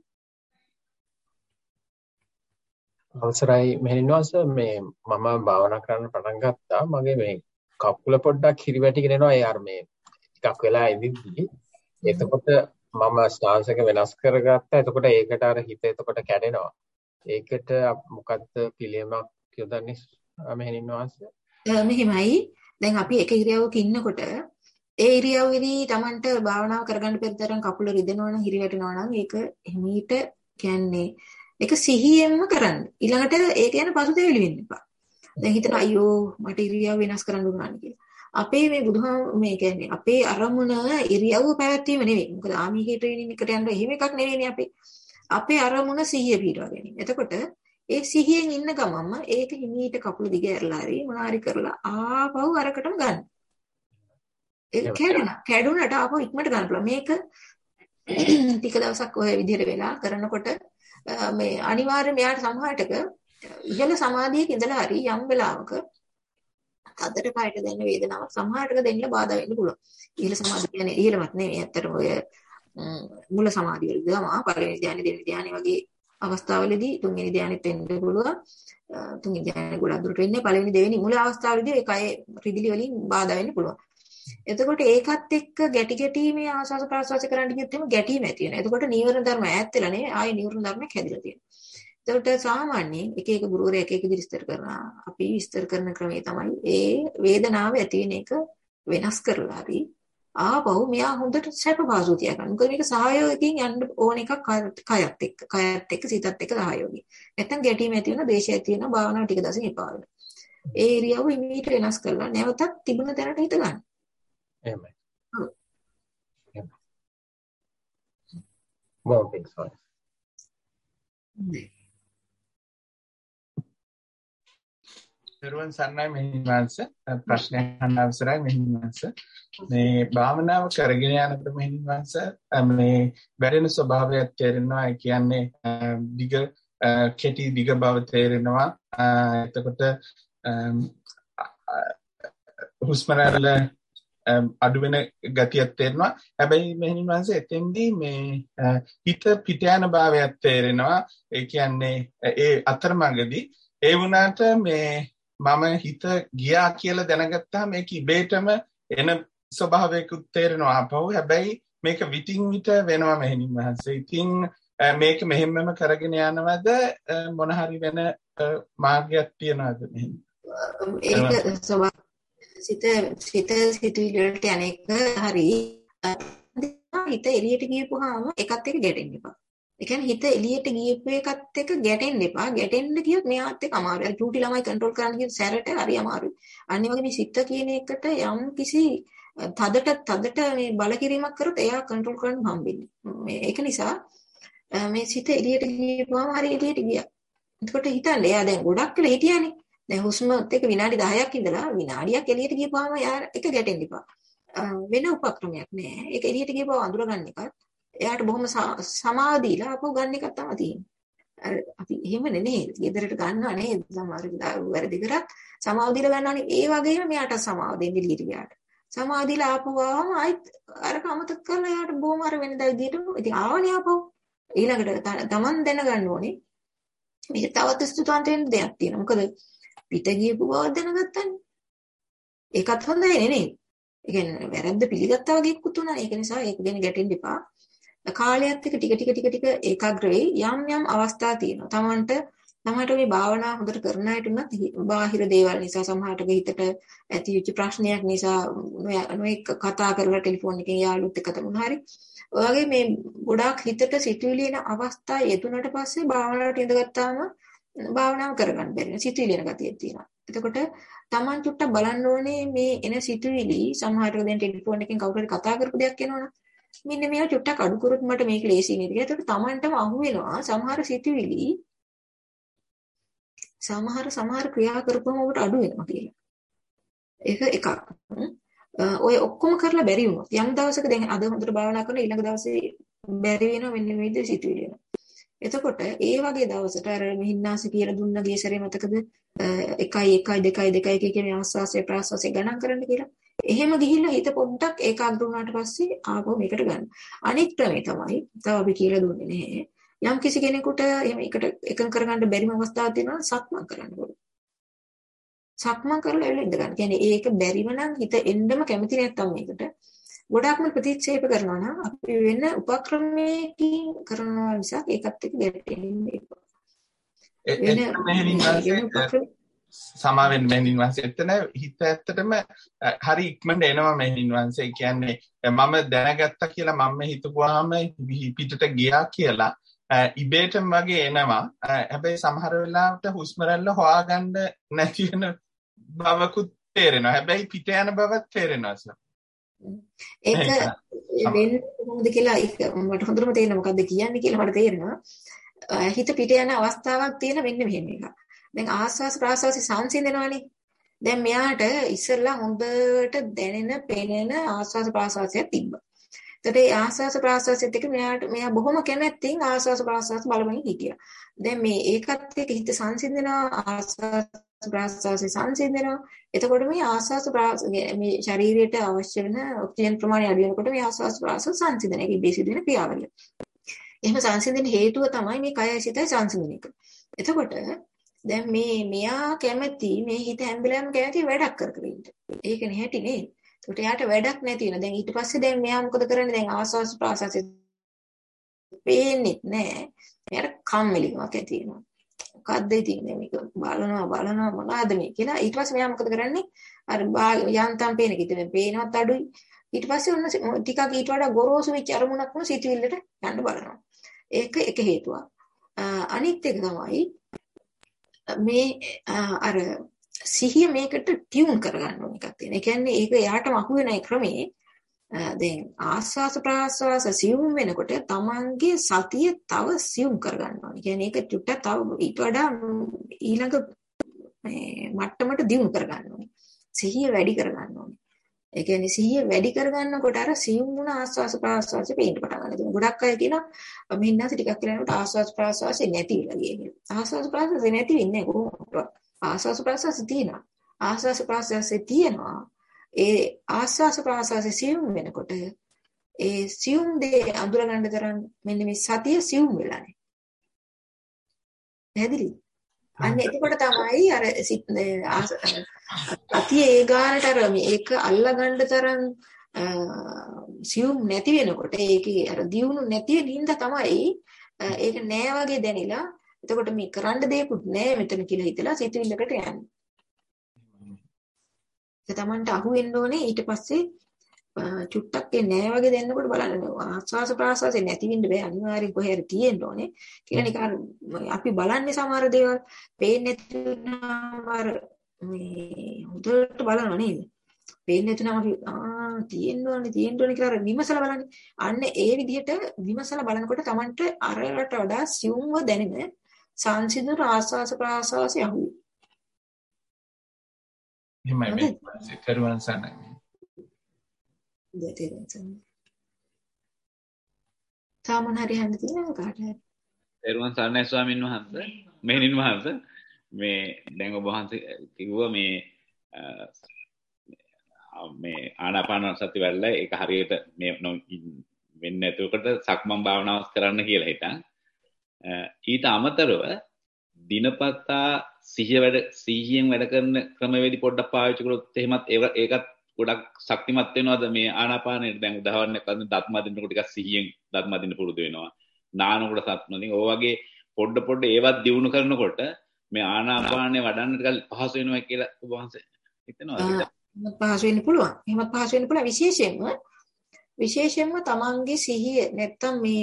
අවසරයි මෙහෙණින් වහන්සේ, මේ මම භාවනා කරන්න පටන් ගත්තා. මගේ මේ කකුල පොඩ්ඩක් හිරිවැටිගෙන එනවා. ඒ අර මේ ටිකක් වෙලා ඉඳිද්දි. එතකොට මම ස්ටාන්ස් එක වෙනස් කරගත්තා. එතකොට ඒකට අර හිත එතකොට කැඩෙනවා. ඒකට මොකද්ද පිළියමක් කියදන්නේ මෙහෙණින් වහන්සේ? මෙහෙමයි. දැන් අපි එක ඉරියව්වක ඉන්නකොට ඒ ඉරියව්වේදී Tamanට භාවනාව කරගන්න පෙරතරම් කකුල රිදෙනවා නම් හිරිවැටෙනවා නම් ඒක එමීට කියන්නේ ඒක සිහියෙන්ම කරන්න. ඊළඟට ඒක ගැන පසුතැවිලි වෙන්න එපා. දැන් හිතන අයියෝ මට ඉරියව් වෙනස් කරන්න උනානේ කියලා. අපේ මේ බුදුහාම මේ කියන්නේ අපේ අරමුණ ඉරියව්ව පැවැත්වීම නෙවෙයි. මොකද ආමීගේ ට්‍රේනින් එකට යන්න එහෙම එකක් නෙවෙයිනේ අපේ. අපේ අරමුණ සිහිය පිටවා ගැනීම. එතකොට ඒ සිහියෙන් ඉන්න ගමන්ම ඒක හිමීට කකුල දිග ඇරලා හරි මොනාරි කරලා ආපහු අරකටම ගන්න. ඒක කැඩුණා. කැඩුණාට ආපහු ඉක්මනට ගන්න පුළුවන්. මේක ටික දවසක් ඔය විදිහට වෙලා කරනකොට මේ අනිවාර්යයෙන් මෙයාට සමහරටක ඉහළ සමාධියක ඉඳලා හරි යම් වෙලාවක අදට කයට දැනෙන වේදනාවක් සමහරකට දෙන්න බාධා වෙන්න පුළුවන්. ඉහළ සමාධිය කියන්නේ ඉහළවත් නෙවෙයි. ඇත්තටම ඔය මුල සමාධිය වලදී ගම පළවෙනි ධ්‍යානෙ දෙවෙනි ධ්‍යානෙ වගේ අවස්ථාවලදී තුන්වෙනි ධ්‍යානෙත් වෙන්න පුළුවන්. තුන්වෙනි ධ්‍යානෙ ගොඩක් දුරට වෙන්නේ පළවෙනි දෙවෙනි මුල අවස්ථාවලදී ඒ කය රිදිලි වලින් බාධා වෙන්න පුළුවන්. එතකොට ඒකත් එක්ක ගැටි ගැටි මේ ආස්වාද ප්‍රාස්වාද කරන්න ගියොත් එimhe ගැටීම ඇති වෙනවා. එතකොට නීවරණ ධර්ම ඈත් වෙලා නේ ආයේ නීවරණ ධර්මයක් හැදිලා තියෙනවා. එතකොට සාමාන්‍යයෙන් එක එක ගුරුවරයා එක එක විස්තර කරනවා. අපි විස්තර කරන ක්‍රමය තමයි ඒ වේදනාව ඇති වෙන එක වෙනස් කරලා හරි ආපහු මෙයා හොඳට සැප පහසු තියා ගන්න. මොකද මේක සහයෝගයෙන් යන්න ඕන එකක් කයත් එක්ක. කයත් එක්ක සිතත් එක්ක සහයෝගී. නැත්තම් ගැටීම ඇති වෙනවා, දේශය ඇති වෙනවා, භාවනාව ටික දවසකින් එපා වෙනවා. ඒ ඉරියව්ව ඉමීට වෙනස් කරලා නැවතත් තිබුණ තැනට හිත ගන්න. එහෙමයි. එහෙමයි. මොකක්ද සෝයි. දරුවන් සන්නයි මෙහිණිවංශ ප්‍රශ්නයක් අහන්න අවසරයි මෙහිණිවංශ. මේ භාවනාව කරගෙන යනකොට මෙහිණිවංශ මේ බැරෙන ස්වභාවයක් තේරෙනවා. ඒ කියන්නේ දිග කෙටි දිග බව තේරෙනවා. එතකොට හුස්ම රැල්ල අඩු වෙන ගතියක් තේරෙනවා. හැබැයි මෙහිණිවංශ එතෙන්දී මේ හිත පිට යන භාවයක් තේරෙනවා. ඒ කියන්නේ ඒ අතරමඟදී ඒ වුණාට මේ මම හිත ගියා කියලා දැනගත්තාම මේක ඉබේටම එන ස්වභාවයකුත් තේරෙනවා අපව. හැබැයි මේක විтин විට වෙනවා මෙහෙණින්වහන්ස. ඉතින් මේක මෙහෙම්මම කරගෙන යනවද මොන හරි වෙන මාර්ගයක් තියනවද මෙහෙම? ඒක ස්වභාව සිත සිත සිතුවිලි වලට අනේක හරි හිත එළියට ගියපුවාම එකත් එක්ක ගැටෙන්න එපා. ඒ කියන්නේ හිත එළියට ගියපු එකත් එක්ක ගැටෙන්න එපා. ගැටෙන්න ගියොත් මෙයාත් එක්ක අමාරුයි. චූටි ළමයි කන්ට්‍රෝල් කරන්න කියන සැරට හරි අමාරුයි. අනිත් වගේ මේ සිත කියන එකට යම් කිසි තදට තදට මේ බල කිරීමක් කරොත් එයා කන්ට්‍රෝල් කරන්න හම්බෙන්නේ. මේ ඒක නිසා මේ සිත එළියට ගියපුවාම හරි එළියට ගියා. එතකොට හිතන්න එයා දැන් ගොඩක් වෙලා හිටියානේ. දැන් හුස්මත් එක්ක විනාඩි දහයක් ඉඳලා විනාඩියක් එළියට ගියපුවාම එයා එක ගැටෙන්න එපා. වෙන උපක්‍රමයක් නෑ. ඒක එළියට ගියපුව අඳුර ගන්න එකත් එයාට බොහොම සමාධියලා අපෝ ගන්න එකක් තමයි තියෙන්නේ. අපි එහෙම නෙනේ. ගෙදරට ගන්නවා නේද? සමහර වෙලාවට වැරදි කරත් සමාධියලා ගන්නවනේ. ඒ වගේම මෙයාට සමාව දෙන්න එළියට ගියාට. සමාධියලා ආපුවාම ආයිත් අර කමතක් කරලා එයාට බොහොම අර වෙනදා විදියට ඉතින් ආවනේ ආපහු. ඊළඟට Taman දැනගන්න ඕනේ. මේක තවත් ස්තුතවන්ත වෙන්න දෙයක් තියෙනවා. මොකද පිට ගියපු බව දැනගත්තනේ. ඒකත් හොඳයි නේ. ඒ කියන්නේ වැරද්ද පිළිගත්තා වගේ කුත් උනා. ඒක නිසා ඒක ගැන ගැටෙන්න එපා. කාලයත් එක්ක ටික ටික ටික ටික ඒකාග්‍ර වෙයි. යම් යම් අවස්ථා තියෙනවා. තමන්ට තමන්ට මේ භාවනා හොඳට කරන අයට උනත් බාහිර දේවල් නිසා සමහරට හිතට ඇති වෙච්ච ප්‍රශ්නයක් නිසා නොඑක කතා කරලා ටෙලිෆෝන් එකෙන් යාළුවොත් එක්ක තමයි හරි. ඔය වගේ මේ ගොඩාක් හිතට සිතුවිලි එන අවස්ථා යෙදුනට පස්සේ භාවනාවට ඉඳගත්තාම භාවනාව කරගන්න බැරි වෙන සිතුවිලි එන ගතියක් තියෙනවා. එතකොට තමන් චුට්ටක් බලන්න ඕනේ මේ එන සිතුවිලි සමහරට දැන් ටෙලිෆෝන් එකෙන් කවුරු හරි කතා කරපු දෙයක් එනවනේ. මෙන්න මේවා චුට්ටක් අඩු කරොත් මට මේක ලේසි නේද කියලා. ඒකට තමන්ටම අහු වෙනවා සමහර සිතුවිලි සමහර සමහර ක්‍රියා කරපුවම ඔබට අඩු වෙනවා කියලා. ඒක එකක්. ඔය ඔක්කොම කරලා බැරි වුණොත් යම් දවසක දැන් අද හොඳට භාවනා කරන ඊළඟ දවසේ බැරි වෙනවා මෙන්න මේ විදිහට සිතුවිලි එනවා. එතකොට ඒ වගේ දවසට අර මිහින්නාසි කියලා දුන්න ගේසරේ මතකද එකයි එකයි දෙකයි දෙකයි කියන ආස්වාසේ ප්‍රාස්වාසේ ගණන් කරන්න කියලා. එහෙම ගිහිල්ලා හිත පොඩ්ඩක් ඒකාග්‍ර වුණාට පස්සේ ආපහු මේකට ගන්න. අනිත් ක්‍රමේ තමයි තව අපි කියලා දුන්නේ නැහැ. යම් කිසි කෙනෙකුට එහෙම එකට එකඟ කරගන්න බැරිම අවස්ථාවක් තියෙනවා සක්මන් කරන්න ඕනේ. සක්මන් කරලා එළ ඉඳ ගන්න. කියන්නේ ඒක බැරිම නම් හිත එන්නම කැමති නැත්තම් මේකට ගොඩාක්ම ප්‍රතික්ෂේප කරනවා නම් අපි වෙන උපක්‍රමයකින් කරනවා නිසා ඒකත් එක්ක ගැටෙන්නේ එපා. වෙන සමාවෙන් මෙහෙණින් වහන්සේ එතන හිත ඇත්තටම හරි ඉක්මනට එනවා මෙහෙණින් වහන්සේ. කියන්නේ මම දැනගත්තා කියලා මම හිතුවාම පිටට ගියා කියලා ඉබේටම වගේ එනවා. හැබැයි සමහර වෙලාවට හුස්ම රැල්ල හොයාගන්න නැති වෙන බවකුත් තේරෙනවා. හැබැයි පිට යන බවක් තේරෙනවා සර්. ඒක වෙන්නේ කොහොමද කියලා මට හොඳටම තේරෙනවා මොකද්ද කියන්නේ කියලා මට තේරෙනවා. හිත පිට යන අවස්ථාවක් තියෙන මෙන්න මෙහෙම එකක්. දැන් ආස්වාස් ප්‍රාස්වාසි සංසිඳනවානේ. දැන් මෙයාට ඉස්සෙල්ලා හොඳට දැනෙන පෙනෙන ආස්වාස් ප්‍රාස්වාසයක් තිබ්බා. ඒතට ආස්වාස ප්‍රාස්වාසෙත් එක මෙයාට මෙයා බොහොම කැමැත්තෙන් ආස්වාස ප්‍රාස්වාස බලමින් හිටියා. දැන් මේ ඒකත් එක්ක හිත සංසිඳනවා ආස්වාස ප්‍රාස්වාස සංසිඳනවා. එතකොට මේ ආස්වාස මේ ශරීරයට අවශ්‍ය වෙන ඔක්සිජන් ප්‍රමාණය අඩු වෙනකොට මේ ආස්වාස ප්‍රාස්වාස සංසිඳන එක ඉබේ සිදුවෙන ක්‍රියාවලිය. එහෙම සංසිඳන හේතුව තමයි මේ කයයි සිතයි සංසිඳන එක. එතකොට දැන් මේ මෙයා කැමැති මේ හිත හැම වෙලාවෙම කැමැති වැඩක් කර කර ඉන්න. ඒකනේ හැටි නේ. ඒකට යාට වැඩක් නැති වෙන. දැන් ඊට පස්සේ දැන් මෙයා මොකද කරන්නේ? දැන් ආස්වාස් ප්‍රාසාසෙ පේන්නේ නැහැ. එයාට කම්මැලිකමක් ඇති වෙනවා. මොකද්ද ඉතින් මේක බලනවා බලනවා මොනවද මේ කියලා. ඊට පස්සේ මෙයා මොකද කරන්නේ? අර යන්තම් පේන කිත මේ පේනවත් අඩුයි. ඊට පස්සේ ඔන්න ටිකක් ඊට වඩා ගොරෝසු වෙච්ච අරමුණක් වුණ සිතුවිල්ලට යන්න බලනවා. ඒක එක හේතුවක්. අනිත් එක තමයි මේ අර සිහිය මේකට ටියුන් කරගන්න ඕන එකක් තියෙනවා. ඒ කියන්නේ ඒක යාටම අහු වෙන ක්‍රමේ දැන් ආස්වාස ප්‍රාස්වාස සියුම් වෙනකොට තමන්ගේ සතිය තව සියුම් කරගන්න ඕනේ. ඒ කියන්නේ ඒක චුට්ටක් තව ඊට වඩා ඊළඟ මේ මට්ටමට දියුණු කරගන්න ඕනේ. සිහිය වැඩි කරගන්න ඕනේ. ඒ කියන්නේ සිහිය වැඩි කරගන්නකොට අර සියුම් වුණ ආස්වාස ප්‍රාස්වාසෙ පේන්න පටන් ගන්නවා. ගොඩක් අය කියනවා මෙන්නස ටිකක් කියලා නේද ආස්වාස ප්‍රාස්වාසෙ නැති වෙලා ගියේ කියලා. ආස්වාස ප්‍රාස්වාසෙ නැති වෙන්නේ කොහොමද? ආස්වාස ප්‍රාස්වාසෙ තියෙනවා. ආස්වාස ප්‍රාස්වාසෙ තියෙනවා. ඒ ආස්වාස ප්‍රාස්වාසෙ සියුම් වෙනකොට ඒ සියුම් දේ අඳුර ගන්න තරම් මෙන්න මේ සතිය සියුම් වෙලානේ. පැහැදිලිද? අන්න එතකොට තමයි අර සතිය ඒ ගානට අර මේක අල්ලා ගන්න තරම් සියුම් නැති වෙනකොට ඒකේ අර දියුණු නැති වෙන හින්දා තමයි ඒක නෑ වගේ දැනිලා එතකොට මේ කරන්න දෙයක්වත් නෑ මෙතන කියලා හිතලා සිතුවිල්ලකට යන්නේ. ඒ තමන්ට අහු වෙන්න ඕනේ ඊට පස්සේ චුට්ටක් ඒ නෑ වගේ දැනනකොට බලන්න ආස්වාස ප්‍රාස්වාසෙ නැති වෙන්න බෑ අනිවාර්යෙන් කොහේ හරි තියෙන්න ඕනේ කියලා නිකන් අපි බලන්නේ සමහර දේවල් පේන්නේ නැතුනම අර මේ හොඳට බලනවා නේද පේන්නේ නැතුනම අපි ආ තියෙන්න ඕනේ තියෙන්න ඕනේ කියලා අර විමසලා බලන්නේ අන්න ඒ විදිහට විමසලා බලනකොට Tamanට අරකට වඩා සියුම්ව දැනෙන සංසිඳන ආස්වාස ප්‍රාස්වාසය අහුවේ එහෙමයි මේ කරුවන් සන්නයි දෙතෙන් සාමන හරි හඳ තියෙනවා කාට හරි එරුවන් සන්නයි ස්වාමීන් වහන්සේ මෙහෙණින් වහන්සේ මේ දැන් ඔබ වහන්සේ කිව්වා මේ මේ ආනාපාන සති වැඩල ඒක හරියට මේ වෙන්නේ නැතුවකට සක්මන් භාවනාවක් කරන්න කියලා හිටන් ඊට අමතරව දිනපතා සිහිය වැඩ සිහියෙන් වැඩ කරන ක්‍රමවේදි පොඩ්ඩක් පාවිච්චි කළොත් එහෙමත් ඒකත් ගොඩක් ශක්තිමත් වෙනවද මේ ආනාපානෙට දැන් උදාහරණයක් වශයෙන් දත් මදිනකොට ටිකක් සිහියෙන් දත් මදින්න පුරුදු වෙනවා නානකොට සත්මදින් ඔය වගේ පොඩ පොඩ ඒවත් දියුණු කරනකොට මේ ආනාපානෙ වඩන්න ටිකක් පහසු වෙනවා කියලා ඔබ වහන්සේ හිතනවාද පහසු වෙන්න පුළුවන් එහෙමත් පහසු වෙන්න පුළුවන් විශේෂයෙන්ම විශේෂයෙන්ම තමන්ගේ සිහිය නැත්තම් මේ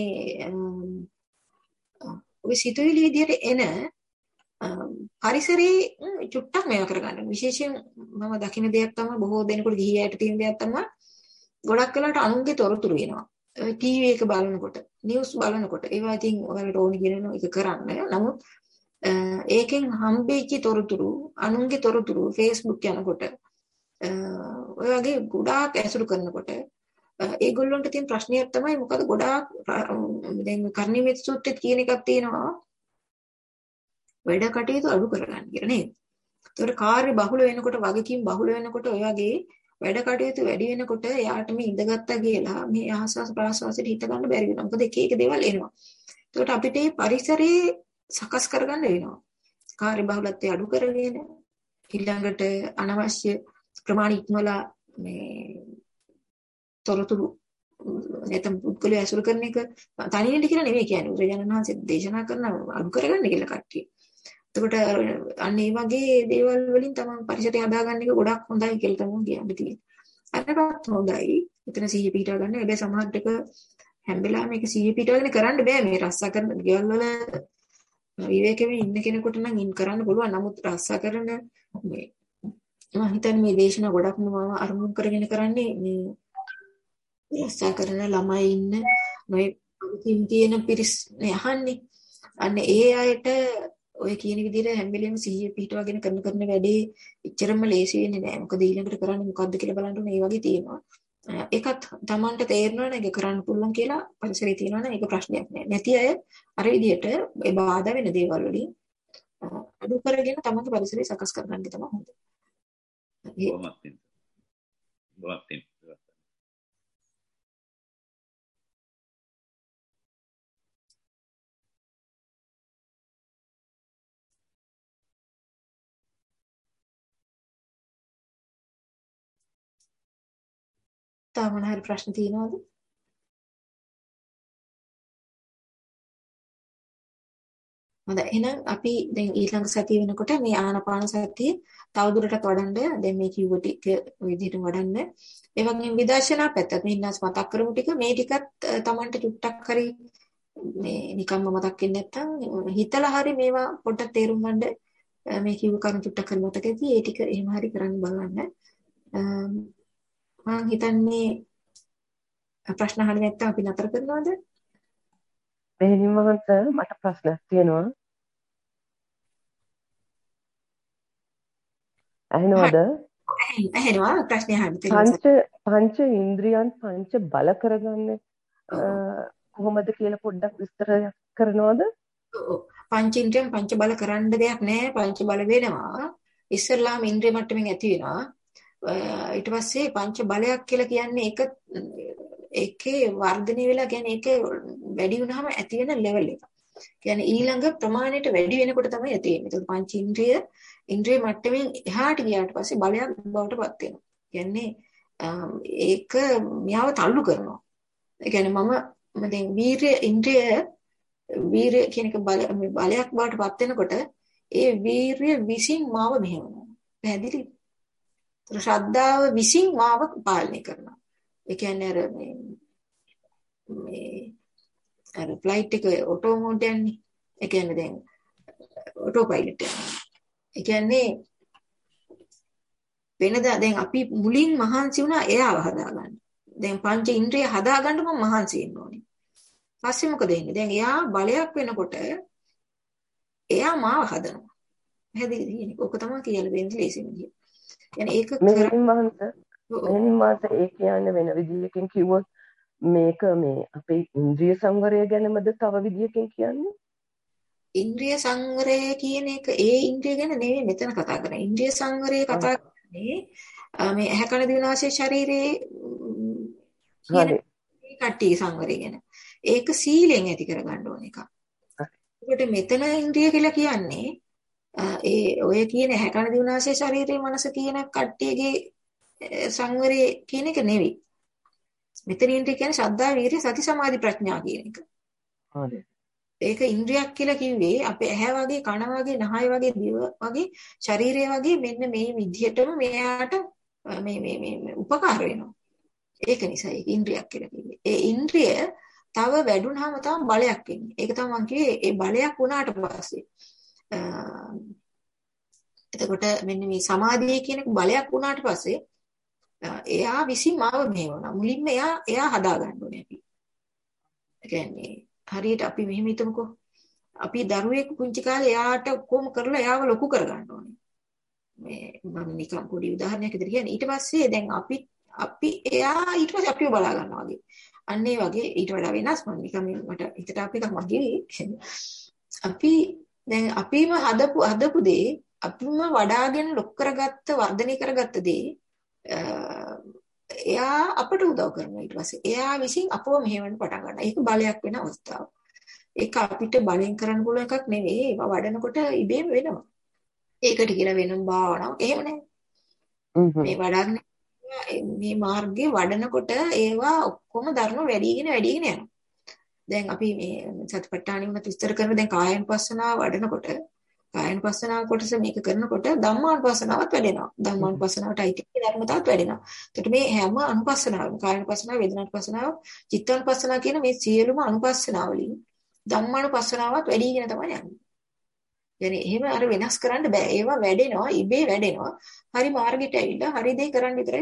ඔය සිතුවිලි විදියට එන පරිසරේ චුට්ටක් මේව කරගන්න. විශේෂයෙන් මම දකින දෙයක් තමයි බොහෝ දෙනෙකුට ගිහියට තියෙන දෙයක් තමයි ගොඩක් වෙලාවට අනුන්ගේ තොරතුරු එනවා. ටීවී එක බලනකොට, නිවුස් බලනකොට ඒවා ඉතින් ඔයාලට ඕනි කියන එක කරන්න. නමුත් ඒකෙන් හම්බෙච්ච තොරතුරු, අනුන්ගේ තොරතුරු Facebook යනකොට ඔය වගේ ගොඩාක් ඇසුරු කරනකොට ඒගොල්ලන්ට තියෙන ප්‍රශ්නයක් තමයි මොකද ගොඩාක් දැන් කර්ණීයමෙත් සූත්‍රෙත් කියන එකක් තියෙනවා. වැඩ කටයුතු අඩු කරගන්න කියලා නේද? ඒතකොට කාර්ය බහුල වෙනකොට වගකීම් බහුල වෙනකොට ඔය වගේ වැඩ කටයුතු වැඩි වෙනකොට යාට මේ ඉඳගත්තා කියලා මේ ආස්වාස් ප්‍රාස්වාසයට හිත ගන්න බැරි වෙනවා. මොකද එක එක දේවල් එනවා. ඒකට අපිට මේ පරිසරේ සකස් කරගන්න වෙනවා. කාර්ය බහුලත්වය අඩු කරගෙන ඊළඟට අනවශ්‍ය ප්‍රමාණ ඉක්මවලා මේ තොරතුරු නැත්නම් පුද්ගලයා ඇසුරු කරන එක තනියෙන්ද කියලා නෙමෙයි කියන්නේ. බුදුරජාණන් වහන්සේ දේශනා කරන අඩු කරගන්න කියලා කට්ටිය. එතකොට අන්න ඒ වගේ දේවල් වලින් තමයි පරිසරය හදාගන්න එක ගොඩක් හොඳයි කියලා තමයි කියන්න තියෙන්නේ. අරකට හොඳයි. එතන සිහිය පිටව ගන්න. හැබැයි සමහර ටික හැම වෙලාවෙම මේක සිහිය පිටවගෙන කරන්න බෑ. මේ රස්සා කරන ගෙවල් වල විවේකයෙන් ඉන්න කෙනෙකුට නම් ඉන් කරන්න පුළුවන්. නමුත් රස්සා කරන මේ මම හිතන්නේ මේ දේශනා ගොඩක්ම මම අරමුණු කරගෙන කරන්නේ මේ රස්සා කරන ළමයි ඉන්න නොයි තියෙන පිරිස් අහන්නේ. අන්න ඒ අයට ඔය කියන විදිහට හැම වෙලෙම සිහිය පිටවගෙන කරන කරන වැඩේ එච්චරම ලේසි වෙන්නේ නැහැ. මොකද ඊළඟට කරන්නේ මොකද්ද කියලා බලන්න ඕනේ. ඒ වගේ තියෙනවා. ඒකත් Tamanට තේරෙනවා නේද ඒක කරන්න පුළුවන් කියලා පරිසරය තියෙනවා නම් ඒක ප්‍රශ්නයක් නෑ. නැති අය අර විදිහට ඒ බාධා වෙන දේවල් වලින් අඩු කරගෙන තමන්ගේ පරිසරය සකස් කරගන්න තමයි හොඳ. බොහොමත් පිං. බොහොමත් පිං. තව මොන හරි ප්‍රශ්න තියෙනවද? හොඳයි එහෙනම් අපි දැන් ඊළඟ සතිය වෙනකොට මේ ආනාපාන සතිය තවදුරටත් වඩන්න දැන් මේ කිව්ව ටික විදිහට වඩන්න. ඒ වගේම විදර්ශනා පැත්තත් මේ ඉන්නස් මතක් කරමු ටික මේ ටිකත් Tamanට චුට්ටක් හරි මේ නිකම්ම මතක් වෙන්නේ නැත්නම් හිතලා හරි මේවා පොඩ්ඩක් තේරුම් ගන්න මේ කිව්ව කරුණු චුට්ටක් හරි මතක ඇති. ඒ ටික එහෙම හරි කරන්න බලන්න. මම හිතන්නේ ප්‍රශ්න අහන්න නැත්නම් අපි නතර කරනවද? මෙහෙණින් මහන්ස මට ප්‍රශ්නයක් තියෙනවා. ඇහෙනවද? ඇහෙනවා ප්‍රශ්නේ අහන්න පංච පංච ඉන්ද්‍රියන් පංච බල කරගන්නේ කොහොමද කියලා පොඩ්ඩක් විස්තර කරනවද? පංච ඉන්ද්‍රියන් පංච බල කරන්න දෙයක් නැහැ. පංච බල වෙනවා. ඉස්සල්ලාම ඉන්ද්‍රිය මට්ටමින් ඇති වෙනවා. ඊට පස්සේ පංච බලයක් කියලා කියන්නේ ඒක ඒකේ වර්ධනය වෙලා කියන්නේ ඒක වැඩි වුණාම ඇති වෙන ලෙවල් එක. කියන්නේ ඊළඟ ප්‍රමාණයට වැඩි වෙනකොට තමයි ඇති වෙන්නේ. ඒක පංච ඉන්ද්‍රිය ඉන්ද්‍රිය මට්ටමින් එහාට ගියාට පස්සේ බලයක් බවට පත් වෙනවා. කියන්නේ ඒක මියාව තල්ලු කරනවා. ඒ කියන්නේ මම මම දැන් වීර්ය ඉන්ද්‍රිය වීර්ය කියන එක බලයක් බවට පත් වෙනකොට ඒ වීර්ය විසින් මාව මෙහෙවනවා. පැහැදිලි? ශ්‍රද්ධාව විසින් මාව පාලනය කරනවා. ඒ කියන්නේ අර මේ මේ අර ෆ්ලයිට් එක ඔටෝ මෝඩ් යන්නේ. ඒ කියන්නේ දැන් ඔටෝ පයිලට් එක. ඒ කියන්නේ වෙනදා දැන් අපි මුලින් මහන්සි වුණා එයාව හදාගන්න. දැන් පංච ඉන්ද්‍රිය හදාගන්න මම මහන්සි වෙන්න ඕනේ. පස්සේ මොකද වෙන්නේ? දැන් එයා බලයක් වෙනකොට එයා මාව හදනවා. පැහැදිලිද? ඔක තමයි කියලා වෙන්නේ ලේසිම විදිය. يعني ඒක මෙහෙණින් මහන්ස මෙහෙණින් මහන්ස ඒ කියන්නේ වෙන විදියකින් කිව්වොත් මේක මේ අපේ ඉන්ද්‍රිය සංවරය ගැනමද තව විදියකින් කියන්නේ? ඉන්ද්‍රිය සංවරය කියන එක ඒ ඉන්ද්‍රිය ගැන නෙවෙයි මෙතන කතා කරන්නේ. ඉන්ද්‍රිය සංවරය කතා කරන්නේ මේ ඇහැ කන දිව නාසය ශරීරයේ කියන කට්ටිය සංවරය ගැන. ඒක සීලෙන් ඇති කරගන්න ඕන එකක්. ඒකට මෙතන ඉන්ද්‍රිය කියලා කියන්නේ ඒ ඔය කියන ඇහැ කන දිව නාසය ශරීරයේ මනස කියන කට්ටියගේ සංවරය කියන එක නෙවෙයි. මෙතන ඉන්ද්‍රිය කියන්නේ ශ්‍රද්ධා වීර්ය සති සමාධි ප්‍රඥා කියන එක. හරි. ඒක ඉන්ද්‍රියක් කියලා කිව්වේ අපේ ඇහැ වගේ කන වගේ නහය වගේ දිව වගේ ශරීරය වගේ මෙන්න මේ විදිහටම මෙයාට මේ මේ මේ උපකාර වෙනවා. ඒක නිසා ඒක ඉන්ද්‍රියක් කියලා කිව්වේ. ඒ ඉන්ද්‍රිය තව වැඩුණාම තමයි බලයක් වෙන්නේ. ඒක තමයි මම කිව්වේ ඒ බලයක් වුණාට පස්සේ එතකොට මෙන්න මේ සමාධිය කියන එක බලයක් වුණාට පස්සේ එයා විසින් මාව මෙහෙවනවා. මුලින්ම එයා එයා හදා ගන්න ඕනේ අපි. ඒ කියන්නේ හරියට අපි මෙහෙම හිතමුකෝ. අපි දරුවෙක් පුංචි කාලේ එයාට කොහොම කරලා එයාව ලොකු කරගන්න ඕනේ. මේ මම නිකන් පොඩි උදාහරණයක් විදිහට කියන්නේ. ඊට පස්සේ දැන් අපි අපි එයා ඊට පස්සේ අපිව බලා ගන්නවා වගේ. අන්න ඒ වගේ ඊට වඩා වෙනස් මම නිකන් මට හිතට අපි එකක් මගේ අපි දැන් අපිම හදපු හදපු දේ අපිම වඩාගෙන ලොක් කරගත්ත වර්ධනය කරගත්ත දේ එයා අපට උදව් කරනවා ඊට පස්සේ එයා විසින් අපව මෙහෙවන්න පටන් ගන්නවා. ඒක බලයක් වෙන අවස්ථාවක්. ඒක අපිට බලෙන් කරන්න පුළුවන් එකක් නෙවෙයි. ඒවා වඩනකොට ඉබේම වෙනවා. ඒකට කියලා වෙනම භාවනාවක් එහෙම නැහැ. මේ වඩාගෙන මේ මාර්ගයේ වඩනකොට ඒවා ඔක්කොම ධර්ම වැඩිගෙන වැඩිගෙන යනවා. දැන් අපි මේ සතිපට්ඨානෙ උනත් විස්තර කරන දැන් කායानुපස්සනාව වඩනකොට කායानुපස්සනාව කොටස මේක කරනකොට ධම්මානුපස්සනාවත් වැඩෙනවා. ධම්මානුපස්සනාවට අයිති ධර්මතාවත් වැඩෙනවා. එතකොට මේ හැම අනුපස්සනාවම කායानुපස්සනාව, වේදනානුපස්සනාව, චිත්තානුපස්සනාව කියන මේ සියලුම අනුපස්සනාවලින් ධම්මානුපස්සනාවත් වැඩිගෙන තමයි යන්නේ. يعني එහෙම අර වෙනස් කරන්න බෑ. ඒවා වැඩෙනවා, ඉබේ වැඩෙනවා. හරි මාර්ගෙට ඇවිල්ලා හරි දේ කරන්න විතරයි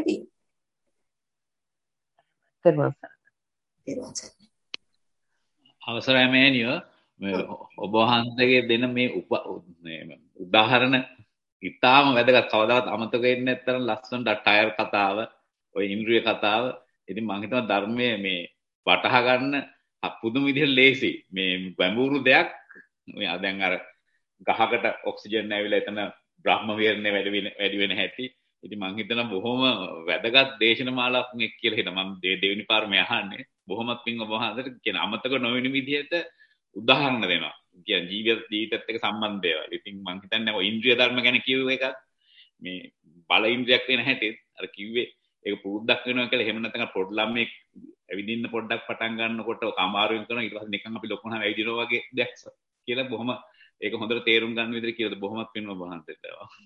තියෙන්නේ. අවසරයි මෑණියෝ මේ ඔබ වහන්සේගේ දෙන මේ උදාහරණ ඉතාම වැදගත්. කවදාවත් අමතක වෙන්නේ නැත්නම් ලස්සනට ටයර් කතාව, ඔය ඉන්ද්‍රිය කතාව ඉතින් මම හිතනවා ධර්මයේ මේ වටහා ගන්න පුදුම විදිහට ලේසි. මේ ගැඹුරු දෙයක් මේ දැන් අර ගහකට ඔක්සිජන් ඇවිල්ලා එතන බ්‍රහ්ම විහරණය වැඩි වෙන වැඩි වෙන හැටි. ඉතින් මම හිතනවා බොහොම වැදගත් දේශන මාලාවක් මේ කියලා හිතනවා. මම දෙවෙනි පාර මේ අහන්නේ. බොහොමත් පිං ඔබ වහන්සේට කියන අමතක නොවන විදිහට උදාහරණ දෙනවා. කියන්නේ ජීවිත ජීවිතත් එක්ක සම්බන්ධ දේවල්. ඉතින් මම හිතන්නේ ඔය ඉන්ද්‍රිය ධර්ම ගැන කියුව එකත් මේ බල ඉන්ද්‍රියක් වෙන හැටි අර කිව්වේ ඒක පුරුද්දක් වෙනවා කියලා. එහෙම නැත්නම් පොඩි ළමෙක් ඇවිදින්න පොඩ්ඩක් පටන් ගන්නකොට ඔක අමාරුවෙන් කරනවා. ඊට පස්සේ නිකන් අපි ලොකුනම ඇවිදිනවා වගේ දෙයක් කියලා බොහොම ඒක හොඳට තේරුම් ගන්න විදිහට කියලා බොහොමත් පින්ව වහන්සේට.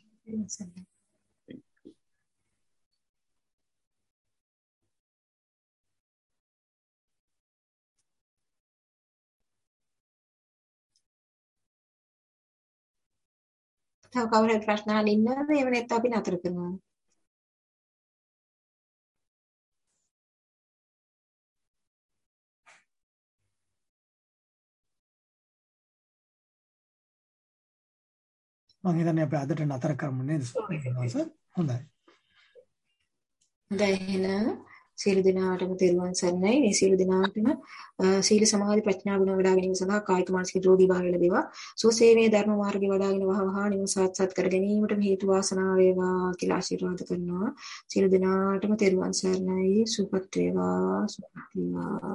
තව කවුරු හරි ප්‍රශ්න අහන්න ඉන්නවද? එහෙම නැත්නම් අපි නතර කරනවා. මම හිතන්නේ අපි අදට නතර කරමු නේද? හොඳයි. හොඳයි එහෙනම් සියලු දෙනාටම තෙරුවන් සරණයි. මේ සියලු දෙනාටම සීල සමාධි ප්‍රඥා ගුණ වඩා ගැනීම සඳහා කායික මානසික නිරෝගී භාවය ලැබේවා. සෝසේමේ ධර්ම මාර්ගේ වඩාගෙන වහවහ නිවන සාක්ෂාත් කර ගැනීමට හේතු වාසනා වේවා කියලා ආශිර්වාද කරනවා. සියලු දෙනාටම තෙරුවන් සරණයි. සුවපත් වේවා. සුවපත් වේවා.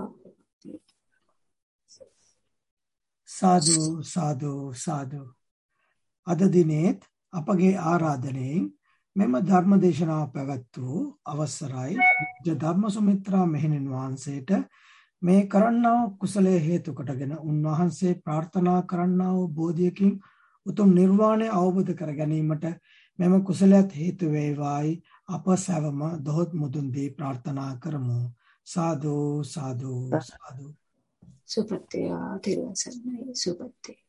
සාදු සාදු සාදු. අද දිනේත් අපගේ ආරාධනයෙන් මෙම ධර්ම දේශනාව පැවැත් වූ අවසරයි ධර්ම සුමිත්‍රා මෙහෙණින් වහන්සේට මේ කරන්නා වූ කුසලයේ හේතු කොටගෙන උන්වහන්සේ ප්‍රාර්ථනා කරන්නා වූ බෝධියකින් උතුම් නිර්වාණය අවබෝධ කර ගැනීමට මෙම කුසලයට හේතු වේවායි අප සැවම දොහොත් මුදුන් දී ප්‍රාර්ථනා කරමු. සාදු සාදු සාදු. සුපත්ත්‍ය තෙරුවන් සරණයි. සුපත්ත්‍ය